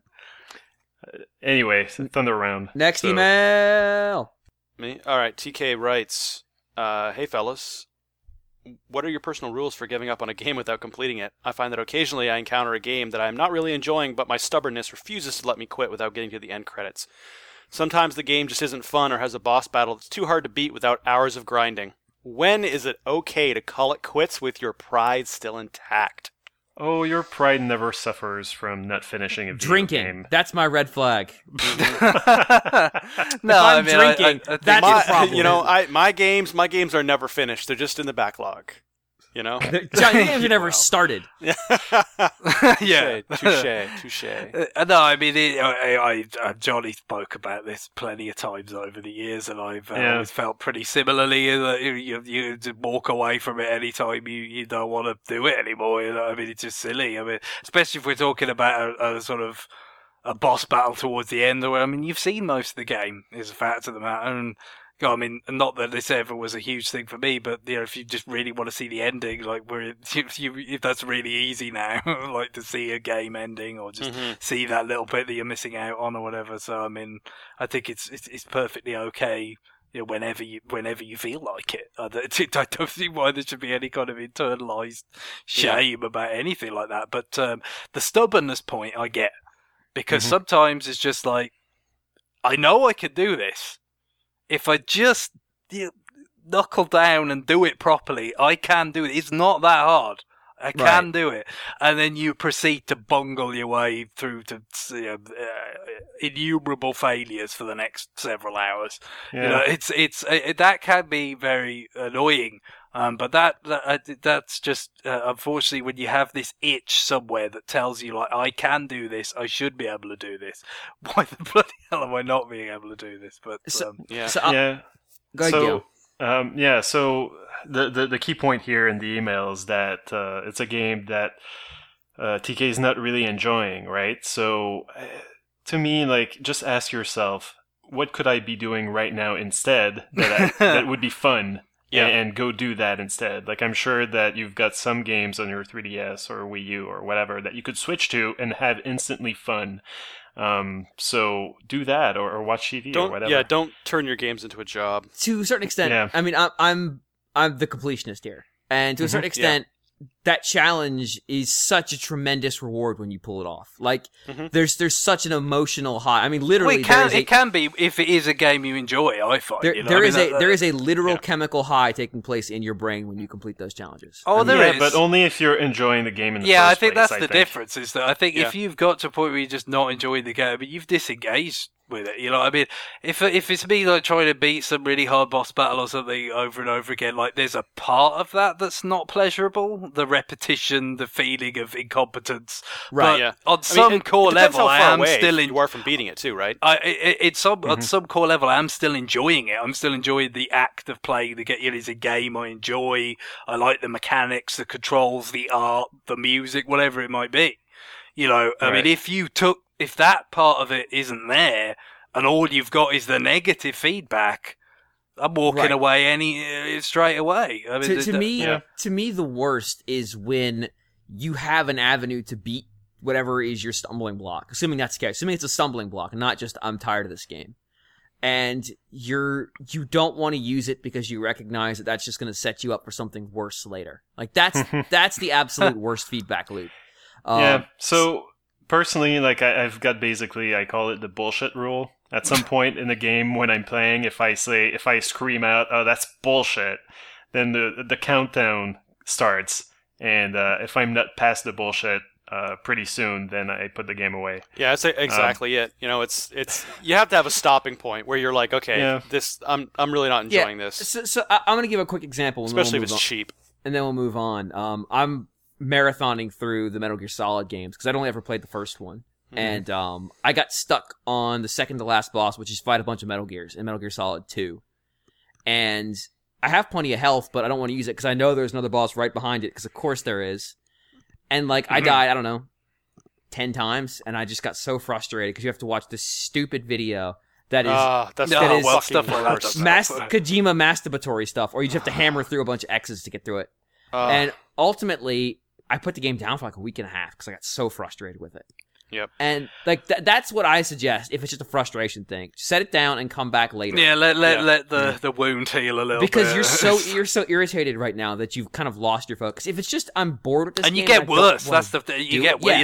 Anyway, Thunder Round. Next email. Me? All right. TK writes, "Hey fellas, what are your personal rules for giving up on a game without completing it? I find that occasionally I encounter a game that I am not really enjoying, but my stubbornness refuses to let me quit without getting to the end credits. Sometimes the game just isn't fun or has a boss battle that's too hard to beat without hours of grinding. When is it okay to call it quits with your pride still intact?" Oh, your pride never suffers from not finishing a video drinking. game. That's my red flag. No, I mean, drinking. That's a problem. My games are never finished. They're just in the backlog. The games are never started. Yeah, touche. No, I mean, Johnny spoke about this plenty of times over the years, and I've always felt pretty similarly. You walk away from it anytime you don't want to do it anymore. I mean, it's just silly. I mean, especially if we're talking about a sort of a boss battle towards the end. I mean, you've seen most of the game, is a fact of the matter, and I mean, not that this ever was a huge thing for me, but if you just really want to see the ending, like if that's really easy now, like to see a game ending or just see that little bit that you're missing out on or whatever. So I mean, I think it's perfectly okay. Whenever you feel like it, I don't see why there should be any kind of internalized shame about anything like that. But the stubbornness point I get, because sometimes it's just like, I know I could do this. If I just knuckle down and do it properly, I can do it. It's not that hard. I can do it. And then you proceed to bungle your way through to innumerable failures for the next several hours. Yeah. That can be very annoying. But that's just unfortunately when you have this itch somewhere that tells you like, I can do this, I should be able to do this. Why the bloody hell am I not being able to do this? But Go ahead, So Gil. so the key point here in the email is that it's a game that TK is not really enjoying, right? So to me, like, just ask yourself, what could I be doing right now instead that would be fun? Yeah. And go do that instead. Like, I'm sure that you've got some games on your 3DS or Wii U or whatever that you could switch to and have instantly fun. So do that or watch TV or whatever. Yeah, don't turn your games into a job. To a certain extent, I mean, I'm the completionist here, and to a certain extent, that challenge is such a tremendous reward when you pull it off. Like, there's such an emotional high. I mean, literally, it can be if it is a game you enjoy. I find there is a literal chemical high taking place in your brain when you complete those challenges. Oh, there is, but only if you're enjoying the game in the first place. I think that's the difference. Is that I think if you've got to a point where you're just not enjoying the game, but you've disengaged with it, you know what I mean? If it's me like trying to beat some really hard boss battle or something over and over again, like there's a part of that that's not pleasurable, the repetition, the feeling of incompetence. Right. But on some core level, I am still you are from beating it too, right? On some core level, I am still enjoying it. I'm still enjoying the act of playing the game. It's a game I enjoy. I like the mechanics, the controls, the art, the music, whatever it might be. You know, I mean, if that part of it isn't there, and all you've got is the negative feedback, I'm walking away straight away. I mean, to me, the worst is when you have an avenue to beat whatever is your stumbling block. Assuming that's the case. Assuming it's a stumbling block, and not just I'm tired of this game, and you don't want to use it because you recognize that that's just going to set you up for something worse later. Like that's the absolute worst feedback loop. So. Personally, like I've got basically, I call it the bullshit rule. At some point in the game when I'm playing, if I scream out, "Oh, that's bullshit," then the countdown starts, and if I'm not past the bullshit pretty soon, then I put the game away. Yeah, that's exactly it. You know, it's you have to have a stopping point where you're like, okay, this I'm really not enjoying this. So I'm gonna give a quick example, especially if it's cheap, and then we'll move on. I'm marathoning through the Metal Gear Solid games because I'd only ever played the first one, and I got stuck on the second to last boss, which is fight a bunch of Metal Gears in Metal Gear Solid 2, and I have plenty of health, but I don't want to use it because I know there's another boss right behind it, because of course there is, and like I died, I don't know, 10 times, and I just got so frustrated because you have to watch this stupid video that is stuff like that. Kojima masturbatory stuff, or you just have to hammer through a bunch of X's to get through it, and ultimately I put the game down for like a week and a half because I got so frustrated with it. Yep. And like that's what I suggest if it's just a frustration thing. Set it down and come back later. Yeah, let the wound heal a little because bit. you're so irritated right now that you've kind of lost your focus. If it's just I'm bored with this and game, you get worse. That's the thing. You get worse.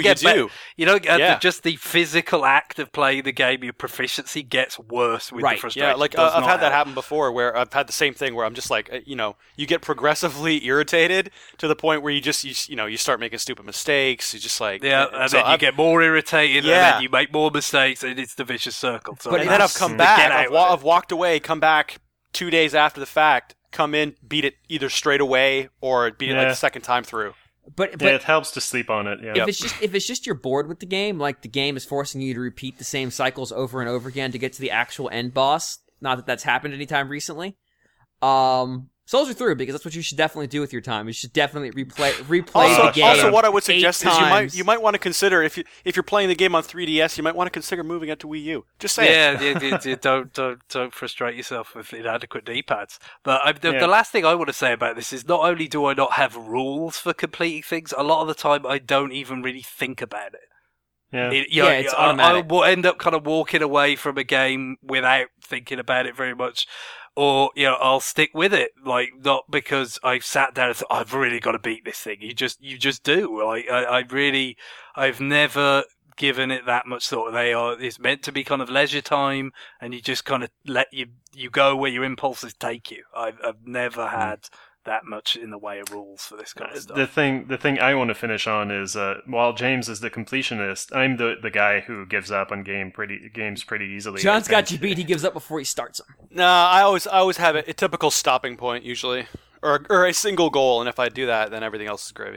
You don't get just the physical act of playing the game. Your proficiency gets worse with the frustration. Yeah, like I've had that happen before, where I've had the same thing where I'm just like, you get progressively irritated to the point where you start making stupid mistakes. You just like and then you get more irritated, and then you make more mistakes, and it's the vicious circle. So and then I've come back, I've walked away, come back 2 days after the fact, come in, beat it either straight away or beat it like the second time through. But it helps to sleep on it. Yeah. If it's just you're bored with the game, like the game is forcing you to repeat the same cycles over and over again to get to the actual end boss. Not that that's happened anytime recently. Soldier through, because that's what you should definitely do with your time. You should definitely replay the game. Also, what I would suggest is times. you might want to consider if you're playing the game on 3DS, you might want to consider moving it to Wii U. Just saying. Yeah, don't frustrate yourself with inadequate D-pads. But the last thing I want to say about this is not only do I not have rules for completing things, a lot of the time I don't even really think about it. It's automatic. I will end up kind of walking away from a game without thinking about it very much. Or, I'll stick with it, like, not because I've sat down and thought, I've really got to beat this thing. You just do. Like, I've never given it that much thought. It's meant to be kind of leisure time, and you just kind of let you go where your impulses take you. I've never had that much in the way of rules for this kind of stuff. The thing I want to finish on is while James is the completionist, I'm the guy who gives up on games pretty easily. John's got you beat. He gives up before he starts them. Nah, I always have a typical stopping point usually, or a single goal, and if I do that, then everything else is gravy.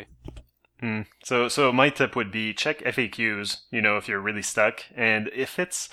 So my tip would be check FAQs. If you're really stuck, and if it's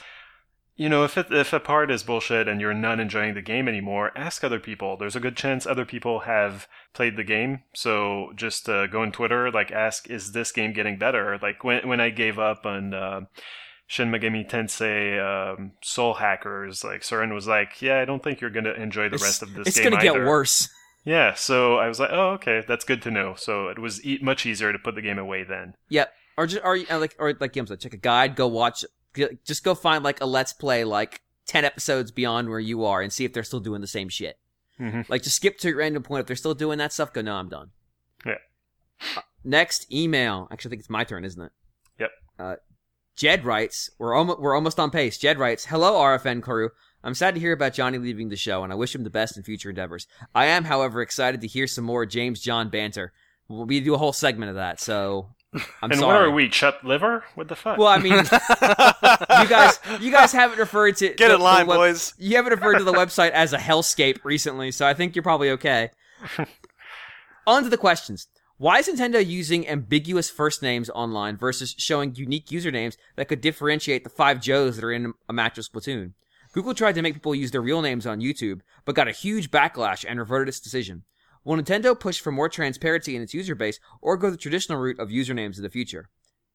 if a part is bullshit and you're not enjoying the game anymore, ask other people. There's a good chance other people have played the game. So just go on Twitter, ask, is this game getting better? Like when I gave up on Shin Megami Tensei Soul Hackers, Søren was like, yeah, I don't think you're going to enjoy the rest of this game It's going to get worse. Yeah, so I was like, oh, okay, that's good to know. So it was much easier to put the game away then. Yep. Or like Kim said, check a guide, go watch. Just go find a Let's Play 10 episodes beyond where you are and see if they're still doing the same shit. Mm-hmm. Just skip to a random point. If they're still doing that stuff, go, no, I'm done. Yeah. Next email. Actually, I think it's my turn, isn't it? Yep. Jed writes, we're almost on pace. Jed writes, hello, RFN crew. I'm sad to hear about Johnny leaving the show, and I wish him the best in future endeavors. I am, however, excited to hear some more James John banter. We do a whole segment of that, so... And sorry. What are we, Chet Liver? What the fuck? Well, I mean, you guys haven't referred to... Get in line, boys. You haven't referred to the website as a hellscape recently, so I think you're probably okay. On to the questions. Why is Nintendo using ambiguous first names online versus showing unique usernames that could differentiate the 5 Joes that are in a match of Splatoon? Google tried to make people use their real names on YouTube, but got a huge backlash and reverted its decision. Will Nintendo push for more transparency in its user base, or go the traditional route of usernames in the future?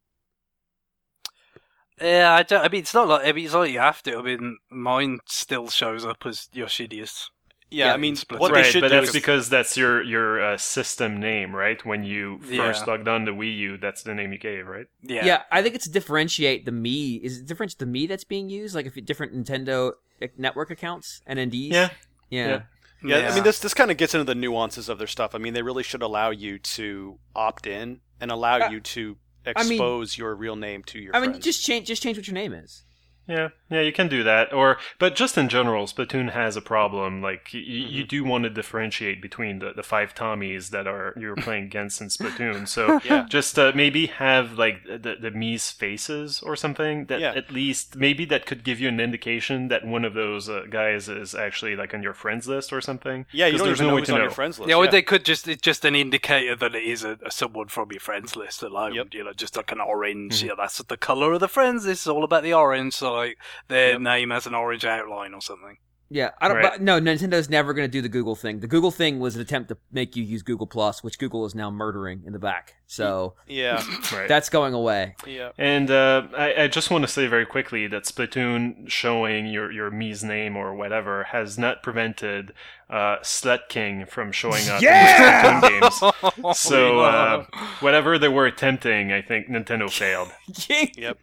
Yeah, it's not like you have to. I mean, mine still shows up as Yoshidius. Yeah, I mean, what they should do that's because that's your system name, right? When you first logged on to Wii U, that's the name you gave, right? Yeah, I think it's to differentiate the Mii. Is it different the Mii that's being used? If different Nintendo network accounts, NNDs? Yeah, I mean, this kind of gets into the nuances of their stuff. I mean, they really should allow you to opt in and allow you to expose your real name to your friends. I mean, just change what your name is. Yeah, you can do that. But just in general, Splatoon has a problem. You do want to differentiate between the 5 Tommies that you're playing against in Splatoon. So just maybe have the Mii's faces or something that at least maybe that could give you an indication that one of those guys is actually on your friends list or something. Yeah, you don't even know who's on your friends list. Yeah, or they could it's just an indicator that it is someone from your friends list alone. Yep. Just an orange. Mm-hmm. That's the color of the friends. It's all about the orange. So their name has an orange outline or something. Yeah, I don't. Right. But no, Nintendo's never going to do the Google thing. The Google thing was an attempt to make you use Google Plus, which Google is now murdering in the back. So that's going away. Yeah, and I just want to say very quickly that Splatoon showing your Mii's name or whatever has not prevented Slut King from showing up in Splatoon games. So whatever they were attempting, I think Nintendo failed. King. Yep.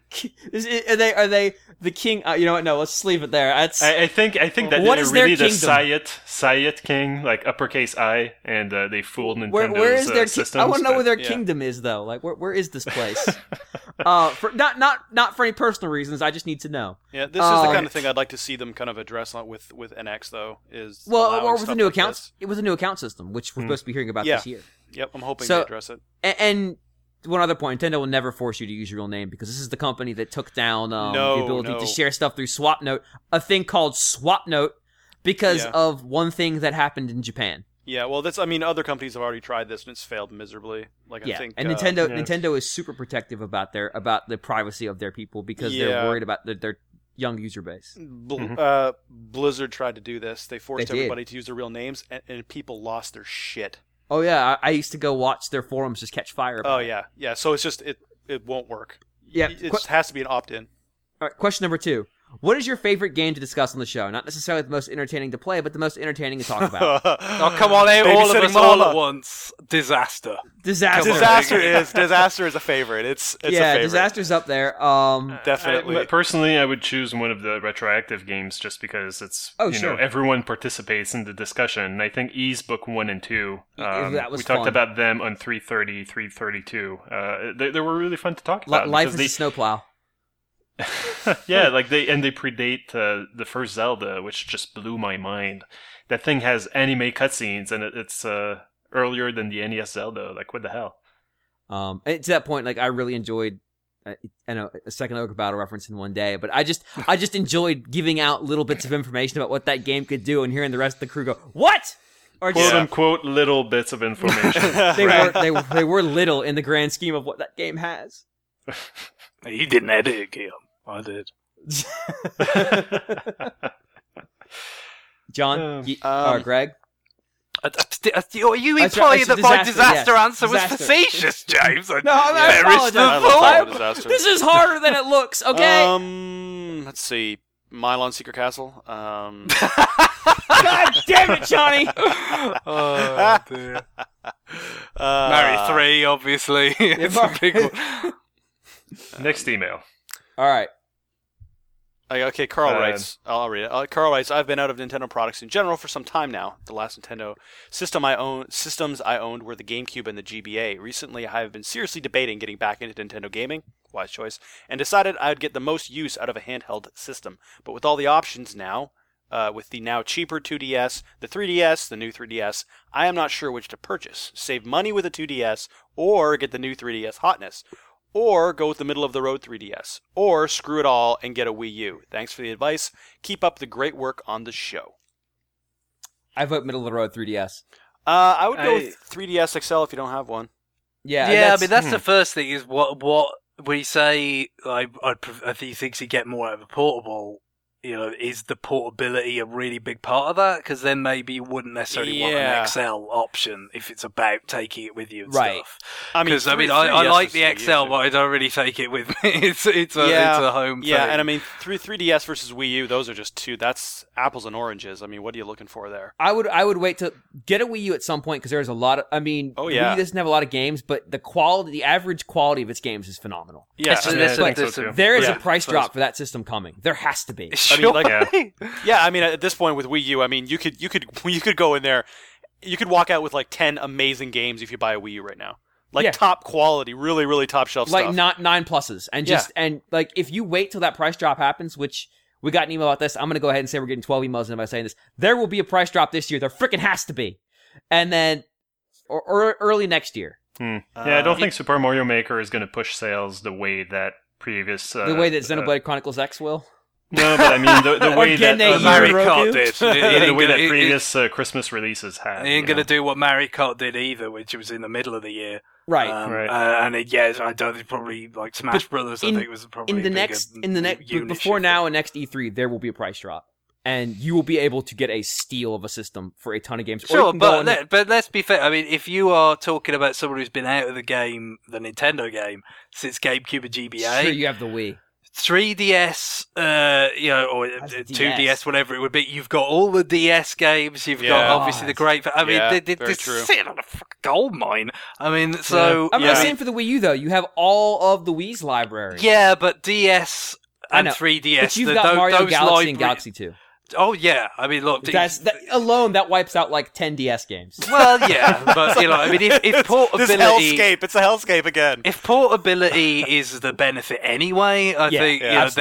Are they the king? You know what? No, let's just leave it there. I think that what is really their the Sayat King, uppercase I, and they fooled Nintendo's where is their systems. I want to know where their kingdom is, though. Where is this place? For not for any personal reasons. I just need to know. Yeah, this is the kind of thing I'd like to see them kind of address with NX though. Or with the new accounts. It was a new account system, which we're supposed to be hearing about this year. Yep, I'm hoping they address it. And one other point, Nintendo will never force you to use your real name because this is the company that took down the ability to share stuff through SwapNote, a thing called SwapNote, because of one thing that happened in Japan. Yeah, well, other companies have already tried this and it's failed miserably. I think, and Nintendo is super protective about the privacy of their people because they're worried about young user base. Blizzard tried to do this. They forced They everybody to use their real names, and people lost their shit. Oh yeah, I used to go watch their forums just catch fire. Oh yeah. So it's just it won't work. Yeah, it just has to be an opt-in. All right, question number 2. What is your favorite game to discuss on the show? Not necessarily the most entertaining to play, but the most entertaining to talk about. Oh, come on, all of us all at once. Disaster. Disaster is a favorite. It's a favorite. Disaster's up there. Definitely. Personally, I would choose one of the retroactive games just because it's everyone participates in the discussion. And I think Ys Book 1 and 2. That was we fun. talked about them on 330, 332. They were really fun to talk about. Life is a snowplow. Yeah, they predate the first Zelda, which just blew my mind. That thing has anime cutscenes, and it's earlier than the NES Zelda. Like, what the hell? And to that point, like, I really enjoyed. I know a second Ogre Battle reference in one day, but I just enjoyed giving out little bits of information about what that game could do, and hearing the rest of the crew go, "What?" Or quote unquote little bits of information. they were little in the grand scheme of what that game has. You didn't edit it, Guillaume. I did. John, Greg? Are you implying that my disaster answer was facetious, James? No, I apologize. This is harder than it looks, okay? Let's see. Milon Secret Castle. God damn it, Johnny! Oh, dear. Mary 3, obviously. It's a big one. Next email. All right. Okay, Carl writes. I'll read it. Carl writes, I've been out of Nintendo products in general for some time now. The last Nintendo systems I owned were the GameCube and the GBA. Recently, I have been seriously debating getting back into Nintendo gaming, wise choice, and decided I would get the most use out of a handheld system. But with all the options now, with the now cheaper 2DS, the 3DS, the new 3DS, I am not sure which to purchase. Save money with a 2DS, or get the new 3DS hotness. Or go with the middle-of-the-road 3DS. Or screw it all and get a Wii U. Thanks for the advice. Keep up the great work on the show. I vote middle-of-the-road 3DS. I would go with 3DS XL if you don't have one. Yeah, I mean, that's the first thing is what we say, I think he thinks he'd get more out of a portable. Is the portability a really big part of that? Because then maybe you wouldn't necessarily want an XL option if it's about taking it with you and stuff. Because I like the XL, but I don't really take it with me. It's a home thing. Yeah, and I mean, 3DS versus Wii U, those are just two. That's apples and oranges. I mean, what are you looking for there? I would wait to get a Wii U at some point because there's a lot of. I mean, Wii U doesn't have a lot of games, but the average quality of its games is phenomenal. Yeah, there is a price drop for that system coming. There has to be. I mean, at this point with Wii U, I mean, you could go in there, you could walk out with like 10 amazing games if you buy a Wii U right now, top quality, really, really top shelf stuff, like not 9+s, and like if you wait till that price drop happens, which we got an email about this, I'm gonna go ahead and say we're getting 12 emails in by saying this. There will be a price drop this year. There freaking has to be, and then or early next year. I don't think Super Mario Maker is gonna push sales the way that previous the way that Xenoblade Chronicles X will. No, but I mean the way that Mario Kart did. The way that previous Christmas releases had. It ain't gonna do what Mario Kart did either, which was in the middle of the year. Right. I don't think probably like Smash Brothers. I think was probably before now and next E3 there will be a price drop, and you will be able to get a steal of a system for a ton of games. Sure, but let's be fair. I mean, if you are talking about someone who's been out of the Nintendo game since GameCube and GBA, sure, you have the Wii. 3DS, or 2DS, whatever it would be. You've got all the DS games. You've got obviously the great. I mean, they're sitting on a fucking gold mine. I mean, so I'm not saying for the Wii U though. You have all of the Wii's library. Yeah, but DS and 3DS. But you've got Mario Galaxy and Galaxy 2. Oh yeah, I mean, look, that wipes out like 10 DS games. Well, yeah, but I mean, if portability, it's a hellscape again. If portability is the benefit anyway, I think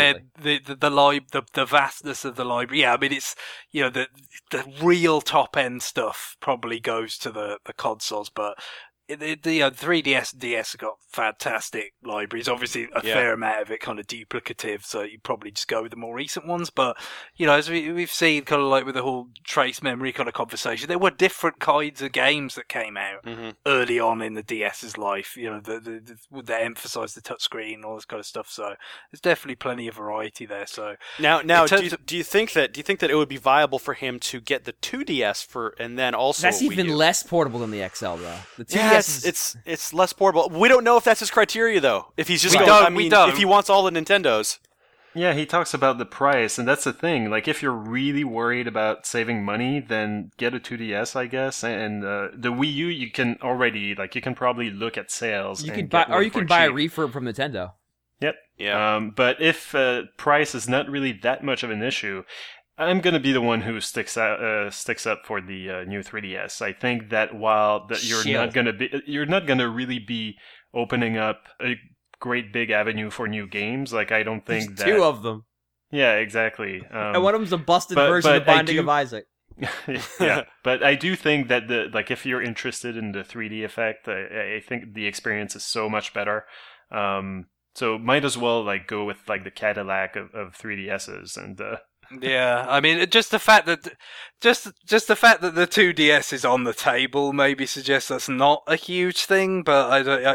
the vastness of the library. Yeah, I mean, it's the real top end stuff probably goes to the consoles, but the 3DS and DS have got fantastic libraries. Obviously, a fair amount of it kind of duplicative, so you probably just go with the more recent ones. But, as we've seen kind of like with the whole trace memory kind of conversation, there were different kinds of games that came out early on in the DS's life, that emphasise the touchscreen and all this kind of stuff. So there's definitely plenty of variety there. So now do you think that it would be viable for him to get the 2DS and then also that's even less portable than the XL though. The 2DS it's less portable. We don't know if that's his criteria though. If he's just if he wants all the Nintendos. Yeah, he talks about the price, and that's the thing. Like, if you're really worried about saving money, then get a 2DS, I guess. And the Wii U, you can probably look at sales. You can buy a refurb from Nintendo. Yep. Yeah. But if price is not really that much of an issue, I'm gonna be the one who sticks up for the new 3DS. I think that you're not gonna really be opening up a great big avenue for new games. Like, I don't think There's two of them. Yeah, exactly. And one of them's a busted version of Binding of Isaac. Yeah, but I do think that if you're interested in the 3D effect, I think the experience is so much better. So might as well go with the Cadillac of 3DSs and. Yeah, I mean, just the fact that the 2DS is on the table maybe suggests that's not a huge thing. But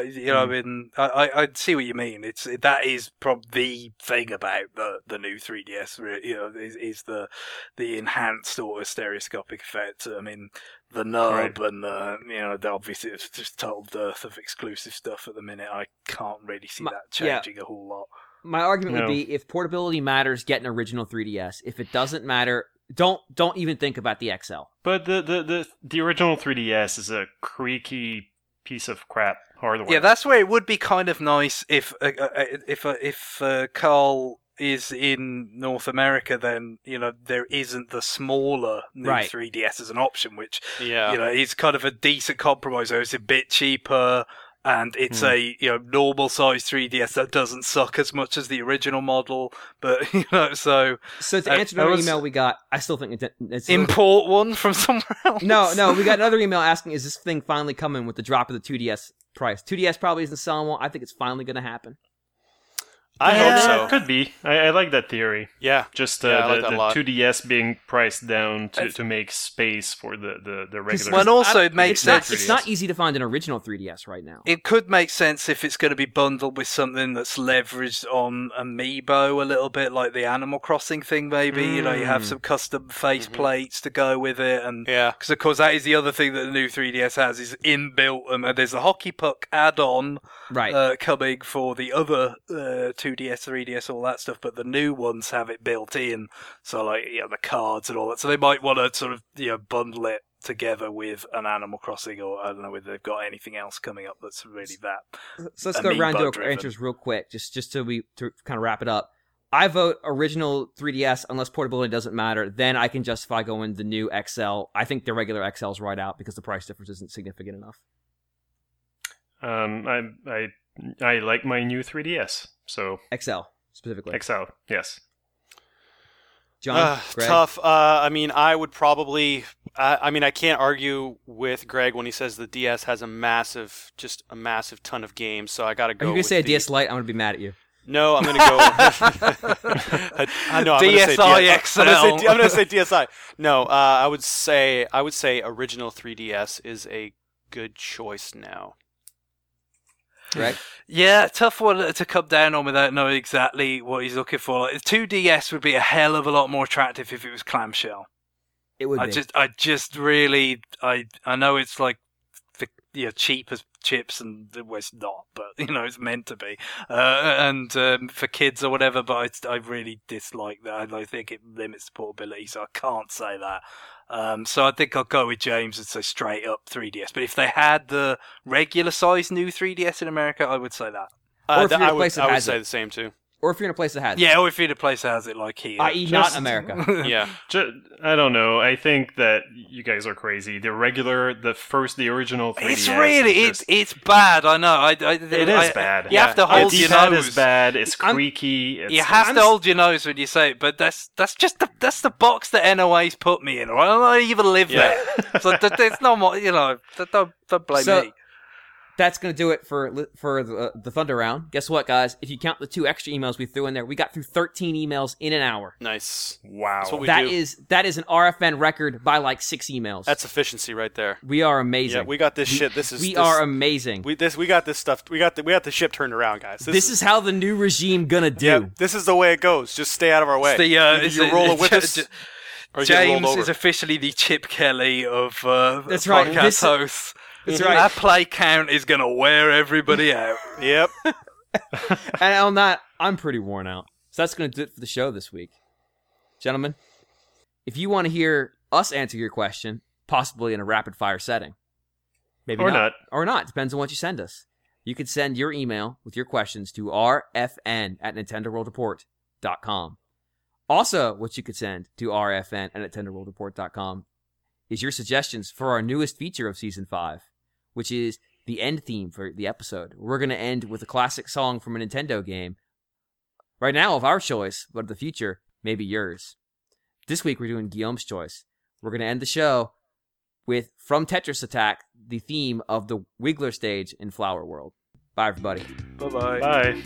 I see what you mean. That is probably the thing about the new 3DS. Is the enhanced auto stereoscopic effect. I mean, the nub and obviously it's just total dearth of exclusive stuff at the minute. I can't really see that changing a whole lot. My argument would be, if portability matters, get an original 3DS. If it doesn't matter, don't even think about the XL. But the original 3DS is a creaky piece of crap hardware. Yeah, that's where it would be kind of nice if Carl is in North America, then there isn't the smaller new 3DS as an option, which is kind of a decent compromise. So it's a bit cheaper. And it's a normal size 3DS that doesn't suck as much as the original model, but so to answer another email we got, I still think it's import one from somewhere else. No, we got another email asking, is this thing finally coming with the drop of the 2DS price? 2DS probably isn't selling well. I think it's finally going to happen. I hope so. It could be. I like that theory. Yeah. Just the 2DS being priced down to make space for the regular. Well, and also it makes sense. It's not easy to find an original 3DS right now. It could make sense if it's going to be bundled with something that's leveraged on Amiibo a little bit, like the Animal Crossing thing. Maybe you have some custom face plates to go with it, and because of course that is the other thing that the new 3DS has is inbuilt. There's a hockey puck add-on coming for the other 2DS, 3DS, all that stuff, but the new ones have it built in, so the cards and all that. So they might want to sort of bundle it together with an Animal Crossing, or I don't know whether they've got anything else coming up that's really that. So let's go around to our answers real quick, just to kind of wrap it up. I vote original 3DS unless portability doesn't matter. Then I can justify going the new XL. I think the regular XL is right out because the price difference isn't significant enough. I like my new 3DS. So XL specifically. XL, yes. John, Greg? Tough. I mean, I would probably. I can't argue with Greg when he says the DS has a massive ton of games. So I got to go. Are you gonna say a DS Lite? I'm gonna be mad at you. No, I'm gonna go. I know. DSi XL. I'm gonna say DSi. No, I would say original 3DS is a good choice now. Right? Yeah, tough one to come down on without knowing exactly what he's looking for. 2DS would be a hell of a lot more attractive if it was clamshell. It would be. I just really, I know it's like the cheap as chips, and well, it's not, but it's meant to be, and for kids or whatever. But I really dislike that. I think it limits the portability, so I can't say that. So I think I'll go with James and say straight up 3DS. But if they had the regular size new 3DS in America, I would say that. Or if you're in a I place that would has say it. the same too. Or if you're in a place that has it. Yeah, or if you're in a place that has it, like here. I.e. not America. Yeah. I don't know. I think that you guys are crazy. The original 3DS. It's bad. I know. It is bad. You have to hold your nose. The is bad. It's creaky. You have to hold your nose when you say it, but that's the box that NOA's put me in. Or I don't even live there. So there's no more. Don't blame me. that's going to do it for the Thunder Round. Guess what, guys? If you count the 2 extra emails we threw in there, we got through 13 emails in an hour. Nice. Wow. That's what we That do. is an RFN record by like 6 emails. That's efficiency right there. We are amazing. Yeah, we got this shit. We are amazing. We got this stuff. We got the ship turned around, guys. This is how the new regime gonna do. Yeah, this is the way it goes. Just stay out of our way. Either you roll with us. Or James is officially the Chip Kelly of That's right. podcast hosts. That's right. That play count is going to wear everybody out. Yep. And on that, I'm pretty worn out. So that's going to do it for the show this week. Gentlemen, if you want to hear us answer your question, possibly in a rapid-fire setting, maybe Or not. Or not. Depends on what you send us. You can send your email with your questions to rfn@nintendoworldreport.com. Also, what you could send to rfn@nintendoworldreport.com is your suggestions for our newest feature of Season 5, which is the end theme for the episode. We're going to end with a classic song from a Nintendo game. Right now, of our choice, but in the future, maybe yours. This week, we're doing Guillaume's choice. We're going to end the show with, from Tetris Attack, the theme of the Wiggler stage in Flower World. Bye, everybody. Bye-bye. Bye.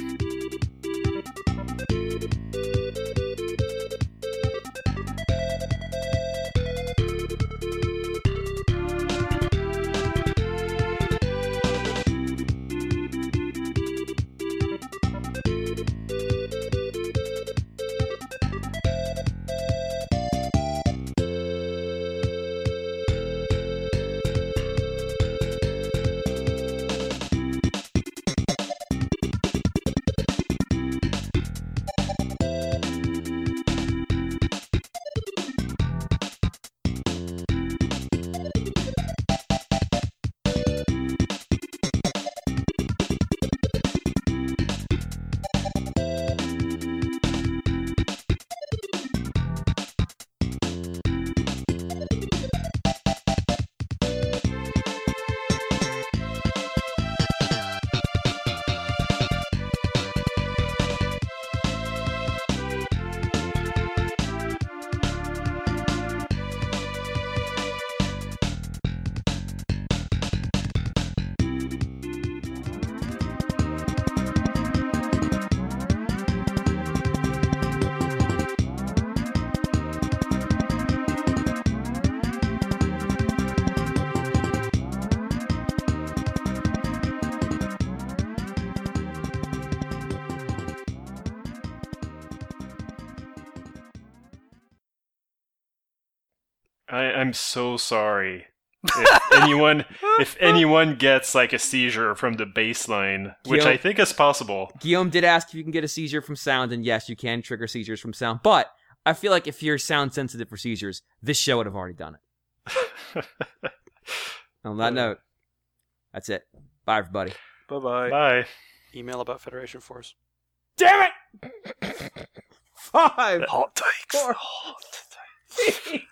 I'm so sorry. If anyone gets like a seizure from the bass line, which I think is possible. Guillaume did ask if you can get a seizure from sound, and yes, you can trigger seizures from sound. But I feel like if you're sound sensitive for seizures, this show would have already done it. On that note, that's it. Bye, everybody. Bye-bye. Bye. Email about Federation Force. Damn it! 5. Hot takes. 4. Hot takes.